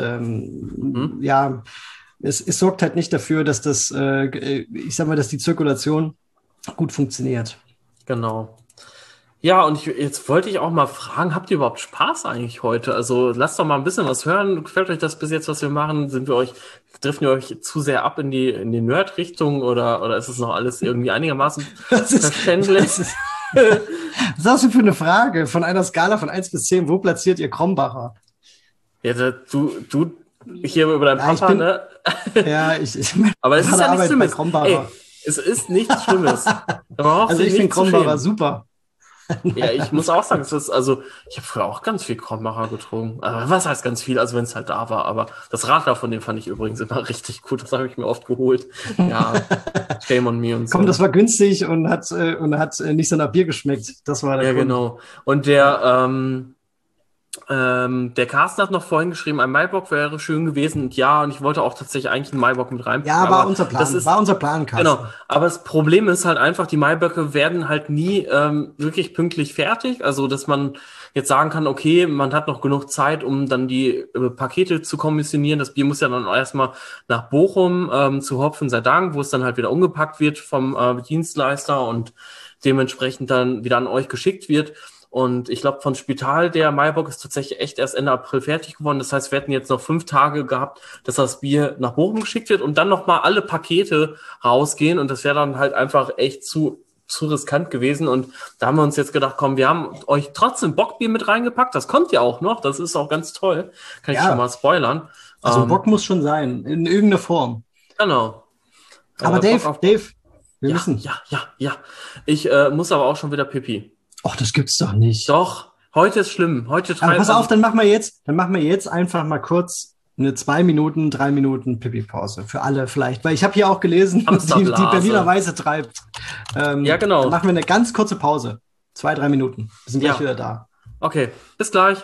es sorgt halt nicht dafür, dass dass die Zirkulation gut funktioniert. Genau. Ja, und jetzt wollte ich auch mal fragen, habt ihr überhaupt Spaß eigentlich heute? Also lasst doch mal ein bisschen was hören. Gefällt euch das bis jetzt, was wir machen? Driften wir euch zu sehr ab in die Nerd-Richtung oder ist es noch alles irgendwie einigermaßen verständlich? Was ist das für eine Frage? Von einer Skala von 1 bis 10, wo platziert ihr Krombacher? Ja, du hier über deinen Papa, ne? Ja, aber es ist ja nichts Schlimmes. Ey, es ist nichts Schlimmes. Also ich finde Krombacher super. Ja, ich muss auch sagen, ich habe früher auch ganz viel Krombacher getrunken. Also, was heißt ganz viel? Also wenn es halt da war. Aber das Radler von dem fand ich übrigens immer richtig gut. Das habe ich mir oft geholt. Ja, Shame on me und so. Komm, das war günstig und hat nicht so nach Bier geschmeckt. Das war der Grund. Genau. Und der Carsten hat noch vorhin geschrieben, ein Maibock wäre schön gewesen. Und ja, und ich wollte auch tatsächlich eigentlich einen Maibock mit reinpacken. Ja, war unser Plan, Carsten. Genau, aber das Problem ist halt einfach, die Maiböcke werden halt nie wirklich pünktlich fertig. Also, dass man jetzt sagen kann, okay, man hat noch genug Zeit, um dann die Pakete zu kommissionieren. Das Bier muss ja dann erstmal nach Bochum zu Hopfen sei Dank, wo es dann halt wieder umgepackt wird vom Dienstleister und dementsprechend dann wieder an euch geschickt wird. Und ich glaube, von Spital, der Maibock ist tatsächlich echt erst Ende April fertig geworden. Das heißt, wir hätten jetzt noch 5 Tage gehabt, dass das Bier nach Bochum geschickt wird und dann nochmal alle Pakete rausgehen. Und das wäre dann halt einfach echt zu riskant gewesen. Und da haben wir uns jetzt gedacht, komm, wir haben euch trotzdem Bockbier mit reingepackt. Das kommt ja auch noch. Das ist auch ganz toll. Kann ich schon mal spoilern. Also Bock muss schon sein, in irgendeiner Form. Genau. Aber Dave, wir müssen. Ja. Ich muss aber auch schon wieder Pipi. Ach, das gibt's doch nicht. Doch, heute ist schlimm. Heute aber pass auf, dann machen wir jetzt einfach mal kurz eine 2 Minuten, 3 Minuten Pipi-Pause. Für alle vielleicht. Weil ich habe hier auch gelesen, die Berliner Weise treibt. Ja, genau. Dann machen wir eine ganz kurze Pause. 2, 3 Minuten. Wir sind gleich wieder da. Okay, bis gleich.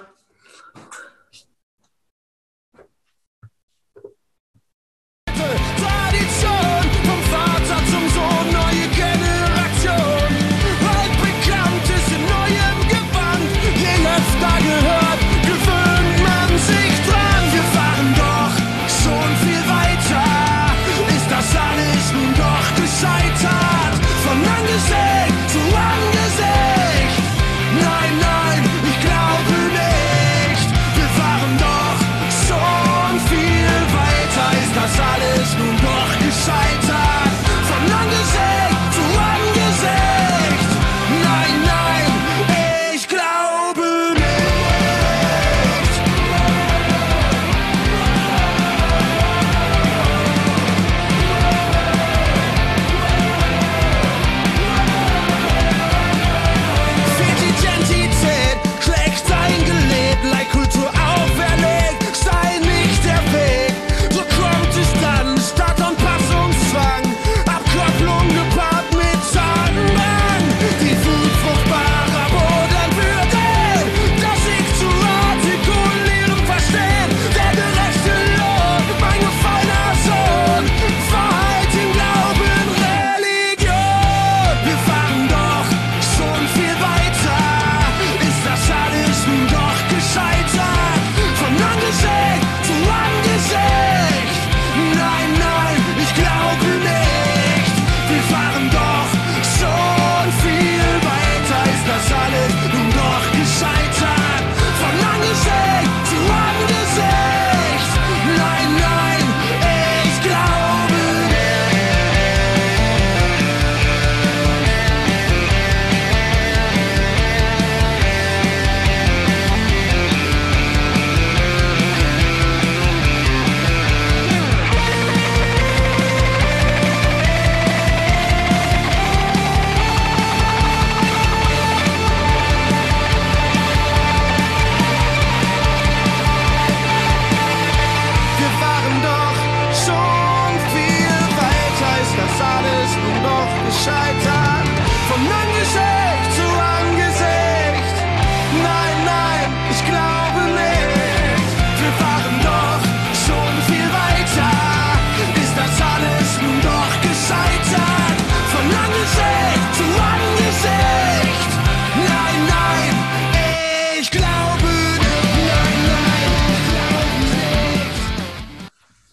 alles nun doch gescheitert. Von Angesicht zu Angesicht. Nein, nein, ich glaube nicht. Wir fahren doch schon viel weiter. Ist das alles nun doch gescheitert? Von Angesicht zu Angesicht. Nein, nein, ich glaube nicht. Nein, nein, ich glaube nicht.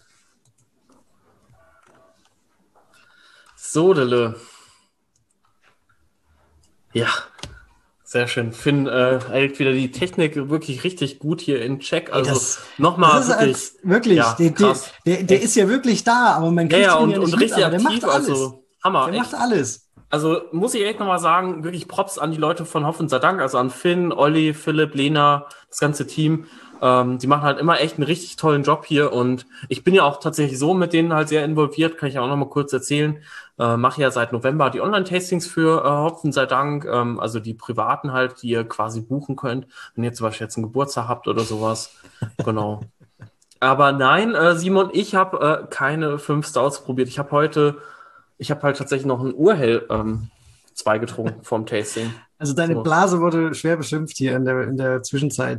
Sodele. Ja, sehr schön. Finn hält wieder die Technik wirklich richtig gut hier in Check. Also nochmal wirklich. Ja, der ist ja wirklich da, aber man kriegt ihn ja nicht und richtig mit, aber aktiv, der macht alles. also Hammer. Der macht alles. Also muss ich echt nochmal sagen, wirklich Props an die Leute von Hoffen sei Dank, also an Finn, Olli, Philipp, Lena, das ganze Team. Die machen halt immer echt einen richtig tollen Job hier und ich bin ja auch tatsächlich so mit denen halt sehr involviert, kann ich auch nochmal kurz erzählen. Mache ja seit November die Online-Tastings für Hopfen sei Dank, also die privaten halt, die ihr quasi buchen könnt, wenn ihr zum Beispiel jetzt einen Geburtstag habt oder sowas. Genau. Aber nein, Simon, ich habe keine 5 Stouts probiert. Ich habe halt tatsächlich noch einen Urhell 2 getrunken vom Tasting. Also deine Blase wurde schwer beschimpft hier in der Zwischenzeit.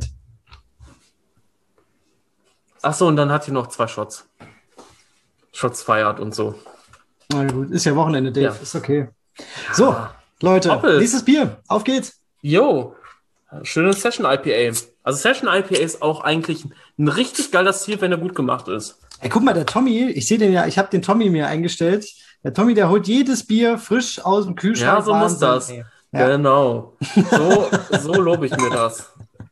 Ach so, und dann hat sie noch 2 Shots. Shots feiert und so. Na gut, ist ja Wochenende, Dave. Ja. Ist okay. So, Leute, Hoppel. nächstes Bier. Auf geht's. Jo, schönes Session IPA. Also Session IPA ist auch eigentlich ein richtig geiler Stil, wenn er gut gemacht ist. Ey, guck mal, der Tommy, ich sehe den ja, ich habe den Tommy mir eingestellt. Der Tommy, der holt jedes Bier frisch aus dem Kühlschrank. Ja, so muss das. Ja. Genau. So lobe ich mir das.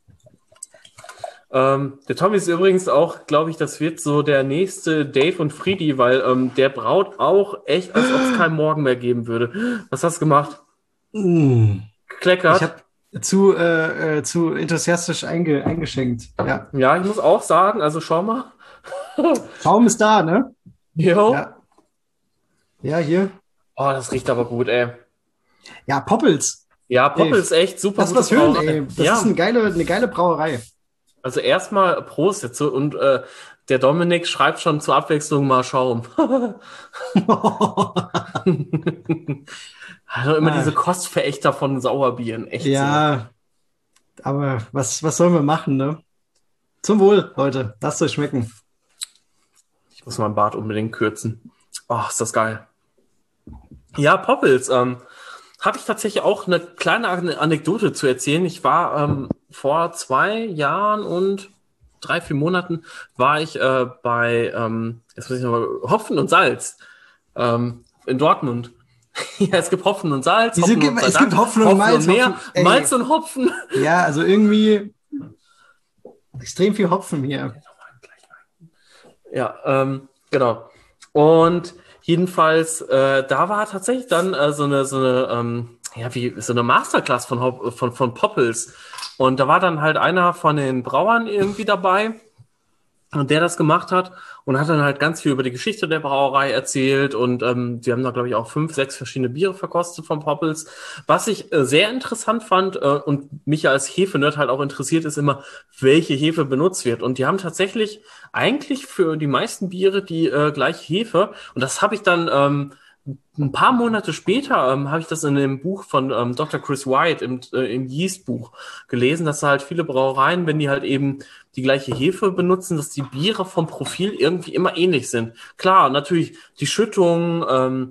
Der Tommy ist übrigens auch, glaube ich, das wird so der nächste Dave und Friedi, weil der braut auch echt, als ob es keinen Morgen mehr geben würde. Was hast du gemacht? Gekleckert? Ich habe zu enthusiastisch eingeschenkt. Ja. Ja, ich muss auch sagen, also schau mal. Schaum ist da, ne? Jo. Ja, hier. Oh, das riecht aber gut, ey. Ja, Poppels. Ja, Poppels echt super. Das ist was hören, ey. Das ist eine geile Brauerei. Also erstmal Prost jetzt so und der Dominik schreibt schon zur Abwechslung mal Schaum. Also immer diese Kostverächter von Sauerbieren, echt. Ja, so. Aber was sollen wir machen, ne? Zum Wohl, Leute. Lasst euch schmecken. Ich muss meinen Bart unbedingt kürzen. Oh, ist das geil. Ja, Poppels. Habe ich tatsächlich auch eine kleine Anekdote zu erzählen. Ich war vor 2 Jahren und 3-4 Monaten war ich bei jetzt weiß ich noch mal, Hopfen und Salz in Dortmund. Ja, es gibt Hopfen und Salz. Es gibt Hopfen und Malz. Malz und Hopfen. Ja, also irgendwie extrem viel Hopfen hier. Ja, genau. Und jedenfalls, da war tatsächlich dann so eine Masterclass von Poppels. Und da war dann halt einer von den Brauern irgendwie dabei, und der das gemacht hat und hat dann halt ganz viel über die Geschichte der Brauerei erzählt und die haben da, glaube ich, auch 5, 6 verschiedene Biere verkostet von Poppels. Was ich sehr interessant fand und mich als Hefe-Nerd halt auch interessiert, ist immer, welche Hefe benutzt wird. Und die haben tatsächlich eigentlich für die meisten Biere die gleiche Hefe. Und das habe ich dann ein paar Monate später habe ich das in dem Buch von Dr. Chris White im Yeast-Buch gelesen, dass halt viele Brauereien, wenn die halt eben die gleiche Hefe benutzen, dass die Biere vom Profil irgendwie immer ähnlich sind. Klar, natürlich die Schüttung,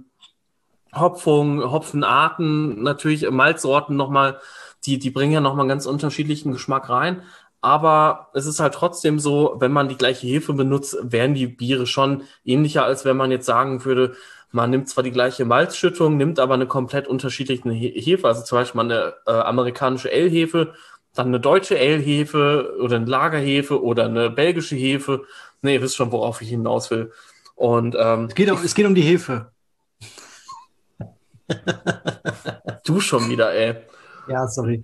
Hopfenarten, natürlich Malzsorten nochmal, die bringen ja nochmal einen ganz unterschiedlichen Geschmack rein. Aber es ist halt trotzdem so, wenn man die gleiche Hefe benutzt, werden die Biere schon ähnlicher, als wenn man jetzt sagen würde, man nimmt zwar die gleiche Malzschüttung, nimmt aber eine komplett unterschiedliche Hefe, also zum Beispiel mal eine amerikanische Ale-Hefe, dann eine deutsche Ale-Hefe oder eine Lagerhefe oder eine belgische Hefe. Nee, ihr wisst schon, worauf ich hinaus will. Und es geht um die Hefe. Du schon wieder, ey. Ja, sorry.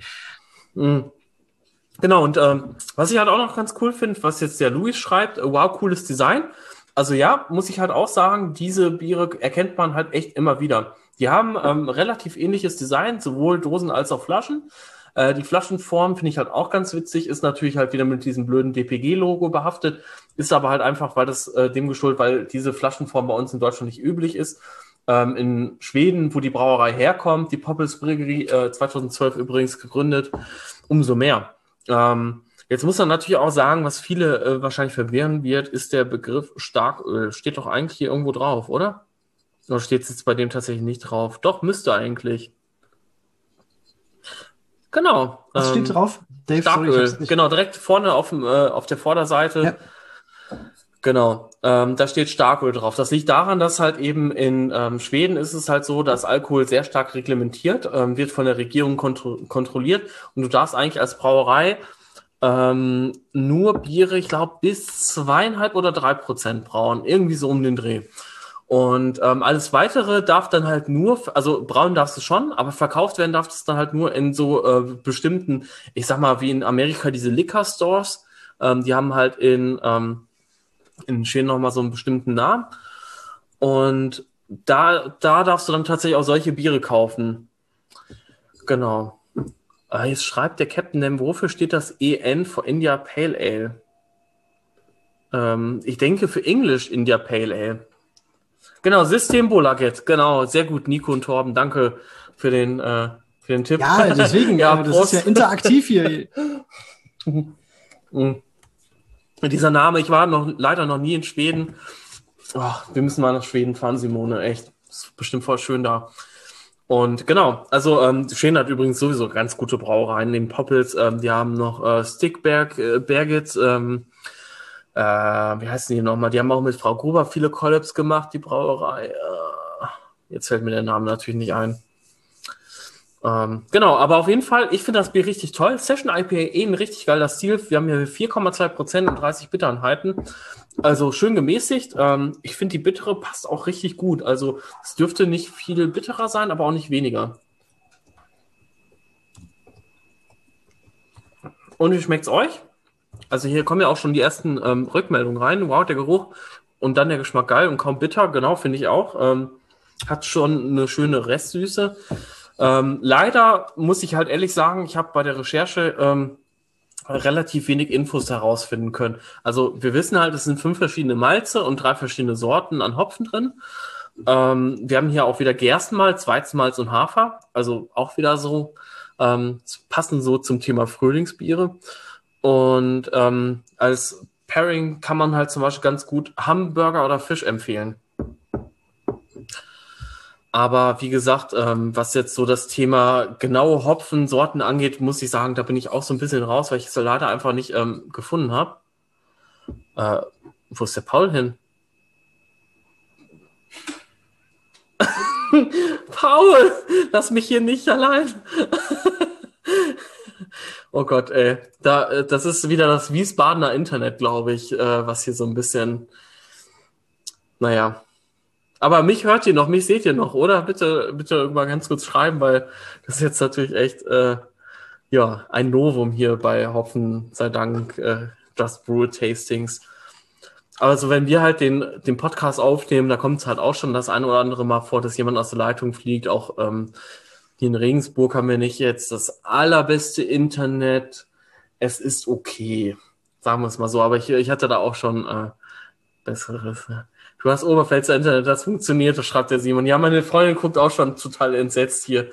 Genau, und was ich halt auch noch ganz cool finde, was jetzt der Luis schreibt, wow, cooles Design. Also ja, muss ich halt auch sagen, diese Biere erkennt man halt echt immer wieder. Die haben relativ ähnliches Design, sowohl Dosen als auch Flaschen. Die Flaschenform finde ich halt auch ganz witzig, ist natürlich halt wieder mit diesem blöden DPG-Logo behaftet, ist aber halt einfach, weil das dem geschuldet, weil diese Flaschenform bei uns in Deutschland nicht üblich ist. in Schweden, wo die Brauerei herkommt, die Poppels Brewery, 2012 übrigens gegründet, umso mehr. Jetzt muss man natürlich auch sagen, was viele wahrscheinlich verwirren wird, ist der Begriff Starköl. Steht doch eigentlich hier irgendwo drauf, oder? Oder steht es jetzt bei dem tatsächlich nicht drauf? Doch, müsste eigentlich. Genau. Was steht drauf? Dave, Starköl, sorry, genau, direkt vorne auf der Vorderseite. Ja. Genau, da steht Starköl drauf. Das liegt daran, dass halt eben in Schweden ist es halt so, dass Alkohol sehr stark reglementiert, wird von der Regierung kontrolliert und du darfst eigentlich als Brauerei nur Biere, ich glaube, bis 2,5 oder 3% brauen, irgendwie so um den Dreh. Und alles Weitere darf dann halt nur, also brauen darfst du schon, aber verkauft werden darf es dann halt nur in so bestimmten, ich sag mal, wie in Amerika diese Liquor Stores, die haben halt in Schweden nochmal so einen bestimmten Namen. Und da darfst du dann tatsächlich auch solche Biere kaufen. Genau. Jetzt schreibt der Captain, denn wofür steht das EN für India Pale Ale? Ich denke für English India Pale Ale. Genau, Systembolaget, genau, sehr gut, Nico und Torben, danke für den Tipp. Ja, deswegen, ja, das ist ja interaktiv hier. Dieser Name, ich war leider noch nie in Schweden. Oh, wir müssen mal nach Schweden fahren, Simone, echt, ist bestimmt voll schön da. Und genau, also Schweden hat übrigens sowieso ganz gute Brauereien, den Poppels, die haben noch Stickberget, wie heißen die nochmal? Die haben auch mit Frau Gruber viele Collabs gemacht, die Brauerei. Jetzt fällt mir der Name natürlich nicht ein. Genau, aber auf jeden Fall, ich finde das Bier richtig toll. Session IPA, ein richtig geiler Stil. Wir haben hier 4,2% und 30 Bittereinheiten. Also schön gemäßigt. Ich finde, die Bittere passt auch richtig gut. Also es dürfte nicht viel bitterer sein, aber auch nicht weniger. Und wie schmeckt's euch? Also hier kommen ja auch schon die ersten Rückmeldungen rein. Wow, der Geruch und dann der Geschmack geil und kaum bitter. Genau, finde ich auch. Hat schon eine schöne Restsüße. Leider muss ich halt ehrlich sagen, ich habe bei der Recherche relativ wenig Infos herausfinden können. Also wir wissen halt, es sind 5 verschiedene Malze und 3 verschiedene Sorten an Hopfen drin. Wir haben hier auch wieder Gerstenmalz, Weizenmalz und Hafer. Also auch wieder so passen so zum Thema Frühlingsbiere. Und als Pairing kann man halt zum Beispiel ganz gut Hamburger oder Fisch empfehlen. Aber wie gesagt, was jetzt so das Thema genaue Hopfensorten angeht, muss ich sagen, da bin ich auch so ein bisschen raus, weil ich es leider einfach nicht gefunden habe. Wo ist der Paul hin? Paul, lass mich hier nicht allein. Oh Gott, ey. Das ist wieder das Wiesbadener Internet, glaube ich, was hier so ein bisschen, naja. Aber mich hört ihr noch, mich seht ihr noch, oder? Bitte mal ganz kurz schreiben, weil das ist jetzt natürlich echt, ein Novum hier bei Hopfen, sei Dank, Just Brew Tastings. Aber so, wenn wir halt den Podcast aufnehmen, da kommt es halt auch schon das ein oder andere Mal vor, dass jemand aus der Leitung fliegt. Auch hier in Regensburg haben wir nicht jetzt das allerbeste Internet. Es ist okay, sagen wir es mal so. Aber ich hatte da auch schon besseres. Du hast Oberpfälzer Internet, das funktioniert, das schreibt der Simon. Ja, meine Freundin guckt auch schon total entsetzt hier.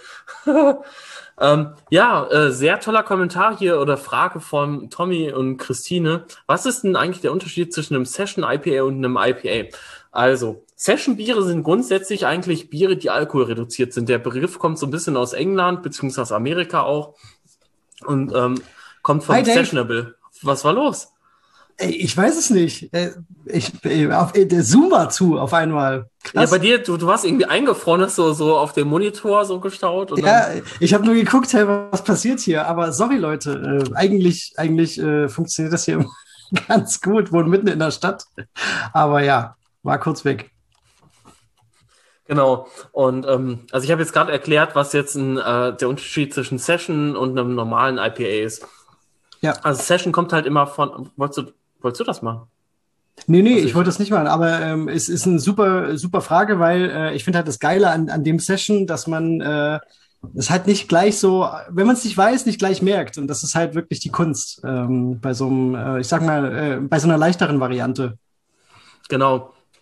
Sehr toller Kommentar hier oder Frage von Tommy und Christine. Was ist denn eigentlich der Unterschied zwischen einem Session IPA und einem IPA? Also, Session-Biere sind grundsätzlich eigentlich Biere, die alkoholreduziert sind. Der Begriff kommt so ein bisschen aus England, beziehungsweise Amerika auch. Und kommt vom Sessionable. Was war los? Ich weiß es nicht. Der Zoom war zu auf einmal. Krass. Ja, bei dir, du warst irgendwie eingefroren, hast so auf dem Monitor so gestaut. Und ja, ich habe nur geguckt, hey, was passiert hier? Aber sorry, Leute, eigentlich funktioniert das hier ganz gut. Wohnen mitten in der Stadt. Aber ja, war kurz weg. Genau. Und also ich habe jetzt gerade erklärt, was jetzt der Unterschied zwischen Session und einem normalen IPA ist. Ja. Also Session kommt halt immer von. Wolltest du das machen? Nee, ich wollte das nicht machen, aber es ist eine super Frage, weil ich finde halt das Geile an dem Session, dass man es halt nicht gleich so, wenn man es nicht weiß, nicht gleich merkt. Und das ist halt wirklich die Kunst bei so einem, bei so einer leichteren Variante. Genau.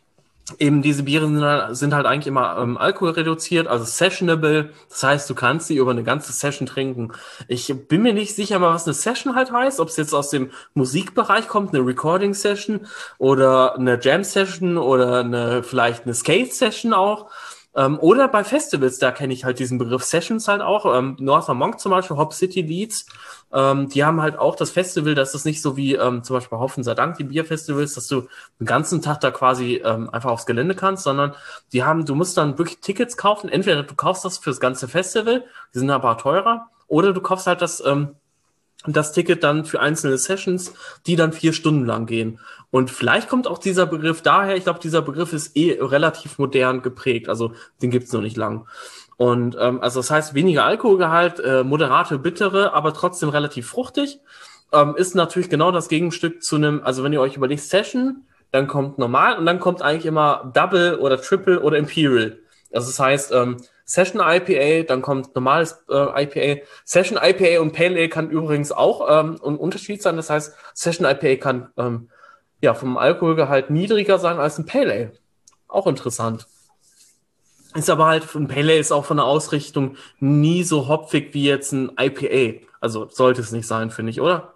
Eben diese Biere sind halt eigentlich immer alkoholreduziert, also sessionable. Das heißt, du kannst sie über eine ganze Session trinken. Ich bin mir nicht sicher, mal was eine Session halt heißt, ob es jetzt aus dem Musikbereich kommt, eine Recording-Session oder eine Jam-Session oder vielleicht eine Skate-Session auch. Oder bei Festivals, da kenne ich halt diesen Begriff Sessions halt auch. Northern Monk zum Beispiel, Hop City Leeds, die haben halt auch das Festival, das ist nicht so wie zum Beispiel Hoffen sei Dank, die Bierfestivals, dass du den ganzen Tag da quasi einfach aufs Gelände kannst, sondern du musst dann wirklich Tickets kaufen. Entweder du kaufst das fürs ganze Festival, die sind aber teurer, oder du kaufst halt das Ticket dann für einzelne Sessions, die dann 4 Stunden lang gehen. Und vielleicht kommt auch dieser Begriff daher, ich glaube, dieser Begriff ist relativ modern geprägt, also den gibt's noch nicht lang. Und also das heißt, weniger Alkoholgehalt, moderate, bittere, aber trotzdem relativ fruchtig, ist natürlich genau das Gegenstück zu einem, also wenn ihr euch überlegt, Session, dann kommt normal und dann kommt eigentlich immer Double oder Triple oder Imperial. Also das heißt, Session IPA, dann kommt normales IPA. Session IPA und Pale Ale kann übrigens auch ein Unterschied sein. Das heißt, Session IPA kann vom Alkoholgehalt niedriger sein als ein Pale Ale. Auch interessant. Ist aber halt, ein Pale Ale ist auch von der Ausrichtung nie so hopfig wie jetzt ein IPA. Also sollte es nicht sein, finde ich, oder?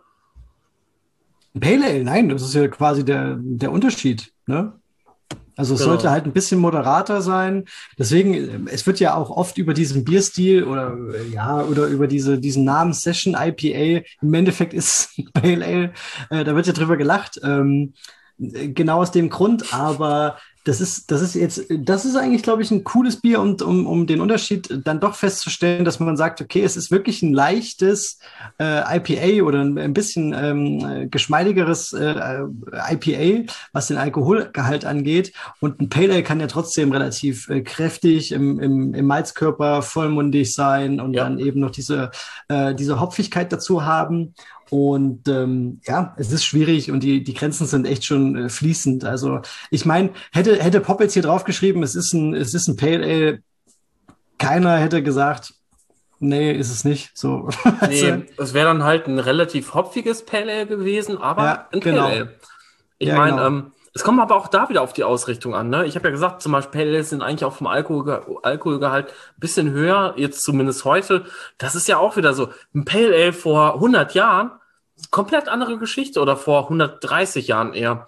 Pale Ale, nein, das ist ja quasi der Unterschied, ne? Also es sollte halt ein bisschen moderater sein. Deswegen, es wird ja auch oft über diesen Bierstil oder über diesen Namen Session IPA, im Endeffekt ist Pale Ale, da wird ja drüber gelacht. Genau aus dem Grund, aber das ist eigentlich, glaube ich, ein cooles Bier, und um den Unterschied dann doch festzustellen, dass man sagt, okay, es ist wirklich ein leichtes IPA oder ein bisschen geschmeidigeres IPA, was den Alkoholgehalt angeht. Und ein Pale Ale kann ja trotzdem relativ kräftig im Malzkörper vollmundig sein und dann eben noch diese Hopfigkeit dazu haben. Und es ist schwierig und die Grenzen sind echt schon fließend. Also ich meine, hätte Pop jetzt hier draufgeschrieben, es ist ein Pale Ale, keiner hätte gesagt, nee, ist es nicht. So. Nee, es wäre dann halt ein relativ hopfiges Pale Ale gewesen, aber ein Pale Ale. Ich meine, es kommt aber auch da wieder auf die Ausrichtung an. Ne? Ich habe ja gesagt, zum Beispiel Pale Ales sind eigentlich auch vom Alkoholgehalt ein bisschen höher, jetzt zumindest heute. Das ist ja auch wieder so. Ein Pale Ale vor 100 Jahren, komplett andere Geschichte, oder vor 130 Jahren eher.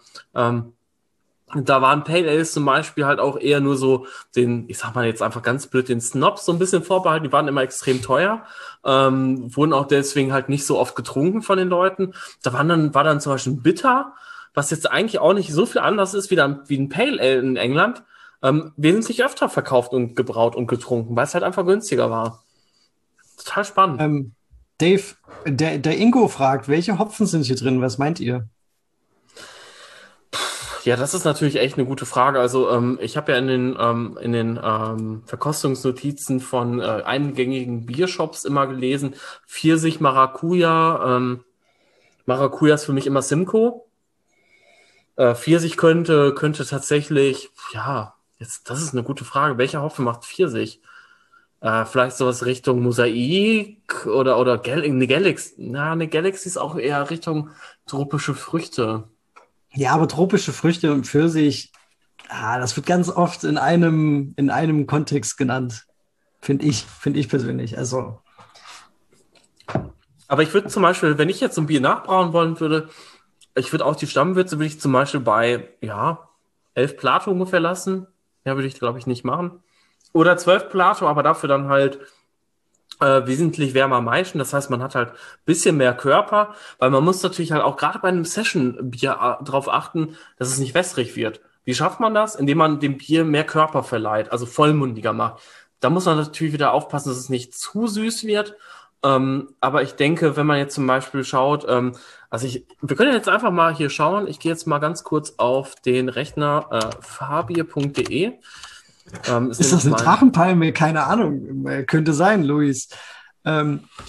Da waren Pale Ales zum Beispiel halt auch eher nur so ich sag mal jetzt einfach ganz blöd, den Snobs so ein bisschen vorbehalten. Die waren immer extrem teuer, wurden auch deswegen halt nicht so oft getrunken von den Leuten. War dann zum Beispiel ein Bitter, was jetzt eigentlich auch nicht so viel anders ist wie ein Pale Ale in England, wesentlich öfter verkauft und gebraut und getrunken, weil es halt einfach günstiger war. Total spannend. Dave, der Ingo fragt, welche Hopfen sind hier drin? Was meint ihr? Ja, das ist natürlich echt eine gute Frage. Also ich habe ja in den Verkostungsnotizen von eingängigen Biershops immer gelesen, Pfirsich, Maracuja. Maracuja ist für mich immer Simcoe. Pfirsich könnte tatsächlich, das ist eine gute Frage. Welcher Hopfen macht Pfirsich? Vielleicht sowas Richtung Mosaik oder eine Galaxy. Eine Galaxy ist auch eher Richtung tropische Früchte. Ja, aber tropische Früchte und Pfirsich, das wird ganz oft in einem Kontext genannt. Finde ich persönlich. Also. Aber ich würde zum Beispiel, wenn ich jetzt ein Bier nachbrauen wollen würde, ich würde auch die Stammwürze würde ich zum Beispiel bei 11 Plato ungefähr lassen. Ja, würde ich, glaube ich, nicht machen. Oder 12 Plato, aber dafür dann halt wesentlich wärmer maischen. Das heißt, man hat halt ein bisschen mehr Körper, weil man muss natürlich halt auch gerade bei einem Session-Bier darauf achten, dass es nicht wässrig wird. Wie schafft man das? Indem man dem Bier mehr Körper verleiht, also vollmundiger macht. Da muss man natürlich wieder aufpassen, dass es nicht zu süß wird. Aber ich denke, wenn man jetzt zum Beispiel schaut, wir können jetzt einfach mal hier schauen. Ich gehe jetzt mal ganz kurz auf den Rechner fabier.de. Ist das eine Drachenpalme? Keine Ahnung. Könnte sein, Luis.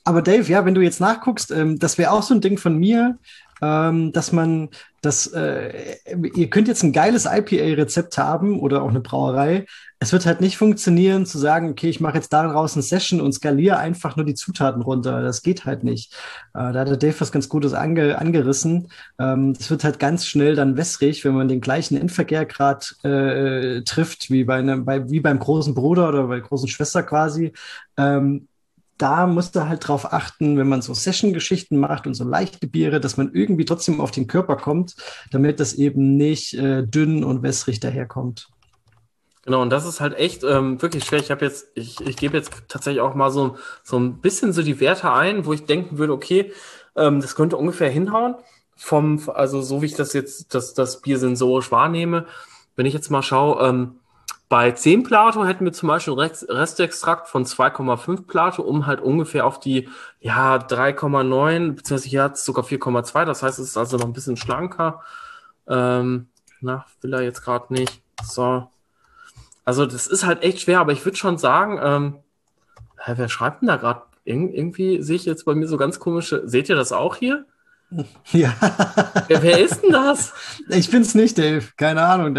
Aber Dave, ja, wenn du jetzt nachguckst, das wäre auch so ein Ding von mir, dass man ihr könnt jetzt ein geiles IPA-Rezept haben oder auch eine Brauerei. Es wird halt nicht funktionieren, zu sagen, okay, ich mache jetzt daraus eine Session und skaliere einfach nur die Zutaten runter. Das geht halt nicht. Da hat der Dave was ganz Gutes angerissen. Das wird halt ganz schnell dann wässrig, wenn man den gleichen Endvergärgrad trifft, wie wie beim großen Bruder oder bei der großen Schwester quasi. Da musst du halt drauf achten, wenn man so Session-Geschichten macht und so leichte Biere, dass man irgendwie trotzdem auf den Körper kommt, damit das eben nicht dünn und wässrig daherkommt. Genau, und das ist halt echt wirklich schwer. Ich gebe jetzt tatsächlich auch mal so ein bisschen so die Werte ein, wo ich denken würde, okay, das könnte ungefähr hinhauen. Also so wie ich das jetzt, das Bier sensorisch wahrnehme. Wenn ich jetzt mal schaue, bei 10 Plato hätten wir zum Beispiel einen Restextrakt von 2,5 Plato, um halt ungefähr auf die 3,9, beziehungsweise hier hat es sogar 4,2, das heißt, es ist also noch ein bisschen schlanker. Will er jetzt gerade nicht. So. Also das ist halt echt schwer, aber ich würde schon sagen, wer schreibt denn da gerade? Irgendwie sehe ich jetzt bei mir so ganz komische, seht ihr das auch hier? Ja. Wer ist denn das? Ich bin's nicht, Dave. Keine Ahnung.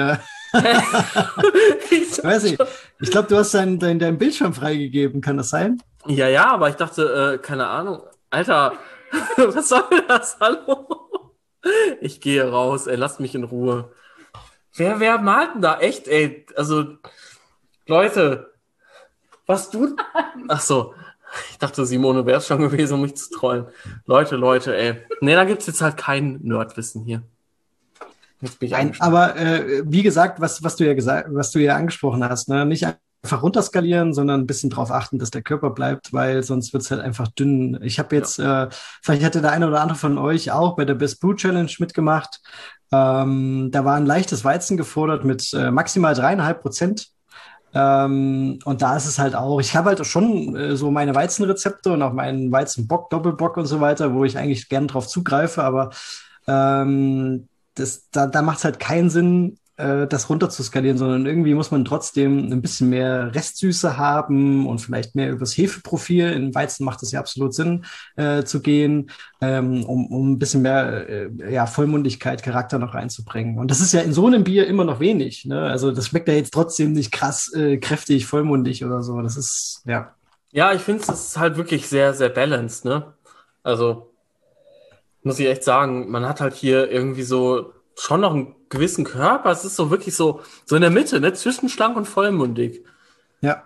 Weiß ich. Ich glaube, du hast deinen Bildschirm freigegeben. Kann das sein? Ja, aber ich dachte, keine Ahnung. Alter, was soll das? Hallo? Ich gehe raus, ey, lasst mich in Ruhe. Wer malt denn da? Echt, ey? Also, Leute, was du... Ach so, ich dachte, Simone wäre es schon gewesen, um mich zu trollen. Leute, ey. Nee, da gibt's jetzt halt kein Nerdwissen hier. Nein, aber wie gesagt, was du ja angesprochen hast, ne? Nicht einfach runterskalieren, sondern ein bisschen drauf achten, dass der Körper bleibt, weil sonst wird's halt einfach dünn. Ich habe jetzt, vielleicht hatte der eine oder andere von euch auch bei der Best Brew Challenge mitgemacht. Da war ein leichtes Weizen gefordert mit maximal 3,5%. Und da ist es halt auch, ich habe halt schon so meine Weizenrezepte und auch meinen Weizenbock, Doppelbock und so weiter, wo ich eigentlich gern drauf zugreife, aber da macht es halt keinen Sinn, das runter zu skalieren, sondern irgendwie muss man trotzdem ein bisschen mehr Restsüße haben und vielleicht mehr übers Hefeprofil. In Weizen macht es ja absolut Sinn, zu gehen, um ein bisschen mehr Vollmundigkeit, Charakter noch reinzubringen. Und das ist ja in so einem Bier immer noch wenig. Ne? Also das schmeckt ja jetzt trotzdem nicht krass kräftig, vollmundig oder so. Das ist, ja. Ja, ich finde es ist halt wirklich sehr, sehr balanced, ne? Also muss ich echt sagen, man hat halt hier irgendwie so schon noch einen gewissen Körper. Es ist so wirklich so in der Mitte, ne? Zwischen schlank und vollmundig. Ja.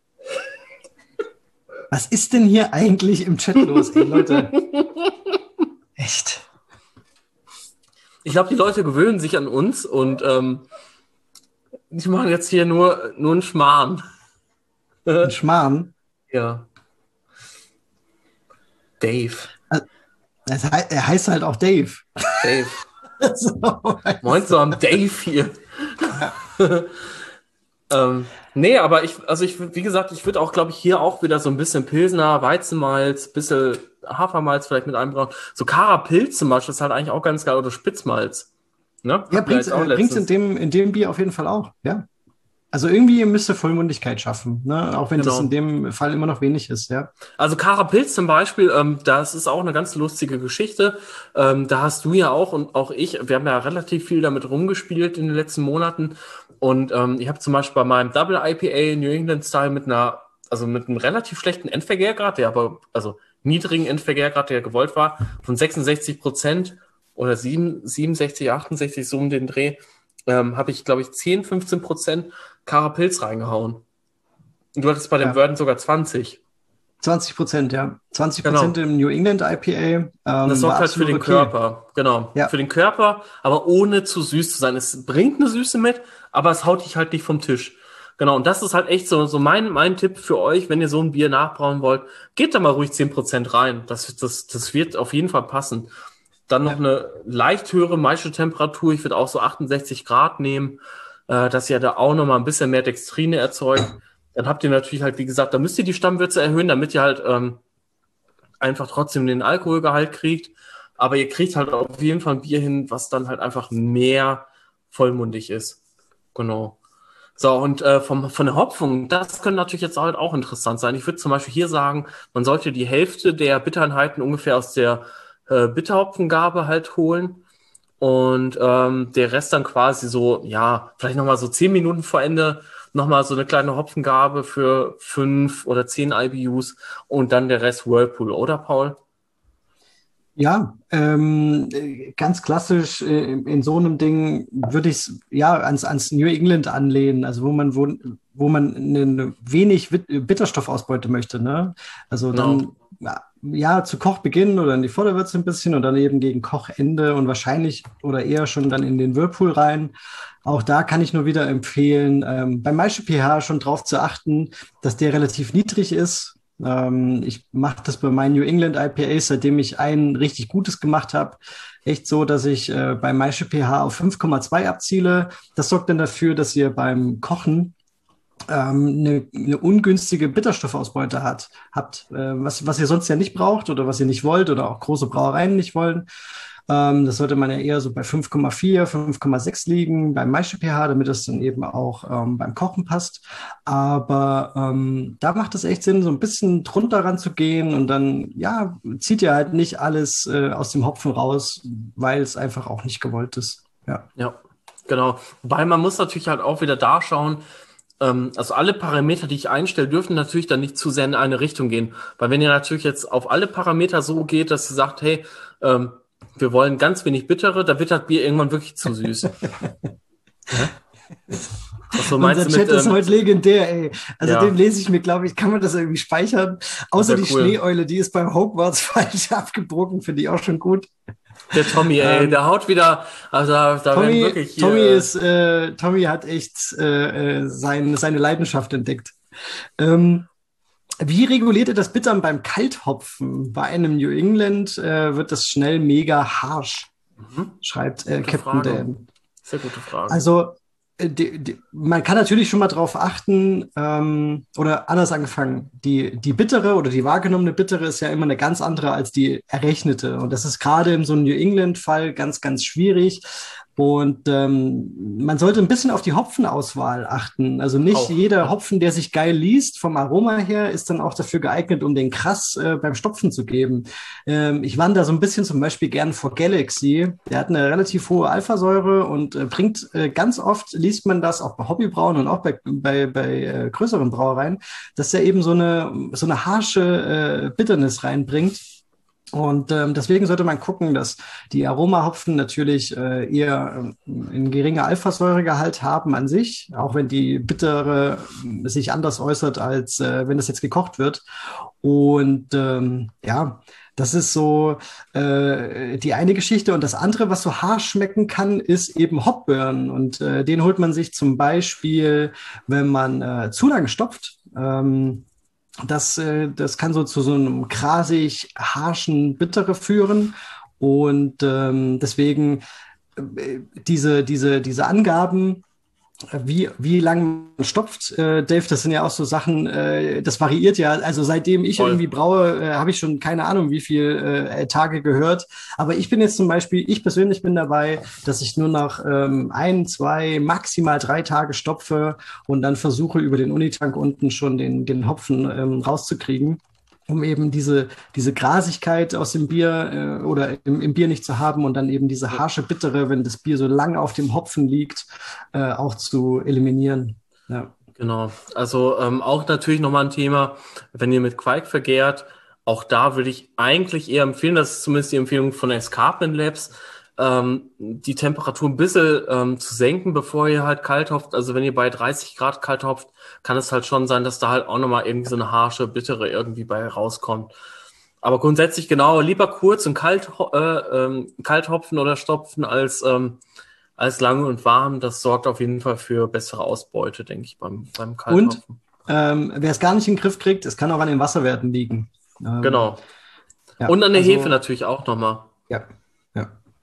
Was ist denn hier eigentlich im Chat los, ey, Leute? Echt. Ich glaube, die Leute gewöhnen sich an uns und die machen jetzt hier nur einen Schmarrn. Ein Schmarrn? Ja. Dave. Er heißt halt auch Dave. Dave. So, Moin so am Dave hier. Nee, aber wie gesagt, ich würde auch, glaube ich, hier auch wieder so ein bisschen Pilsner, Weizenmalz, bisschen Hafermalz vielleicht mit einbrauen. So Karapilz zum Beispiel ist halt eigentlich auch ganz geil, oder Spitzmalz. Ne? Ja, bringt's in dem Bier auf jeden Fall auch, ja. Also irgendwie müsste Vollmundigkeit schaffen, ne? Auch wenn das in dem Fall immer noch wenig ist, ja. Also Karapilz zum Beispiel, das ist auch eine ganz lustige Geschichte. Da hast du ja auch und auch ich, wir haben ja relativ viel damit rumgespielt in den letzten Monaten. Und ich habe zum Beispiel bei meinem Double IPA New England Style mit einem relativ schlechten Endvergärgrad, also niedrigen Endvergärgrad, der gewollt war, von 66% oder 67, 68, so um den Dreh, habe ich, glaube ich, 10-15% Karapilz reingehauen. Und du hattest bei dem Verden sogar 20. 20%, ja. 20% im New England IPA. Das sorgt halt für den Körper. Genau. Ja. Für den Körper, aber ohne zu süß zu sein. Es bringt eine Süße mit, aber es haut dich halt nicht vom Tisch. Genau. Und das ist halt echt so mein Tipp für euch, wenn ihr so ein Bier nachbrauen wollt. Geht da mal ruhig 10% rein. Das wird auf jeden Fall passen. Dann noch eine leicht höhere Maischetemperatur. Ich würde auch so 68 Grad nehmen, dass ihr da auch noch mal ein bisschen mehr Dextrine erzeugt. Dann habt ihr natürlich halt, wie gesagt, da müsst ihr die Stammwürze erhöhen, damit ihr halt einfach trotzdem den Alkoholgehalt kriegt. Aber ihr kriegt halt auf jeden Fall ein Bier hin, was dann halt einfach mehr vollmundig ist. Genau. So, und von der Hopfung, das könnte natürlich jetzt halt auch interessant sein. Ich würde zum Beispiel hier sagen, man sollte die Hälfte der Bittereinheiten ungefähr aus der Bitterhopfengabe halt holen und der Rest dann quasi so, ja, vielleicht nochmal so 10 Minuten vor Ende nochmal so eine kleine Hopfengabe für 5 oder 10 IBUs und dann der Rest Whirlpool, oder Paul? Ja, ganz klassisch in so einem Ding würde ich es ja ans New England anlehnen, also wo man eine wenig Bitterstoffausbeute möchte, ne? Also Genau. dann ja zu Kochbeginn oder in die Vorderwürze ein bisschen und dann eben gegen Kochende und wahrscheinlich oder eher schon dann in den Whirlpool rein. Auch da kann ich nur wieder empfehlen, beim Maische pH schon drauf zu achten, dass der relativ niedrig ist. Ich mache das bei meinen New England IPAs, seitdem ich ein richtig gutes gemacht habe, echt so, dass ich bei Maische pH auf 5,2 abziele. Das sorgt dann dafür, dass ihr beim Kochen eine ungünstige Bitterstoffausbeute habt, was ihr sonst ja nicht braucht oder was ihr nicht wollt oder auch große Brauereien nicht wollen. Das sollte man ja eher so bei 5,4, 5,6 liegen beim Maische pH, damit es dann eben auch beim Kochen passt. Aber da macht es echt Sinn, so ein bisschen drunter ranzugehen und dann, ja, zieht ihr halt nicht alles aus dem Hopfen raus, weil es einfach auch nicht gewollt ist. Ja. Ja, genau. Wobei man muss natürlich halt auch wieder da schauen, also alle Parameter, die ich einstelle, dürfen natürlich dann nicht zu sehr in eine Richtung gehen. Weil wenn ihr natürlich jetzt auf alle Parameter so geht, dass ihr sagt, hey, wir wollen ganz wenig bittere, da wird das Bier irgendwann wirklich zu süß. Was so meinst Unser du Chat ist heute legendär, ey. Also Ja. den lese ich mir, glaube ich, kann man das irgendwie speichern. Außer Sehr die cool. Schneeeule, die ist beim Hogwarts falsch abgebogen, finde ich auch schon gut. Der Tommy, ey, der haut wieder, also da werden wirklich hier, Tommy hat echt seine Leidenschaft entdeckt. Wie reguliert ihr das Bittern beim Kalthopfen? Bei einem New England wird das schnell mega harsch, schreibt Captain Frage. Dan. Sehr gute Frage. Also man kann natürlich schon mal drauf achten, oder anders angefangen, die bittere oder die wahrgenommene bittere ist ja immer eine ganz andere als die errechnete. Und das ist gerade in so einem New England-Fall ganz, ganz schwierig. Und man sollte ein bisschen auf die Hopfenauswahl achten. Also nicht Auch, jeder ja. Hopfen, der sich geil liest, vom Aroma her, ist dann auch dafür geeignet, um den Krass beim Stopfen zu geben. Ich wandere so ein bisschen zum Beispiel gern vor Galaxy. Der hat eine relativ hohe Alphasäure und bringt ganz oft, liest man das auch bei Hobbybrauen und auch bei größeren Brauereien, dass der eben so eine harsche Bitterness reinbringt. Und deswegen sollte man gucken, dass die Aromahopfen natürlich eher einen geringen Alphasäuregehalt haben an sich, auch wenn die bittere sich anders äußert, als wenn das jetzt gekocht wird. Und ja, das ist so die eine Geschichte. Und das andere, was so harsch schmecken kann, ist eben Hopburn. Und den holt man sich zum Beispiel, wenn man zu lange stopft. Das kann so zu so einem grasig, harschen Bittere führen. Und deswegen diese Angaben, wie lang man stopft, Dave, das sind ja auch so Sachen, das variiert ja. Also seitdem ich Voll. irgendwie braue, habe ich schon keine Ahnung, wie viel Tage gehört. Aber ich bin jetzt zum Beispiel, ich persönlich bin dabei, dass ich nur nach 1, 2, maximal 3 Tage stopfe und dann versuche, über den Unitank unten schon den Hopfen rauszukriegen, um eben diese Grasigkeit aus dem Bier oder im Bier nicht zu haben und dann eben diese harsche Bittere, wenn das Bier so lang auf dem Hopfen liegt, auch zu eliminieren. Ja. Genau. Also auch natürlich nochmal ein Thema, wenn ihr mit Quark vergärt, auch da würde ich eigentlich eher empfehlen, das ist zumindest die Empfehlung von Escarpment Labs, die Temperatur ein bisschen zu senken, bevor ihr halt kalt hopft. Also wenn ihr bei 30 Grad kalt hopft, kann es halt schon sein, dass da halt auch nochmal irgendwie so eine harsche, bittere irgendwie bei rauskommt. Aber grundsätzlich genau, lieber kurz und kalt hopfen oder stopfen als lang und warm. Das sorgt auf jeden Fall für bessere Ausbeute, denke ich, beim Kalthopfen. Wer es gar nicht in den Griff kriegt, es kann auch an den Wasserwerten liegen. Genau. Ja, Und an der also, Hefe natürlich auch nochmal. Ja, ja.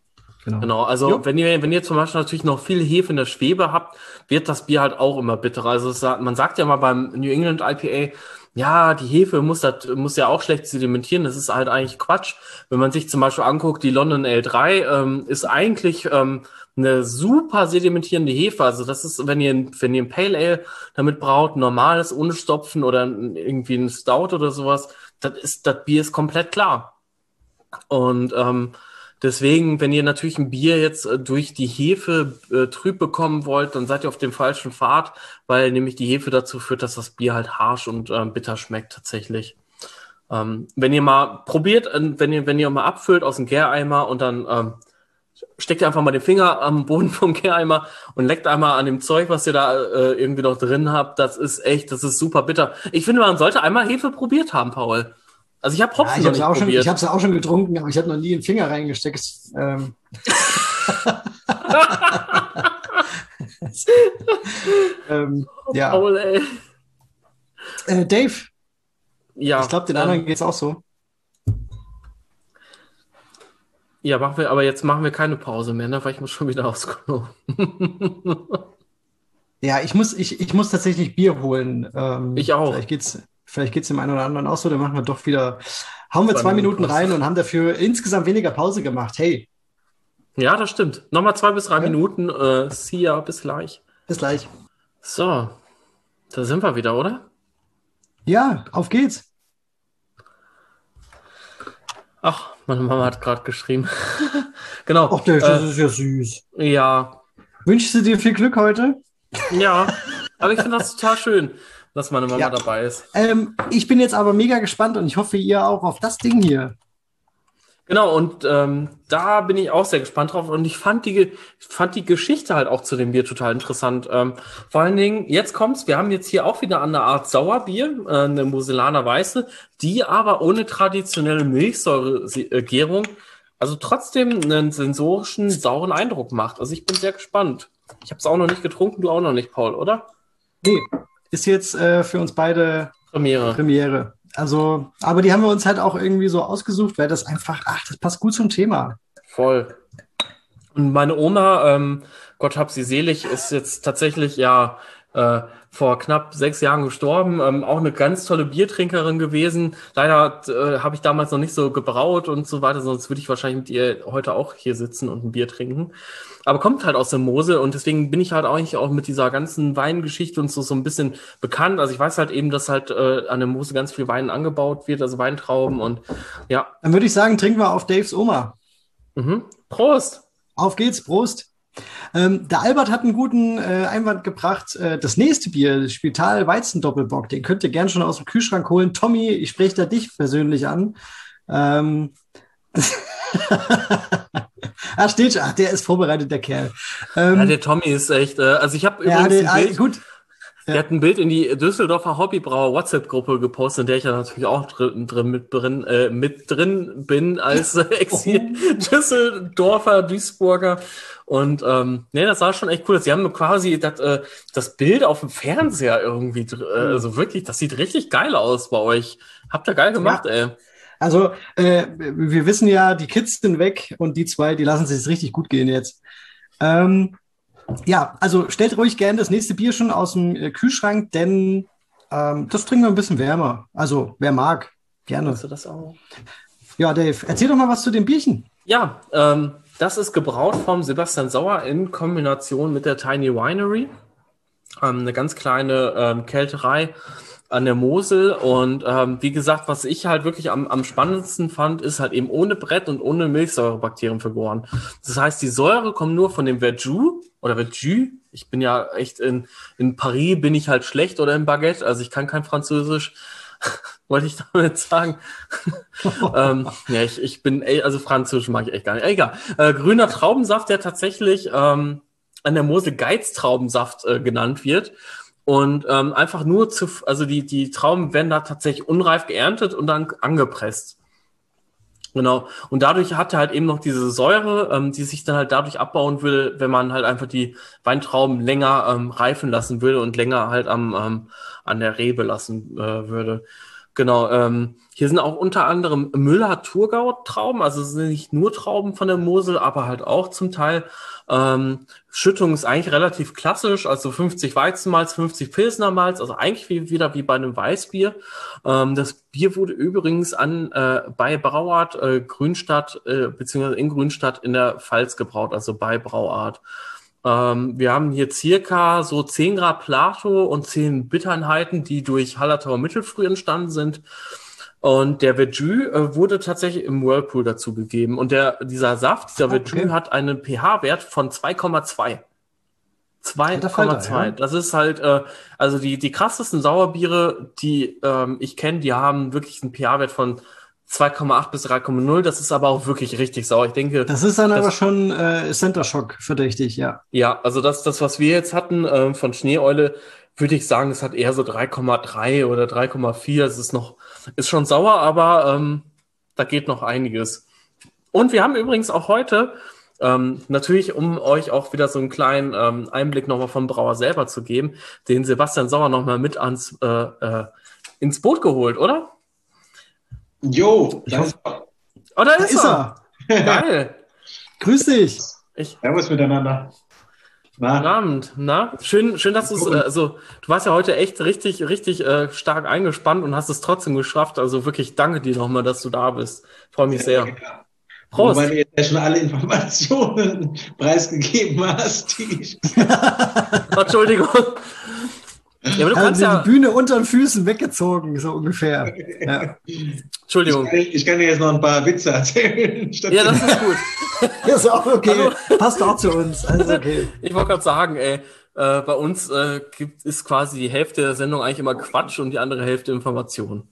Genau, also wenn ihr zum Beispiel natürlich noch viel Hefe in der Schwebe habt, wird das Bier halt auch immer bitterer. Also man sagt ja mal beim New England IPA, ja, die Hefe muss ja auch schlecht sedimentieren. Das ist halt eigentlich Quatsch. Wenn man sich zum Beispiel anguckt, die London Ale3 ist eigentlich eine super sedimentierende Hefe. Also das ist, wenn ihr ein Pale Ale damit braut, normales, ohne Stopfen oder irgendwie ein Stout oder sowas, das Bier ist komplett klar. Und deswegen, wenn ihr natürlich ein Bier jetzt durch die Hefe trüb bekommen wollt, dann seid ihr auf dem falschen Pfad, weil nämlich die Hefe dazu führt, dass das Bier halt harsch und bitter schmeckt tatsächlich. Wenn ihr mal probiert, wenn ihr mal abfüllt aus dem Gäreimer und dann steckt ihr einfach mal den Finger am Boden vom Gäreimer und leckt einmal an dem Zeug, was ihr da irgendwie noch drin habt, das ist super bitter. Ich finde, man sollte einmal Hefe probiert haben, Paul. Also ich habe Hopfen noch nicht probiert. Ich habe es auch schon getrunken, aber ich habe noch nie den Finger reingesteckt. Ja. Paul, ey. Dave. Ja. Ich glaube, den anderen geht's auch so. Ja, jetzt machen wir keine Pause mehr, ne? Weil ich muss schon wieder aufs Klo. Ja, ich muss tatsächlich Bier holen. Ich auch. Vielleicht geht's dem einen oder anderen auch so, dann machen wir doch wieder, hauen wir 2 Minuten rein und haben dafür insgesamt weniger Pause gemacht. Hey. Ja, das stimmt. Nochmal 2 bis 3 Minuten. See ya, bis gleich. Bis gleich. So, da sind wir wieder, oder? Ja, auf geht's. Ach, meine Mama hat gerade geschrieben. Genau. Ach, das ist ja süß. Ja. Wünschst du dir viel Glück heute? Ja, aber ich finde das total schön, dass meine Mama dabei ist. Ich bin jetzt aber mega gespannt und ich hoffe, ihr auch auf das Ding hier. Genau, und da bin ich auch sehr gespannt drauf. Und ich fand die Geschichte halt auch zu dem Bier total interessant. Vor allen Dingen, jetzt kommt's, wir haben jetzt hier auch wieder eine Art Sauerbier, eine Moselaner Weiße, die aber ohne traditionelle Milchsäuregärung, also trotzdem einen sensorischen, sauren Eindruck macht. Also ich bin sehr gespannt. Ich habe es auch noch nicht getrunken, du auch noch nicht, Paul, oder? Nee, ist jetzt für uns beide Premiere. Also, aber die haben wir uns halt auch irgendwie so ausgesucht, weil das einfach, das passt gut zum Thema. Voll. Und meine Oma, Gott hab sie selig, ist jetzt tatsächlich vor knapp 6 Jahren gestorben. Auch eine ganz tolle Biertrinkerin gewesen. Leider habe ich damals noch nicht so gebraut und so weiter, sonst würde ich wahrscheinlich mit ihr heute auch hier sitzen und ein Bier trinken. Aber kommt halt aus der Mosel und deswegen bin ich halt eigentlich auch mit dieser ganzen Weingeschichte und so ein bisschen bekannt. Also ich weiß halt eben, dass halt an der Mosel ganz viel Wein angebaut wird, also Weintrauben und ja. Dann würde ich sagen, trinken wir auf Daves Oma. Mhm. Prost! Auf geht's, Prost! Der Albert hat einen guten Einwand gebracht. Das nächste Bier, Spital Weizen-Doppelbock, den könnt ihr gern schon aus dem Kühlschrank holen. Tommy, ich spreche da dich persönlich an. Steht schon. Der ist vorbereitet, der Kerl. Der Tommy ist echt, also ich habe übrigens ein Bild, gut. Der hat ein Bild in die Düsseldorfer Hobbybrauer WhatsApp-Gruppe gepostet, in der ich ja natürlich auch mit drin bin als Exil-Düsseldorfer, Duisburger. Und das sah schon echt cool aus. Sie haben quasi das Bild auf dem Fernseher irgendwie, also wirklich, das sieht richtig geil aus bei euch. Habt ihr geil gemacht, ey. Also, wir wissen ja, die Kids sind weg und die zwei, die lassen sich richtig gut gehen jetzt. Also stellt ruhig gerne das nächste Bier schon aus dem Kühlschrank, denn das trinken wir ein bisschen wärmer. Also, wer mag, gerne. Hast du das auch? Ja, Dave, erzähl doch mal was zu dem Bierchen. Ja, das ist gebraut vom Sebastian Sauer in Kombination mit der Tiny Winery. Eine ganz kleine Kälterei an der Mosel und wie gesagt, was ich halt wirklich am spannendsten fand, ist halt eben ohne Brett und ohne Milchsäurebakterien vergoren. Das heißt, die Säure kommt nur von dem Verjus oder Verjus. Ich bin ja echt in Paris bin ich halt schlecht oder im Baguette, also ich kann kein Französisch, wollte ich damit sagen. Ich bin, also Französisch mag ich echt gar nicht. Egal. Grüner Traubensaft, der tatsächlich an der Mosel Geiztraubensaft genannt wird. Und einfach nur also die Trauben werden da tatsächlich unreif geerntet und dann angepresst. Genau. Und dadurch hat er halt eben noch diese Säure, die sich dann halt dadurch abbauen will, wenn man halt einfach die Weintrauben länger reifen lassen würde und länger halt an der Rebe lassen würde. Genau, hier sind auch unter anderem Müller-Thurgau-Trauben, also es sind nicht nur Trauben von der Mosel, aber halt auch zum Teil. Schüttung ist eigentlich relativ klassisch, also 50 Weizenmalz, 50 Pilsner Malz, also eigentlich wieder wie bei einem Weißbier. Das Bier wurde übrigens bei Brauart Grünstadt, beziehungsweise in Grünstadt in der Pfalz gebraut, also bei Brauart. Wir haben hier circa so 10 Grad Plato und 10 Bittereinheiten, die durch Hallertauer Mittelfrüh entstanden sind. Und der Verjus wurde tatsächlich im Whirlpool dazu gegeben. Und dieser Verjus hat einen pH-Wert von 2,2. 2,2. Das ist halt, also die krassesten Sauerbiere, die ich kenne, die haben wirklich einen pH-Wert von 2,8 bis 3,0. Das ist aber auch wirklich richtig sauer. Ich denke, das ist dann aber schon Center Shock verdächtig, ja. Ja, also das, was wir jetzt hatten von Schneeeule, würde ich sagen, es hat eher so 3,3 oder 3,4. Es ist schon sauer, aber da geht noch einiges. Und wir haben übrigens auch heute, natürlich, um euch auch wieder so einen kleinen Einblick nochmal vom Brauer selber zu geben, den Sebastian Sauer nochmal mit ins Boot geholt, oder? Jo, da ist er. Geil. Grüß dich. Servus miteinander. Guten Abend. Na, schön, dass du du warst ja heute echt richtig stark eingespannt und hast es trotzdem geschafft. Also wirklich danke dir nochmal, dass du da bist. Freue mich sehr. Ja. Prost. Weil du jetzt ja schon alle Informationen preisgegeben hast. Entschuldigung. Ja, aber du kannst die Bühne unter den Füßen weggezogen, so ungefähr. Ja. Entschuldigung. Ich kann dir jetzt noch ein paar Witze erzählen. Ja, das ist gut. Das ist auch okay. Also, passt auch zu uns. Also okay. Ich wollte gerade sagen, bei uns ist quasi die Hälfte der Sendung eigentlich immer Quatsch und die andere Hälfte Information.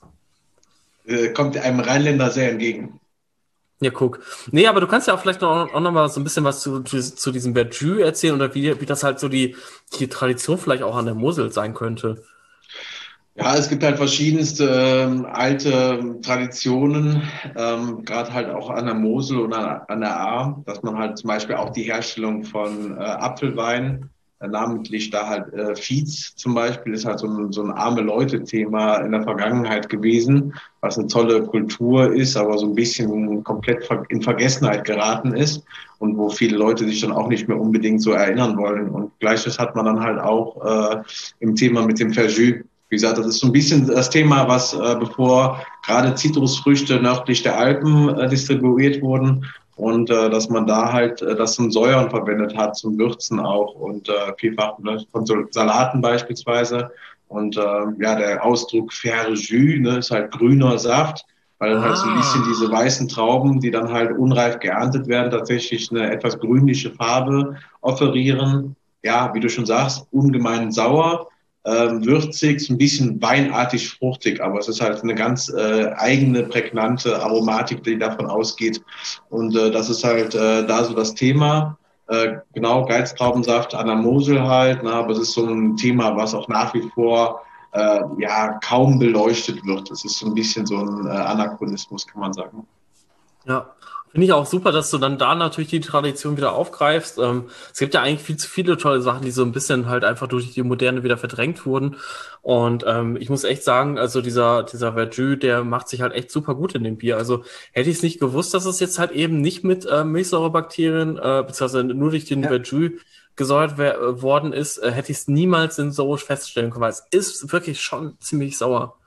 Kommt einem Rheinländer sehr entgegen. Ja, guck. Nee, aber du kannst ja auch vielleicht auch noch mal so ein bisschen was zu diesem Verjus erzählen oder wie das halt so die Tradition vielleicht auch an der Mosel sein könnte. Ja, es gibt halt verschiedenste alte Traditionen, gerade halt auch an der Mosel und an der Ahr, dass man halt zum Beispiel auch die Herstellung von Apfelwein, namentlich da halt Viez zum Beispiel, ist halt so ein arme Leute-Thema in der Vergangenheit gewesen, was eine tolle Kultur ist, aber so ein bisschen komplett in Vergessenheit geraten ist und wo viele Leute sich dann auch nicht mehr unbedingt so erinnern wollen. Und Gleiches hat man dann halt auch im Thema mit dem Verjus. Wie gesagt, das ist so ein bisschen das Thema, was bevor gerade Zitrusfrüchte nördlich der Alpen distribuiert wurden und dass man da halt das zum Säuern verwendet hat, zum Würzen auch und vielfach von Salaten beispielsweise. Und ja, der Ausdruck Verjus ist halt grüner Saft, weil dann halt so ein bisschen diese weißen Trauben, die dann halt unreif geerntet werden, tatsächlich eine etwas grünliche Farbe offerieren. Ja, wie du schon sagst, ungemein sauer. Würzig, so ein bisschen weinartig fruchtig, aber es ist halt eine ganz eigene, prägnante Aromatik, die davon ausgeht. Und das ist halt da so das Thema. Genau, Geiztraubensaft an der Mosel halt, aber es ist so ein Thema, was auch nach wie vor ja kaum beleuchtet wird. Es ist so ein bisschen so ein Anachronismus, kann man sagen. Ja. Finde ich auch super, dass du dann da natürlich die Tradition wieder aufgreifst. Es gibt ja eigentlich viel zu viele tolle Sachen, die so ein bisschen halt einfach durch die Moderne wieder verdrängt wurden. Und ich muss echt sagen, also dieser Verjus, der macht sich halt echt super gut in dem Bier. Also hätte ich es nicht gewusst, dass es jetzt halt eben nicht mit Milchsäurebakterien, beziehungsweise nur durch den Verjus gesäuert worden ist, hätte ich es niemals sensorisch feststellen können, weil es ist wirklich schon ziemlich sauer.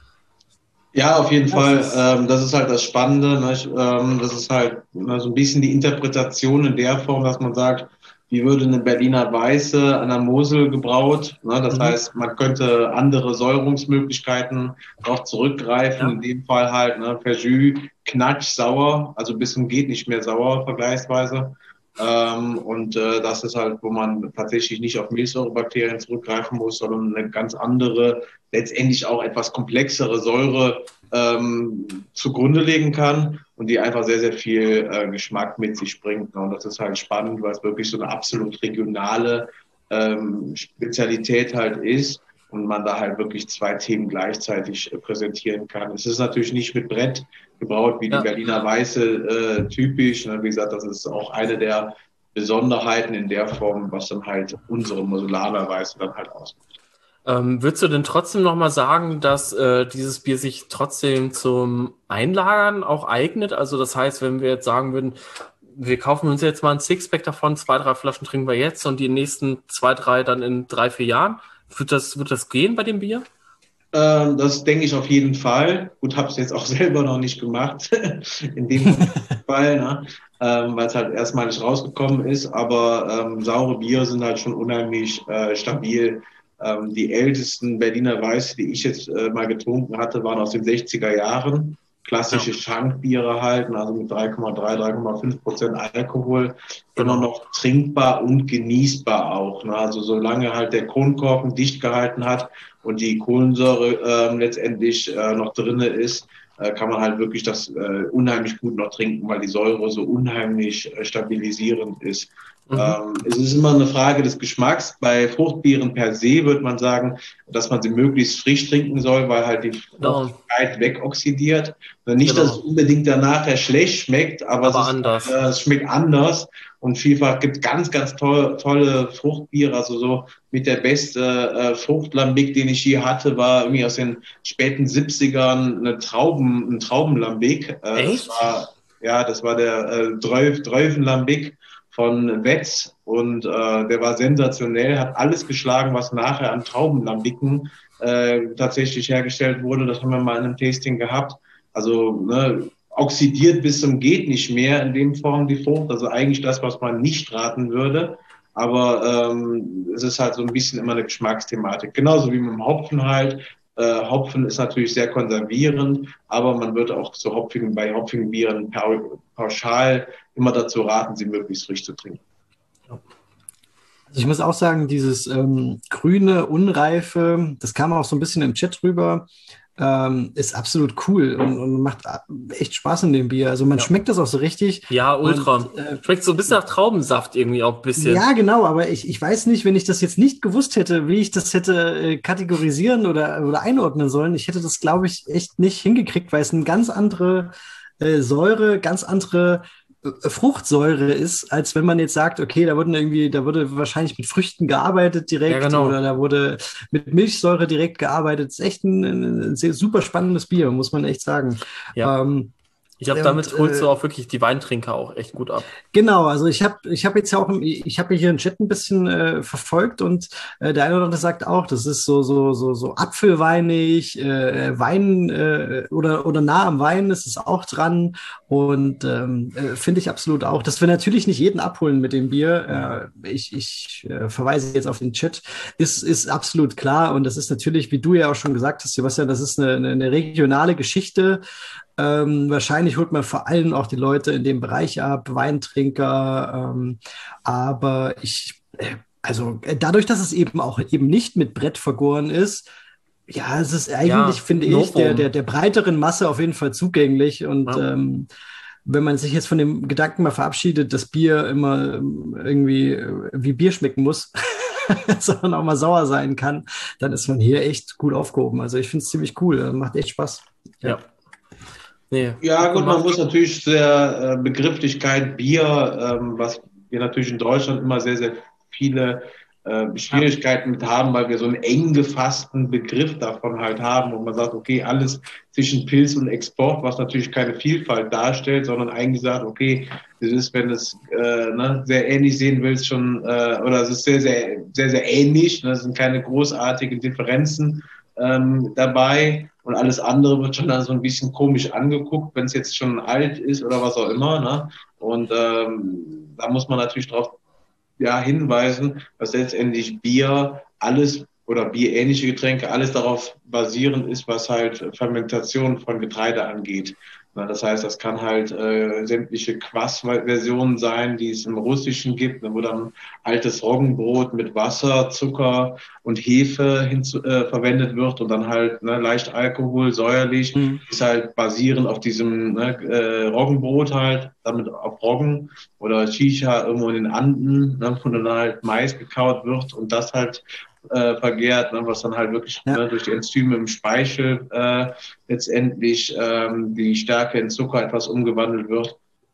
Ja, auf jeden Fall. Das ist halt das Spannende. Ne? Das ist halt so ein bisschen die Interpretation in der Form, dass man sagt, wie würde eine Berliner Weiße an der Mosel gebraut? Ne? Das heißt, man könnte andere Säuerungsmöglichkeiten auch zurückgreifen. Ja. In dem Fall halt Verjus, knatschsauer, also bis zum geht nicht mehr sauer vergleichsweise. Und das ist halt, wo man tatsächlich nicht auf Milchsäurebakterien zurückgreifen muss, sondern eine ganz andere, letztendlich auch etwas komplexere Säure zugrunde legen kann und die einfach sehr, sehr viel Geschmack mit sich bringt. Und das ist halt spannend, weil es wirklich so eine absolut regionale Spezialität halt ist und man da halt wirklich zwei Themen gleichzeitig präsentieren kann. Es ist natürlich nicht mit Brett gebraut, wie die Berliner Weiße typisch. Wie gesagt, das ist auch eine der Besonderheiten in der Form, was dann halt unsere Moselaner Weiße dann halt ausmacht. Würdest du denn trotzdem nochmal sagen, dass dieses Bier sich trotzdem zum Einlagern auch eignet? Also das heißt, wenn wir jetzt sagen würden, wir kaufen uns jetzt mal ein Sixpack davon, 2, 3 Flaschen trinken wir jetzt und die nächsten 2, 3 dann in 3, 4 Jahren. Wird das gehen bei dem Bier? Das denke ich auf jeden Fall. Gut, habe es jetzt auch selber noch nicht gemacht, in dem Fall, ne? Weil es halt erstmalig rausgekommen ist. Aber saure Biere sind halt schon unheimlich stabil. Die ältesten Berliner Weiße, die ich jetzt mal getrunken hatte, waren aus den 60er Jahren. Klassische Schankbiere halten, also mit 3,3, 3,5% Alkohol, immer noch trinkbar und genießbar auch. Ne? Also solange halt der Kronkorken dicht gehalten hat und die Kohlensäure letztendlich noch drinne ist, kann man halt wirklich das unheimlich gut noch trinken, weil die Säure so unheimlich stabilisierend ist. Es ist immer eine Frage des Geschmacks. Bei Fruchtbieren per se würde man sagen, dass man sie möglichst frisch trinken soll, weil halt die Fruchtigkeit wegoxidiert. Nicht, dass es unbedingt danach schlecht schmeckt, aber es schmeckt anders. Und vielfach gibt ganz, ganz tolle Fruchtbiere. Also so mit der beste Fruchtlambic, den ich je hatte, war irgendwie aus den späten 70ern ein Traubenlambic. Echt? Das war der Dreuvenlambic von Wetz und der war sensationell, hat alles geschlagen, was nachher an Traubenlambiken tatsächlich hergestellt wurde. Das haben wir mal in einem Tasting gehabt. Also oxidiert bis zum geht nicht mehr in dem Form die Frucht. Also eigentlich das, was man nicht raten würde. Aber es ist halt so ein bisschen immer eine Geschmacksthematik. Genauso wie mit dem Hopfen halt. Hopfen ist natürlich sehr konservierend, aber man würde auch bei hopfigen Bieren pauschal immer dazu raten, sie möglichst frisch zu trinken. Also ich muss auch sagen, dieses grüne, unreife, das kam auch so ein bisschen im Chat rüber, ist absolut cool und macht echt Spaß in dem Bier. Also man schmeckt das auch so richtig. Ja, ultra. Und, schmeckt so ein bisschen nach Traubensaft irgendwie auch ein bisschen. Ja, genau, aber ich weiß nicht, wenn ich das jetzt nicht gewusst hätte, wie ich das hätte kategorisieren oder einordnen sollen. Ich hätte das, glaube ich, echt nicht hingekriegt, weil es eine ganz andere Säure, ganz andere Fruchtsäure ist, als wenn man jetzt sagt, okay, da wurde wahrscheinlich mit Früchten gearbeitet direkt oder da wurde mit Milchsäure direkt gearbeitet. Das ist echt ein sehr, super spannendes Bier, muss man echt sagen. Ja. Ich glaube, damit holst du auch wirklich die Weintrinker auch echt gut ab. Genau, also ich habe jetzt ja auch, ich habe hier einen Chat ein bisschen verfolgt und der eine oder andere sagt auch, das ist so apfelweinig, Wein oder nah am Wein ist es auch dran und finde ich absolut auch, dass wir natürlich nicht jeden abholen mit dem Bier. Ich verweise jetzt auf den Chat, ist absolut klar und das ist natürlich, wie du ja auch schon gesagt hast, Sebastian, das ist eine regionale Geschichte. Wahrscheinlich holt man vor allem auch die Leute in dem Bereich ab, Weintrinker, aber dadurch, dass es eben nicht mit Brett vergoren ist, ja, es ist eigentlich, finde ich, der breiteren Masse auf jeden Fall zugänglich und wenn man sich jetzt von dem Gedanken mal verabschiedet, dass Bier immer irgendwie wie Bier schmecken muss, sondern auch mal sauer sein kann, dann ist man hier echt gut aufgehoben. Also ich finde es ziemlich cool, macht echt Spaß. Ja. Nee. Ja, gut, man muss natürlich der Begrifflichkeit Bier, was wir natürlich in Deutschland immer sehr, sehr viele Schwierigkeiten mit haben, weil wir so einen eng gefassten Begriff davon halt haben, wo man sagt, okay, alles zwischen Pilz und Export, was natürlich keine Vielfalt darstellt, sondern eigentlich sagt, okay, das ist, wenn es sehr ähnlich sehen willst, schon, oder es ist sehr, sehr, sehr, sehr ähnlich, es sind keine großartigen Differenzen dabei. Und alles andere wird schon dann so ein bisschen komisch angeguckt, wenn es jetzt schon alt ist oder was auch immer. Ne? Und da muss man natürlich darauf hinweisen, dass letztendlich Bier alles oder bierähnliche Getränke alles darauf basierend ist, was halt Fermentation von Getreide angeht. Das heißt, das kann halt sämtliche Quass-Versionen sein, die es im Russischen gibt, wo dann altes Roggenbrot mit Wasser, Zucker und Hefe verwendet wird und dann halt leicht Alkohol, säuerlich, ist halt basierend auf diesem Roggenbrot halt, damit auf Roggen oder Shisha irgendwo in den Anden, wo dann halt Mais gekaut wird und das halt vergärt, was dann halt wirklich durch die Enzyme im Speichel letztendlich die Stärke in Zucker etwas umgewandelt wird.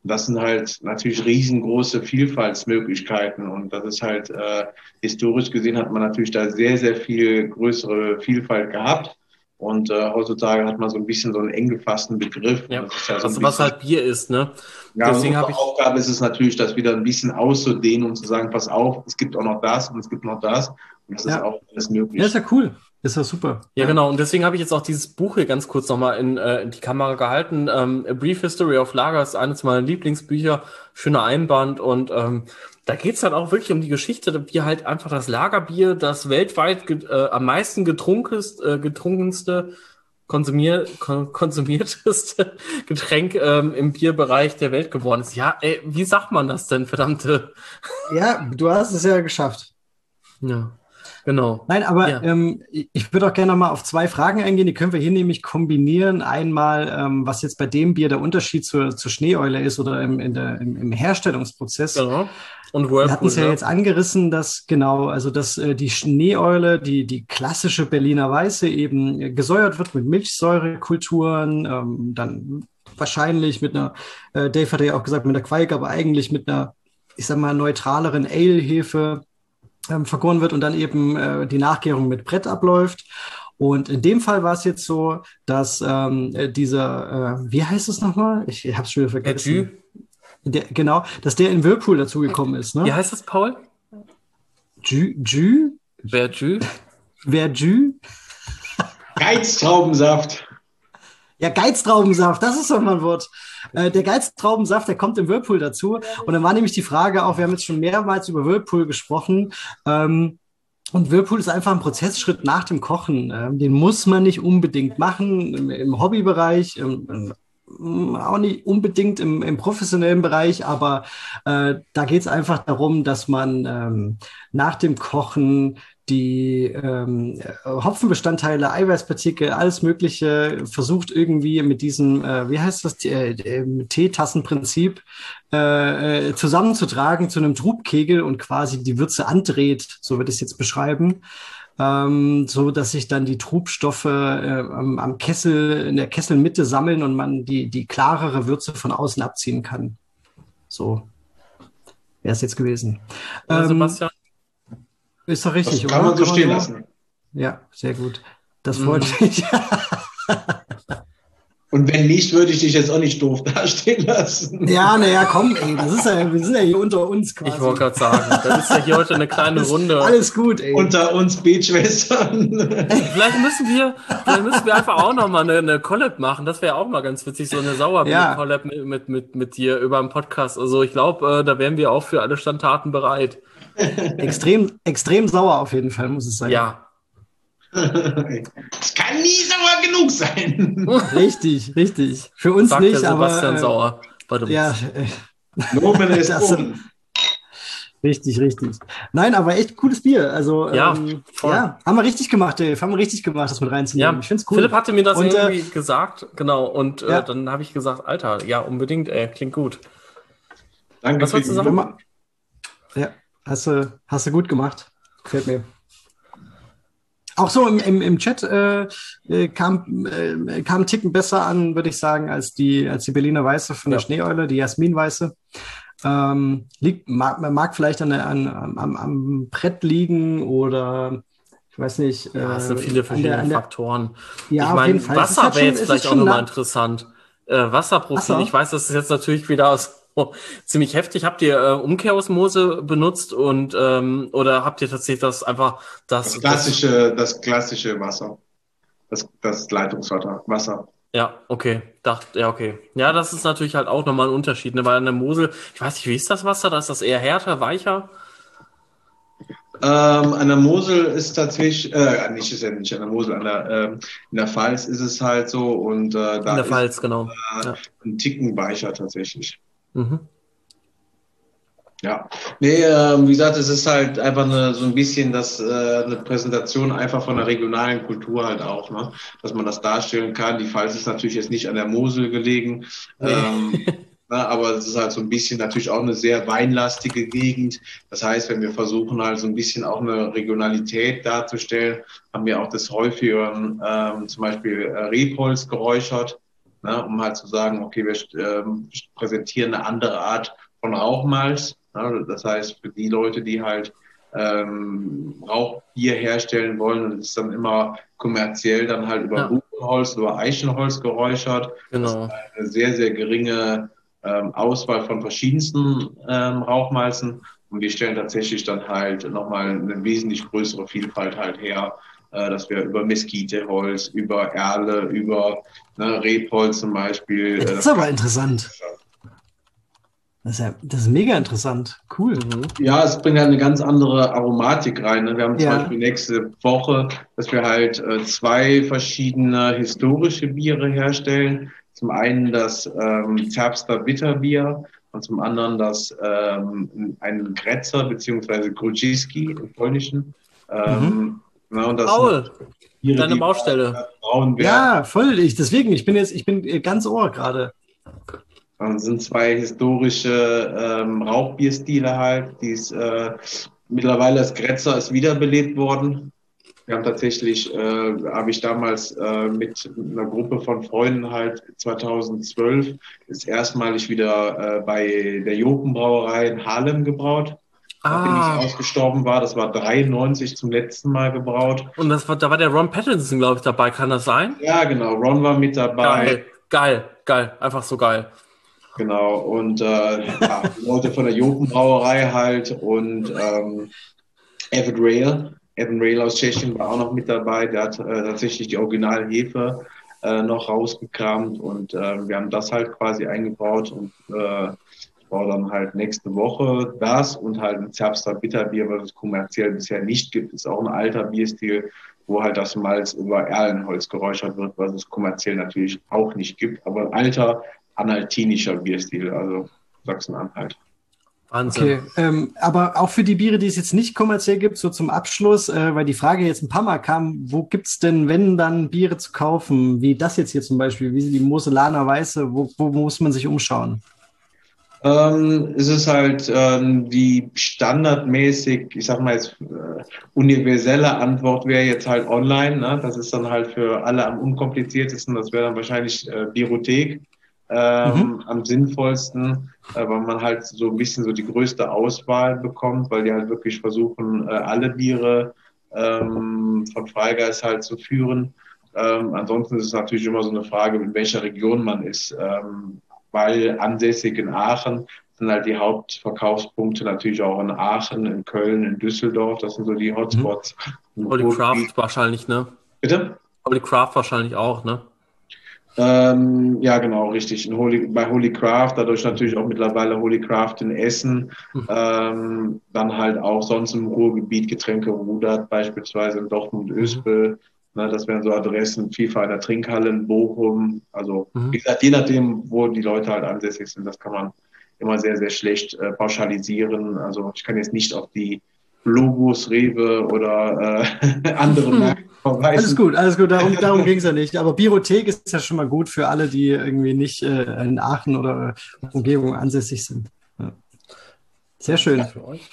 Und das sind halt natürlich riesengroße Vielfaltsmöglichkeiten. Und das ist halt, historisch gesehen hat man natürlich da sehr, sehr viel größere Vielfalt gehabt. Und heutzutage hat man so ein bisschen so einen eng gefassten Begriff. Ja, Das ist ja so ein also was bisschen, halt Bier ist, ne? ja, Deswegen unsere habe ich, Aufgabe ist es natürlich, das wieder ein bisschen auszudehnen und zu sagen, pass auf, es gibt auch noch das und es gibt noch das. Und das ist Ja. auch alles Ja, möglich. ist ja cool. Ist ja super. ja genau, und deswegen habe ich jetzt auch dieses Buch hier ganz kurz nochmal in die Kamera gehalten. A Brief History of Lager ist eines meiner Lieblingsbücher, schöner Einband und da geht's dann auch wirklich um die Geschichte, wie halt einfach das Lagerbier, das weltweit am meisten getrunkenste, konsumierteste Getränk im Bierbereich der Welt geworden ist. Ja, ey, wie sagt man das denn, verdammte? Ja, du hast es ja geschafft. Ja, genau. Nein, aber Ja. ich würde auch gerne noch mal auf 2 Fragen eingehen. Die können wir hier nämlich kombinieren. Einmal, was jetzt bei dem Bier der Unterschied zur Schneeeule ist oder im Herstellungsprozess. Genau. Und Wir hatten es ja ne? jetzt angerissen, dass die Schneeeule, die klassische Berliner Weiße eben gesäuert wird mit Milchsäurekulturen, dann wahrscheinlich mit einer, Dave hat ja auch gesagt, mit einer Qualk, aber eigentlich mit einer, ich sag mal, neutraleren Ale-Hefe vergoren wird und dann eben die Nachgärung mit Brett abläuft. Und in dem Fall war es jetzt so, dass wie heißt es nochmal? Ich habe es schon wieder vergessen. Genau, dass der in Whirlpool dazugekommen ist. Wie Ne? heißt das, Paul? Verjus? Geiztraubensaft. Ja, Geiztraubensaft, das ist doch mal ein Wort. Der Geiztraubensaft, der kommt im Whirlpool dazu. Und dann war nämlich die Frage auch, wir haben jetzt schon mehrmals über Whirlpool gesprochen. Und Whirlpool ist einfach ein Prozessschritt nach dem Kochen. Den muss man nicht unbedingt machen im Hobbybereich, auch nicht unbedingt im professionellen Bereich, aber da geht es einfach darum, dass man nach dem Kochen die Hopfenbestandteile, Eiweißpartikel, alles Mögliche versucht irgendwie mit diesem, wie heißt das, Teetassenprinzip zusammenzutragen zu einem Trubkegel und quasi die Würze andreht, so würde ich es jetzt beschreiben. So dass sich dann die Trubstoffe am Kessel, in der Kesselmitte sammeln und man die klarere Würze von außen abziehen kann. So wäre es jetzt gewesen. Sebastian? Ist doch richtig, Das kann man so stehen so? lassen. Ja, sehr gut. Das freut mich. Und wenn nicht, würde ich dich jetzt auch nicht doof dastehen lassen. Ja, naja, komm, ey, das ist ja, wir sind ja hier unter uns quasi. Ich wollte gerade sagen, das ist ja hier heute eine kleine Runde. Alles gut, ey. Unter uns Betschwestern. Vielleicht müssen wir einfach auch noch mal eine Collab machen. Das wäre auch mal ganz witzig, so eine Sauerbier-Collab mit dir über einen Podcast. Also ich glaube, da wären wir auch für alle Standarten bereit. Extrem sauer auf jeden Fall, muss es sein. Ja. Es kann nie sauer genug sein. Richtig. Für uns Sagt nicht, der aber Sebastian Sauer. Warte, ja, Nomen ist das sind- richtig. Nein, aber echt cooles Bier. Also Ja, voll. ja, haben wir richtig gemacht, Dave. Haben wir richtig gemacht, das mit reinzunehmen. Ja, Ich find's cool. Philipp hatte mir das Und, irgendwie gesagt, genau. Und ja. dann habe ich gesagt, Alter, ja, unbedingt, klingt gut. Danke Was wolltest du für die- sagen? Ja, hast du gut gemacht. Gefällt mir. Auch so im Chat kam ein Ticken besser an, würde ich sagen, als die Berliner Weiße von der Schneeeule, die Jasmin-Weiße. Mag vielleicht am Brett liegen oder ich weiß nicht. Ja, es sind viele verschiedene Faktoren. Ja, ich auf meine, jeden Fall. Wasser wäre jetzt vielleicht auch nochmal interessant. Wasserprofil, Wasser? ich weiß, das ist jetzt natürlich wieder ziemlich heftig. Habt ihr Umkehrosmose benutzt und oder habt ihr tatsächlich das einfach das klassische Wasser. Das Leitungswasser. Ja, okay. Okay. Ja, das ist natürlich halt auch nochmal ein Unterschied, ne? Weil an der Mosel, ich weiß nicht, wie ist das Wasser? Da ist das eher härter, weicher? An der Mosel ist tatsächlich, nicht an der Mosel, in der Pfalz ist es halt so und da In der ist Pfalz, genau. Ja. ein Ticken weicher tatsächlich. Mhm. Ja, nee, wie gesagt, es ist halt einfach so ein bisschen eine Präsentation einfach von der regionalen Kultur halt auch, ne? Dass man das darstellen kann. Die Pfalz ist natürlich jetzt nicht an der Mosel gelegen, aber es ist halt so ein bisschen natürlich auch eine sehr weinlastige Gegend. Das heißt, wenn wir versuchen halt so ein bisschen auch eine Regionalität darzustellen, haben wir auch des Häufigeren zum Beispiel Rebholz geräuchert. ne, um halt zu sagen, okay, wir präsentieren eine andere Art von Rauchmalz. Ne, das heißt, für die Leute, die halt Rauchbier herstellen wollen, und es ist dann immer kommerziell dann halt über Buchenholz, über Eichenholz geräuchert. Das ist Genau. eine sehr, sehr geringe Auswahl von verschiedensten Rauchmalzen. Und wir stellen tatsächlich dann halt nochmal eine wesentlich größere Vielfalt halt her, dass wir über Mesquiteholz, über Erle, über Rebholz zum Beispiel. Das ist aber interessant. Das ist mega interessant. Cool. Ja, es bringt halt eine ganz andere Aromatik rein. Ne? Wir haben zum Ja. Beispiel nächste Woche, dass wir halt 2 verschiedene historische Biere herstellen. Zum einen das Zerbster Bitterbier und zum anderen das ein Grätzer beziehungsweise Grudziski im Polnischen. Und das Paul, Biere, deine die Baustelle. brauen werden. Ja, voll. Ich bin ganz Ohr gerade. Und sind 2 historische Rauchbierstile halt, mittlerweile das Grätzer ist wiederbelebt worden. Wir haben tatsächlich, habe ich damals mit einer Gruppe von Freunden halt 2012 ist erstmalig wieder bei der Jopen-Brauerei in Haarlem gebraut. Nachdem ich ausgestorben war, das war 93 zum letzten Mal gebraut. Und da war der Ron Pattinson, glaube ich, dabei. Kann das sein? Ja, genau, Ron war mit dabei. Geil. Einfach so geil. Genau, und die Leute von der Jopen-Brauerei halt und Evan Rail aus Tschechien war auch noch mit dabei. Der hat tatsächlich die Originalhefe noch rausgekramt und wir haben das halt quasi eingebaut und ich baue dann halt nächste Woche das und halt ein Zerbster Bitterbier, was es kommerziell bisher nicht gibt. Ist auch ein alter Bierstil, wo halt das Malz über Erlenholz geräuchert wird, was es kommerziell natürlich auch nicht gibt, aber ein alter analtinischer Bierstil, also Sachsen-Anhalt. Wahnsinn. Okay, aber auch für die Biere, die es jetzt nicht kommerziell gibt, so zum Abschluss, weil die Frage jetzt ein paar Mal kam, wo gibt's denn, wenn dann Biere zu kaufen, wie das jetzt hier zum Beispiel, wie die Moselaner Weiße, wo muss man sich umschauen? Es ist halt die standardmäßig, ich sag mal jetzt, universelle Antwort wäre jetzt halt online. Ne? Das ist dann halt für alle am unkompliziertesten. Das wäre dann wahrscheinlich Biothek am sinnvollsten, weil man halt so ein bisschen so die größte Auswahl bekommt, weil die halt wirklich versuchen, alle Biere von Freigeist halt zu führen. Ansonsten ist es natürlich immer so eine Frage, in welcher Region man ist. Weil ansässig in Aachen sind halt die Hauptverkaufspunkte natürlich auch in Aachen, in Köln, in Düsseldorf. Das sind so die Hotspots. Holy Craft wahrscheinlich, ne? Bitte? Holy Craft wahrscheinlich auch, ne? Ja, genau, richtig. Bei Holy Craft, dadurch natürlich auch mittlerweile Holy Craft in Essen. Dann halt auch sonst im Ruhrgebiet Getränke Rudert, beispielsweise in Dortmund-Öspel. Ne, das wären so Adressen, FIFA in der Trinkhalle in Bochum. Also, wie gesagt, je nachdem, wo die Leute halt ansässig sind, das kann man immer sehr, sehr schlecht pauschalisieren. Also, ich kann jetzt nicht auf die Globus, Rewe oder andere Märkte verweisen. Alles gut, darum ging es ja nicht. Aber Biothek ist ja schon mal gut für alle, die irgendwie nicht in Aachen oder Umgebung ansässig sind. Ja. Sehr schön.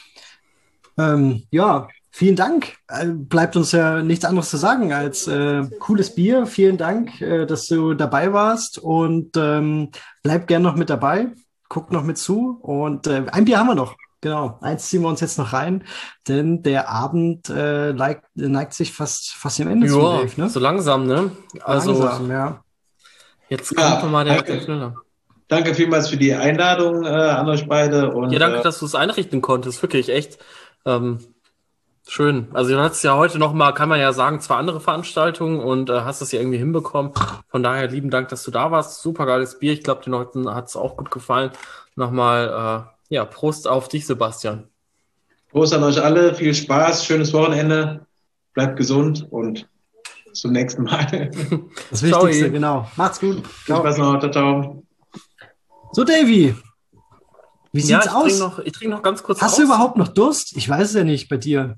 Ja, vielen Dank. Bleibt uns ja nichts anderes zu sagen als cooles Bier. Vielen Dank, dass du dabei warst und bleib gern noch mit dabei. Guckt noch mit zu und ein Bier haben wir noch. Genau, eins ziehen wir uns jetzt noch rein, denn der Abend neigt sich fast dem Ende zu, Dave, ne? So langsam, ne? Also langsam, ja. Jetzt kommt mal der Schneller. Danke vielmals für die Einladung an euch beide. Und, ja, danke, dass du es einrichten konntest. Wirklich echt schön. Also du hattest ja heute noch mal, kann man ja sagen, 2 andere Veranstaltungen und hast das ja irgendwie hinbekommen. Von daher lieben Dank, dass du da warst. Super geiles Bier. Ich glaube, den Leuten hat es auch gut gefallen. Nochmal ja, Prost auf dich, Sebastian. Prost an euch alle, viel Spaß, schönes Wochenende, bleibt gesund und bis zum nächsten Mal. Das Wichtigste, genau. Macht's gut. Viel Spaß noch, ciao, ciao. So, Davy, wie sieht's aus? Ich trinke noch ganz kurz Hast du überhaupt noch Durst? Ich weiß es ja nicht bei dir.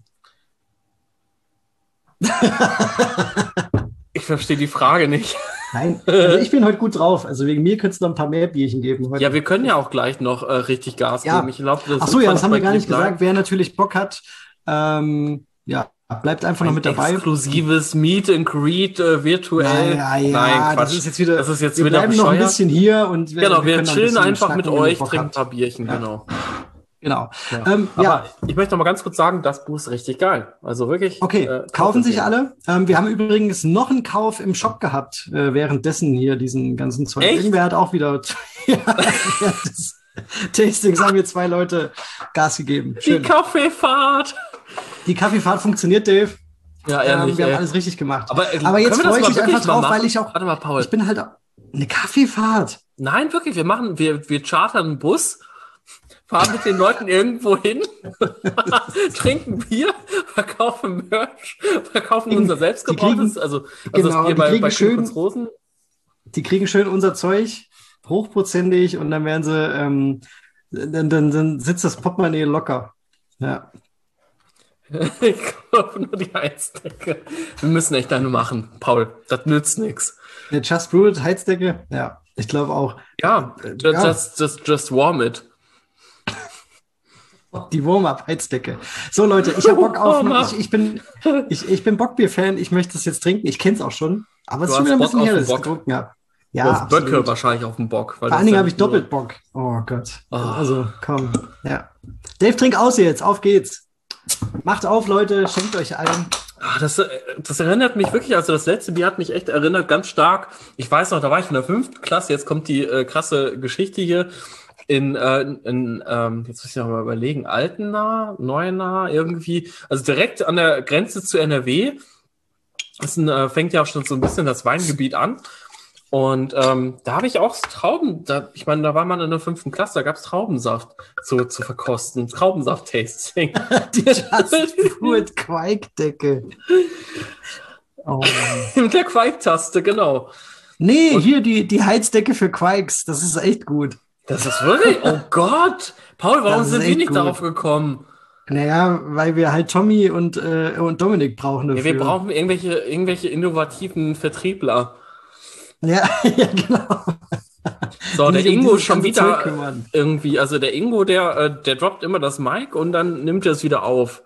Ich verstehe die Frage nicht. Nein, also ich bin heute gut drauf. Also wegen mir könnte es noch ein paar mehr Bierchen geben heute. Ja, wir können ja auch gleich noch richtig Gas geben. Ich glaub, Ach so, ja, das haben wir gar nicht gesagt. Wer natürlich Bock hat, ja, Bleibt einfach noch mit dabei. Exklusives Meet and Greet virtuell. Ja, Nein, Quatsch. das ist jetzt wieder. Wir bleiben bescheuert. noch ein bisschen hier und wir können chillen einfach mit euch, Bock trinken ein habt. paar Bierchen, genau. Genau. Aber ich möchte noch mal ganz kurz sagen, das Buch ist richtig geil. Also wirklich. Okay, kaufen sich alle. Wir haben übrigens noch einen Kauf im Shop gehabt, währenddessen hier diesen ganzen Zeug. Echt? Irgendwer hat auch wieder das Tastings haben mir 2 Leute Gas gegeben. Schön. Die Kaffeefahrt. Die Kaffeefahrt funktioniert, Dave. Ja, ehrlich. Wir haben alles richtig gemacht. Aber jetzt können wir das freue ich mal mich wirklich einfach drauf, mal machen? weil ich auch. Warte mal, Paul. Ich bin halt eine Kaffeefahrt. Nein, wirklich. Wir chartern einen Bus, fahren mit den Leuten irgendwo hin, trinken Bier, verkaufen Merch, verkaufen unser selbstgebrautes, also genau, das Bier bei Schön Rosen. Die kriegen schön unser Zeug, hochprozentig, und dann werden sie, dann sitzt das Portemonnaie locker. Ja. Ich kaufe nur die Heizdecke. Wir müssen echt eine machen, Paul. Das nützt nichts. Eine Just Brew It Heizdecke? Ja, ich glaube auch. Ja, just warm it. Die Warm-Up-Heizdecke. So, Leute, ich habe Bock auf. Ich bin Bockbier-Fan. Ich möchte es jetzt trinken. Ich kenne es auch schon. Aber es ist schon wieder ein bisschen her, dass ich es getrunken habe. Ja, auf Böcke wahrscheinlich auf dem Bock. Vor allen Dingen habe ich doppelt Bock. Oh Gott. Also, komm. Ja. Dave, trink aus jetzt. Auf geht's. Macht auf, Leute. Schenkt euch ein. Das erinnert mich wirklich, also das letzte Bier hat mich echt erinnert, ganz stark. Ich weiß noch, da war ich in der 5. Klasse. Jetzt kommt die krasse Geschichte hier. Jetzt muss ich noch mal überlegen, Altena, Neuenahr, irgendwie, also direkt an der Grenze zu NRW. Das fängt ja auch schon so ein bisschen das Weingebiet an. Und da habe ich auch Trauben, da war man in der 5. Klasse, da gab es Traubensaft zu verkosten. Traubensaft-Tasting. Die Just Fruit Quaikdecke. Oh. Mit der Quaik-Taste, genau. Nee, hier die Heizdecke für Quaiks, das ist echt gut. Das ist wirklich, oh Gott. Paul, warum sind wir nicht gut darauf gekommen? Naja, weil wir halt Tommy und Dominik brauchen dafür. Ja, wir brauchen irgendwelche innovativen Vertriebler. Ja, genau. So, der Ingo schon wieder irgendwie, also der Ingo, der droppt immer das Mic und dann nimmt er es wieder auf.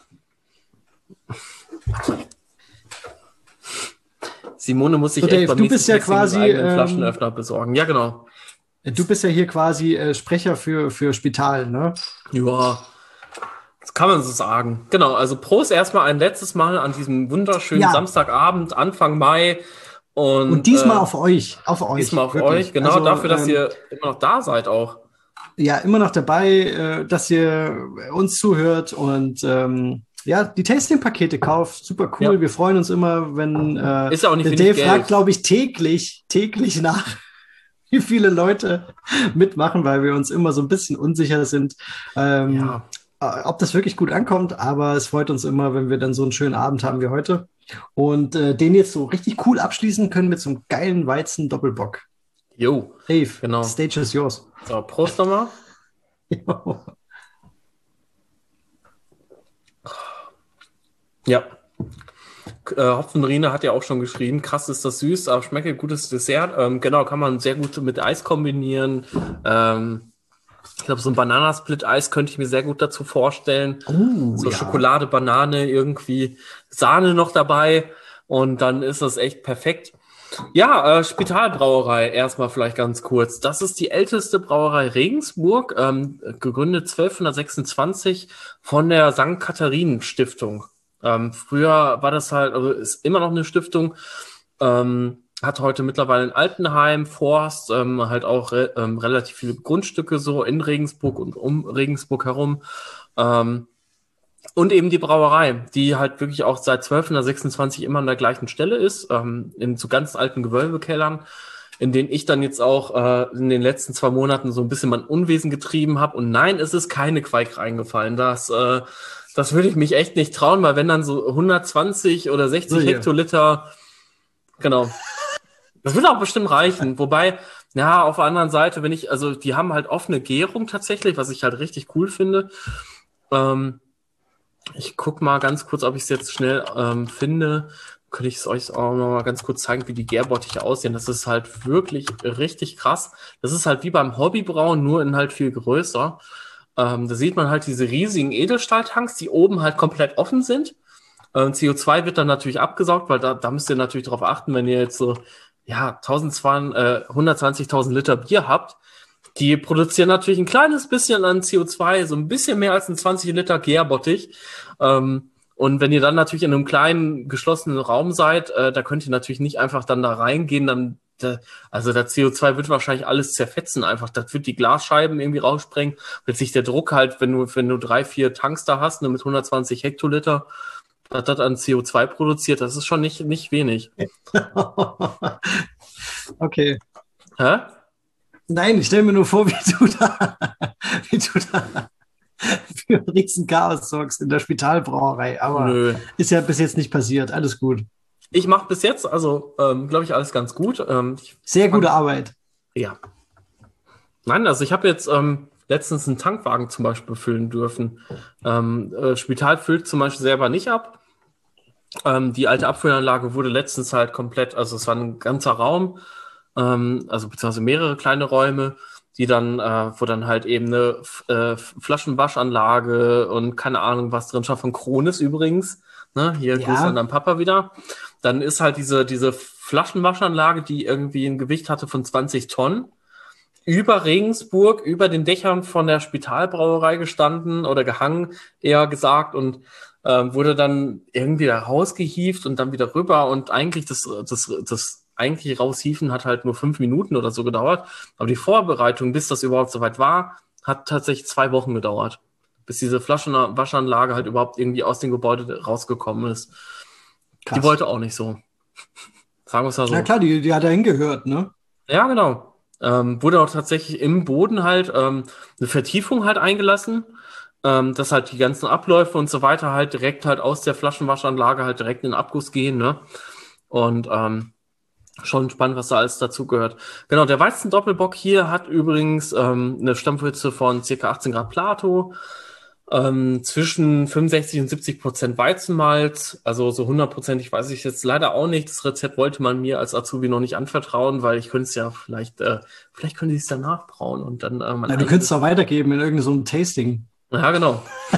Simone muss sich so, Dave, du bist ja quasi einen Flaschenöffner besorgen. Ja, genau. Du bist ja hier quasi Sprecher für Spital, ne? Ja, das kann man so sagen. Genau, also Prost erstmal ein letztes Mal an diesem wunderschönen Samstagabend, Anfang Mai. Und diesmal auf euch. Diesmal auf wirklich. euch, genau, also, dafür, dass ihr immer noch da seid auch. Ja, immer noch dabei, dass ihr uns zuhört und die Tasting-Pakete kauft. Super cool. Ja. Wir freuen uns immer, wenn ist auch nicht der Dave fragt, glaube ich, täglich nach, wie viele Leute mitmachen, weil wir uns immer so ein bisschen unsicher sind, ob das wirklich gut ankommt. Aber es freut uns immer, wenn wir dann so einen schönen Abend haben wie heute. Und den jetzt so richtig cool abschließen können mit so einem geilen Weizen-Doppelbock. Jo, Dave, genau. Stage is yours. So, Prost nochmal. Ja. Hopfenrine hat ja auch schon geschrieben, krass ist das süß, aber schmeckt gutes Dessert. Genau, kann man sehr gut mit Eis kombinieren. Ich glaube, so ein Bananasplit-Eis könnte ich mir sehr gut dazu vorstellen. Schokolade, Banane, irgendwie Sahne noch dabei und dann ist das echt perfekt. Ja, Spitalbrauerei, erstmal vielleicht ganz kurz. Das ist die älteste Brauerei Regensburg, gegründet 1226 von der St. Katharinen Stiftung. Früher war das halt, also ist immer noch eine Stiftung, hat heute mittlerweile ein Altenheim, Forst, halt auch relativ viele Grundstücke so in Regensburg und um Regensburg herum. Und eben die Brauerei, die halt wirklich auch seit 1226 immer an der gleichen Stelle ist, in so ganz alten Gewölbekellern, in denen ich dann jetzt auch in den letzten 2 Monaten so ein bisschen mein Unwesen getrieben habe. Und nein, es ist keine Quaik reingefallen. Das würde ich mich echt nicht trauen, weil wenn dann so 120 oder 60 Hektoliter, genau, das wird auch bestimmt reichen. Wobei, ja, auf der anderen Seite, die haben halt offene Gärung tatsächlich, was ich halt richtig cool finde. Ich guck mal ganz kurz, ob ich es jetzt schnell finde. Könnte ich es euch auch noch mal ganz kurz zeigen, wie die Gärbottiche aussehen. Das ist halt wirklich richtig krass. Das ist halt wie beim Hobbybrauen, nur in halt viel größer. Da sieht man halt diese riesigen Edelstahltanks, die oben halt komplett offen sind. CO2 wird dann natürlich abgesaugt, weil da müsst ihr natürlich drauf achten, wenn ihr jetzt so 120.000 Liter Bier habt. Die produzieren natürlich ein kleines bisschen an CO2, so ein bisschen mehr als ein 20 Liter Gärbottich. Und wenn ihr dann natürlich in einem kleinen, geschlossenen Raum seid, da könnt ihr natürlich nicht einfach dann da reingehen, also der CO2 wird wahrscheinlich alles zerfetzen einfach. Das wird die Glasscheiben irgendwie raussprengen. Wird sich der Druck halt, wenn du 3-4 Tanks da hast, mit 120 Hektoliter, was das an CO2 produziert, das ist schon nicht wenig. Okay. Hä? Nein, ich stelle mir nur vor, wie du da für ein riesen Chaos sorgst in der Spitalbrauerei. Aber Nö. ist ja bis jetzt nicht passiert. Alles gut. Ich mache bis jetzt, also glaube ich, alles ganz gut. Sehr gute Arbeit. Ja. Nein, also ich habe jetzt letztens einen Tankwagen zum Beispiel füllen dürfen. Spital füllt zum Beispiel selber nicht ab. Die alte Abfüllanlage wurde letztens halt komplett, also es war ein ganzer Raum, also beziehungsweise mehrere kleine Räume, die dann, wo dann halt eben eine Flaschenwaschanlage und keine Ahnung was drin stand, von Kronis übrigens. Ne? Hier Ja. Grüße an deinen Papa wieder. Dann ist halt diese Flaschenwaschanlage, die irgendwie ein Gewicht hatte von 20 Tonnen, über Regensburg, über den Dächern von der Spitalbrauerei gestanden oder gehangen, eher gesagt, und wurde dann irgendwie da rausgehievt und dann wieder rüber, und eigentlich das eigentliche Raushieven hat halt nur 5 Minuten oder so gedauert, aber die Vorbereitung, bis das überhaupt soweit war, hat tatsächlich 2 Wochen gedauert, bis diese Flaschenwaschanlage halt überhaupt irgendwie aus dem Gebäude rausgekommen ist. Krass. Die wollte auch nicht so. Sagen wir es mal so. Ja klar, die hat da hingehört, ne? Ja, genau. Wurde auch tatsächlich im Boden halt eine Vertiefung halt eingelassen, dass halt die ganzen Abläufe und so weiter halt direkt halt aus der Flaschenwaschanlage halt direkt in den Abguss gehen, ne? Und schon spannend, was da alles dazugehört. Genau, der Weizen-Doppelbock hier hat übrigens eine Stammwürze von ca. 18 Grad Plato, zwischen 65 und 70% Weizenmalz, also so 100%, weiß ich jetzt leider auch nicht. Das Rezept wollte man mir als Azubi noch nicht anvertrauen, weil ich könnte es ja vielleicht können die es danach brauen und dann Na, du könntest es auch weitergeben in irgendeinem so einem Tasting. Ja, genau.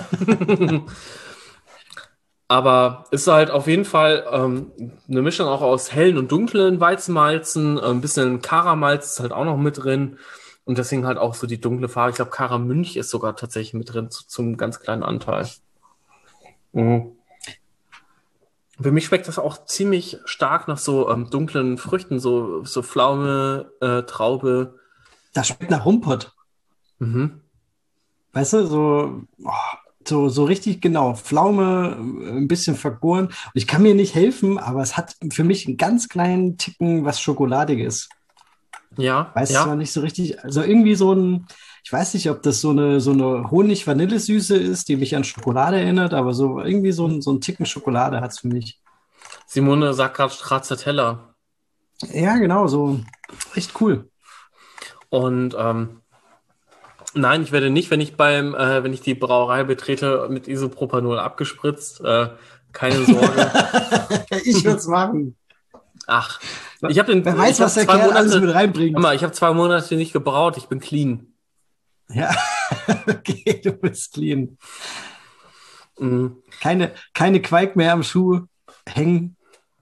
Aber ist halt auf jeden Fall eine Mischung auch aus hellen und dunklen Weizenmalzen, ein bisschen Karamalz ist halt auch noch mit drin. Und deswegen halt auch so die dunkle Farbe. Ich glaube, Karamünch ist sogar tatsächlich mit drin, zum ganz kleinen Anteil. Mhm. Für mich schmeckt das auch ziemlich stark nach so dunklen Früchten, so Pflaume, Traube. Das schmeckt nach Rumpott. Mhm. Weißt du, so richtig genau. Pflaume, ein bisschen vergoren. Und ich kann mir nicht helfen, aber es hat für mich einen ganz kleinen Ticken was Schokoladiges. Ja, Weiß ja. zwar nicht so richtig, also irgendwie so ein, ich weiß nicht, ob das so eine Honig-Vanillesüße ist, die mich an Schokolade erinnert, aber so irgendwie so ein Ticken Schokolade hat es für mich. Simone sagt gerade Stracciatella. Ja, genau, so echt cool. Und nein, ich werde nicht, wenn ich die Brauerei betrete, mit Isopropanol abgespritzt. Keine Sorge. Ich würde es machen. Ach, ich habe Wer weiß, was der Kerl alles mit reinbringt. Ich habe 2 Monate nicht gebraut, ich bin clean. Ja, okay, du bist clean. Mhm. Keine Qualk mehr am Schuh hängen.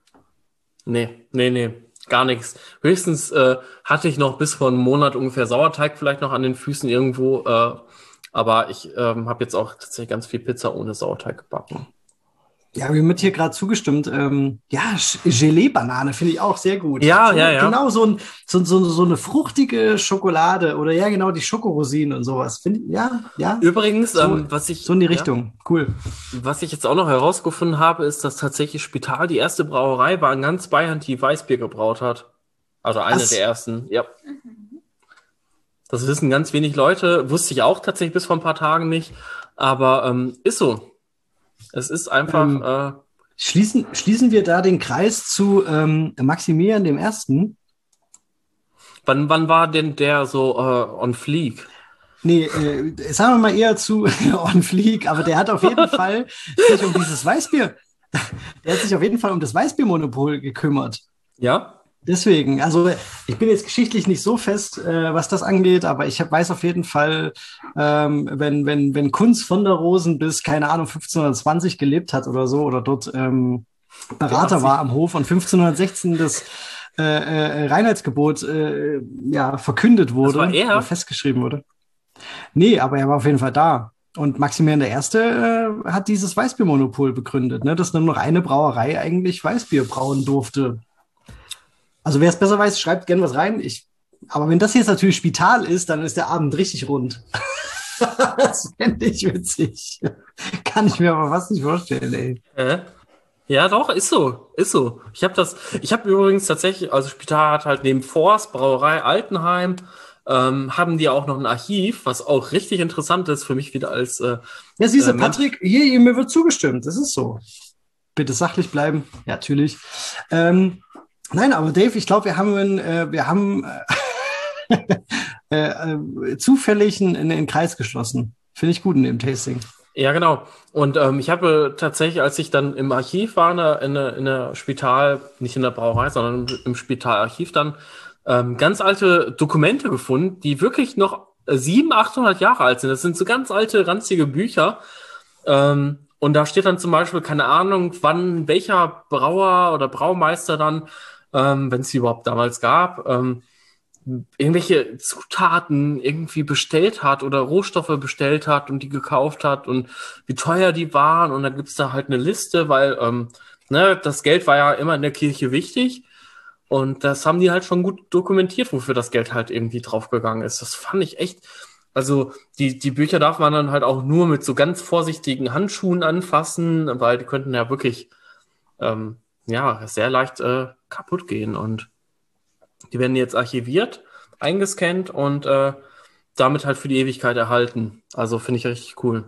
Nee, gar nichts. Höchstens hatte ich noch bis vor einem Monat ungefähr Sauerteig vielleicht noch an den Füßen irgendwo, aber ich habe jetzt auch tatsächlich ganz viel Pizza ohne Sauerteig gebacken. Ja, mir wird hier gerade zugestimmt. Gelee-Banane finde ich auch sehr gut. Ja, so, ja. Genau, so eine fruchtige Schokolade oder ja, genau, die Schokorosinen und sowas. Ja. Übrigens, so in die Richtung. Cool. Was ich jetzt auch noch herausgefunden habe, ist, dass tatsächlich Spital die erste Brauerei war in ganz Bayern, die Weißbier gebraut hat. Also eine der ersten, ja. Das wissen ganz wenig Leute, wusste ich auch tatsächlich bis vor ein paar Tagen nicht, aber ist so. Es ist einfach. Schließen wir da den Kreis zu Maximilian dem Ersten? Wann war denn der so on fleek? Nee, sagen wir mal eher zu on fleek, aber der hat auf jeden Fall sich um dieses Weißbier, der hat sich auf jeden Fall um das Weißbiermonopol gekümmert. Ja? Deswegen, also ich bin jetzt geschichtlich nicht so fest, was das angeht, aber ich weiß auf jeden Fall, wenn Kunz von der Rosen bis, keine Ahnung, 1520 gelebt hat oder so, oder dort Berater war am Hof und 1516 das Reinheitsgebot verkündet wurde, Das war er? oder festgeschrieben wurde. Nee, aber er war auf jeden Fall da. Und Maximilian I. Hat dieses Weißbiermonopol begründet, ne, dass nur noch eine Brauerei eigentlich Weißbier brauen durfte. Also wer es besser weiß, schreibt gerne was rein. Aber wenn das jetzt natürlich Spital ist, dann ist der Abend richtig rund. Das fände ich witzig. Kann ich mir aber fast nicht vorstellen, ey. Ja, doch, ist so. Ich habe übrigens tatsächlich, also Spital hat halt neben Forst, Brauerei Altenheim, haben die auch noch ein Archiv, was auch richtig interessant ist für mich wieder als Ja, siehst du, Patrick, hier, mir wird zugestimmt. Das ist so. Bitte sachlich bleiben. Ja, natürlich. Nein, aber Dave, ich glaube, wir haben zufällig einen Kreis geschlossen. Finde ich gut in dem Tasting. Ja, genau. Und ich habe tatsächlich, als ich dann im Archiv war, in der Spital, nicht in der Brauerei, sondern im Spitalarchiv dann, ganz alte Dokumente gefunden, die wirklich noch 700, 800 Jahre alt sind. Das sind so ganz alte, ranzige Bücher. Und da steht dann zum Beispiel, keine Ahnung, wann welcher Brauer oder Braumeister dann, wenn es sie überhaupt damals gab, irgendwelche Zutaten irgendwie bestellt hat oder Rohstoffe bestellt hat und die gekauft hat und wie teuer die waren. Und dann gibt's da halt eine Liste, weil das Geld war ja immer in der Kirche wichtig. Und das haben die halt schon gut dokumentiert, wofür das Geld halt irgendwie draufgegangen ist. Das fand ich echt, also die Bücher darf man dann halt auch nur mit so ganz vorsichtigen Handschuhen anfassen, weil die könnten ja wirklich sehr leicht kaputt gehen. Und die werden jetzt archiviert, eingescannt und damit halt für die Ewigkeit erhalten. Also finde ich richtig cool.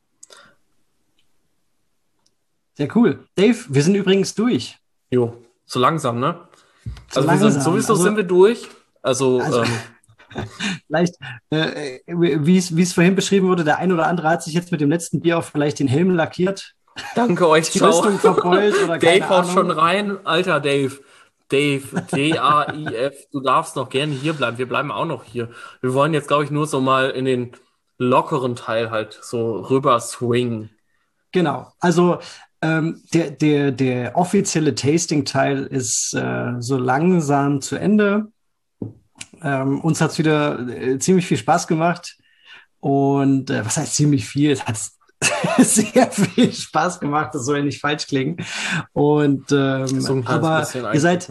Sehr cool. Dave, wir sind übrigens durch. Jo, so langsam, ne? So also langsam. Sowieso sind wir durch. Also vielleicht, wie es vorhin beschrieben wurde, der ein oder andere hat sich jetzt mit dem letzten Bier auch vielleicht den Helm lackiert. Danke euch, die Rüstung verbeult oder Dave haut schon rein. Alter, Dave, D-A-I-F, du darfst noch gerne hier bleiben. Wir bleiben auch noch hier. Wir wollen jetzt, glaube ich, nur so mal in den lockeren Teil halt so rüber swingen. Genau. Also der offizielle Tasting-Teil ist so langsam zu Ende. Uns hat es wieder ziemlich viel Spaß gemacht. Und was heißt ziemlich viel? Es hat sehr viel Spaß gemacht, das soll ja nicht falsch klingen. Und aber ihr seid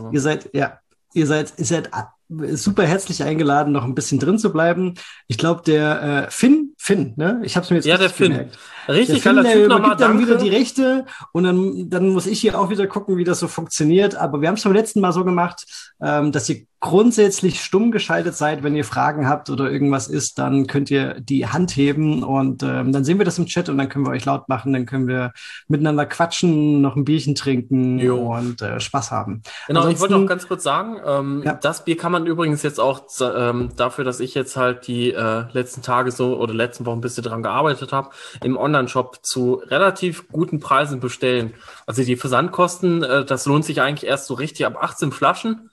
super herzlich eingeladen, noch ein bisschen drin zu bleiben. Ich glaube, der Finn, ne? Ich habe es mir jetzt der Finn gemerkt. Richtig, der Finn, der übergibt dann wieder die Rechte und dann muss ich hier auch wieder gucken, wie das so funktioniert. Aber wir haben es beim letzten Mal so gemacht, dass ihr grundsätzlich stumm geschaltet seid. Wenn ihr Fragen habt oder irgendwas ist, dann könnt ihr die Hand heben und dann sehen wir das im Chat und dann können wir euch laut machen, dann können wir miteinander quatschen, noch ein Bierchen trinken und Spaß haben. Genau, ansonsten, ich wollte auch ganz kurz sagen, das Bier kann man übrigens jetzt auch dafür, dass ich jetzt halt die letzten Tage oder letzten Wochen ein bisschen dran gearbeitet habe, im Online-Shop zu relativ guten Preisen bestellen. Also die Versandkosten, das lohnt sich eigentlich erst so richtig ab 18 Flaschen.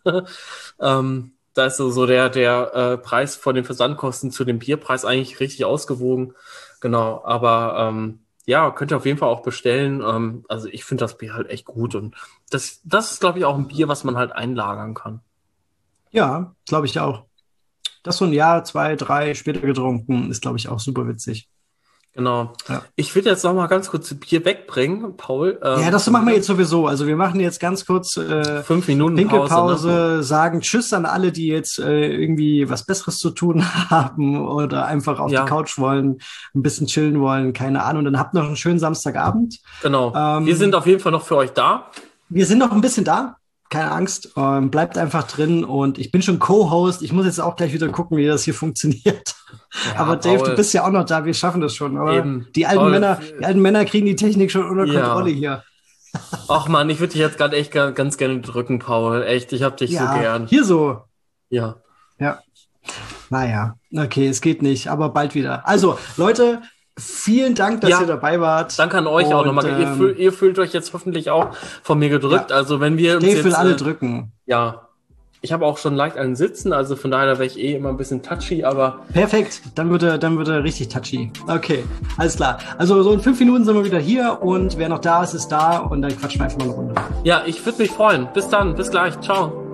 Da ist so der Preis von den Versandkosten zu dem Bierpreis eigentlich richtig ausgewogen. Genau, aber könnt ihr auf jeden Fall auch bestellen. Also ich finde das Bier halt echt gut und das ist, glaube ich, auch ein Bier, was man halt einlagern kann. Ja, glaube ich auch. Das so ein Jahr, 2, 3 später getrunken, ist, glaube ich, auch super witzig. Genau. Ja. Ich will jetzt noch mal ganz kurz das Bier wegbringen, Paul. Das machen wir jetzt sowieso. Also wir machen jetzt ganz kurz 5 Minuten Pinkelpause, ne? Sagen Tschüss an alle, die jetzt irgendwie was Besseres zu tun haben oder einfach auf die Couch wollen, ein bisschen chillen wollen, keine Ahnung. Dann habt noch einen schönen Samstagabend. Genau. Wir sind auf jeden Fall noch für euch da. Wir sind noch ein bisschen da. Keine Angst, bleibt einfach drin und ich bin schon Co-Host. Ich muss jetzt auch gleich wieder gucken, wie das hier funktioniert. Ja, aber Dave, Paul, du bist ja auch noch da, wir schaffen das schon. Aber die alten Männer kriegen die Technik schon unter Kontrolle hier. Ach man, ich würde dich jetzt gerade echt ganz gerne drücken, Paul. Echt, ich hab dich so gern. Hier so. Ja. Naja, okay, es geht nicht, aber bald wieder. Also, Leute, vielen Dank, dass ihr dabei wart. Danke an euch auch nochmal. Ihr fühlt euch jetzt hoffentlich auch von mir gedrückt. Also wenn wir Dave will alle drücken. Ja. Ich habe auch schon leicht einen Sitzen, also von daher wäre ich immer ein bisschen touchy, aber... Perfekt, dann wird er richtig touchy. Okay, alles klar. Also so in 5 Minuten sind wir wieder hier und wer noch da ist, ist da und dann quatschen wir einfach mal eine Runde. Ja, ich würde mich freuen. Bis dann, bis gleich. Ciao.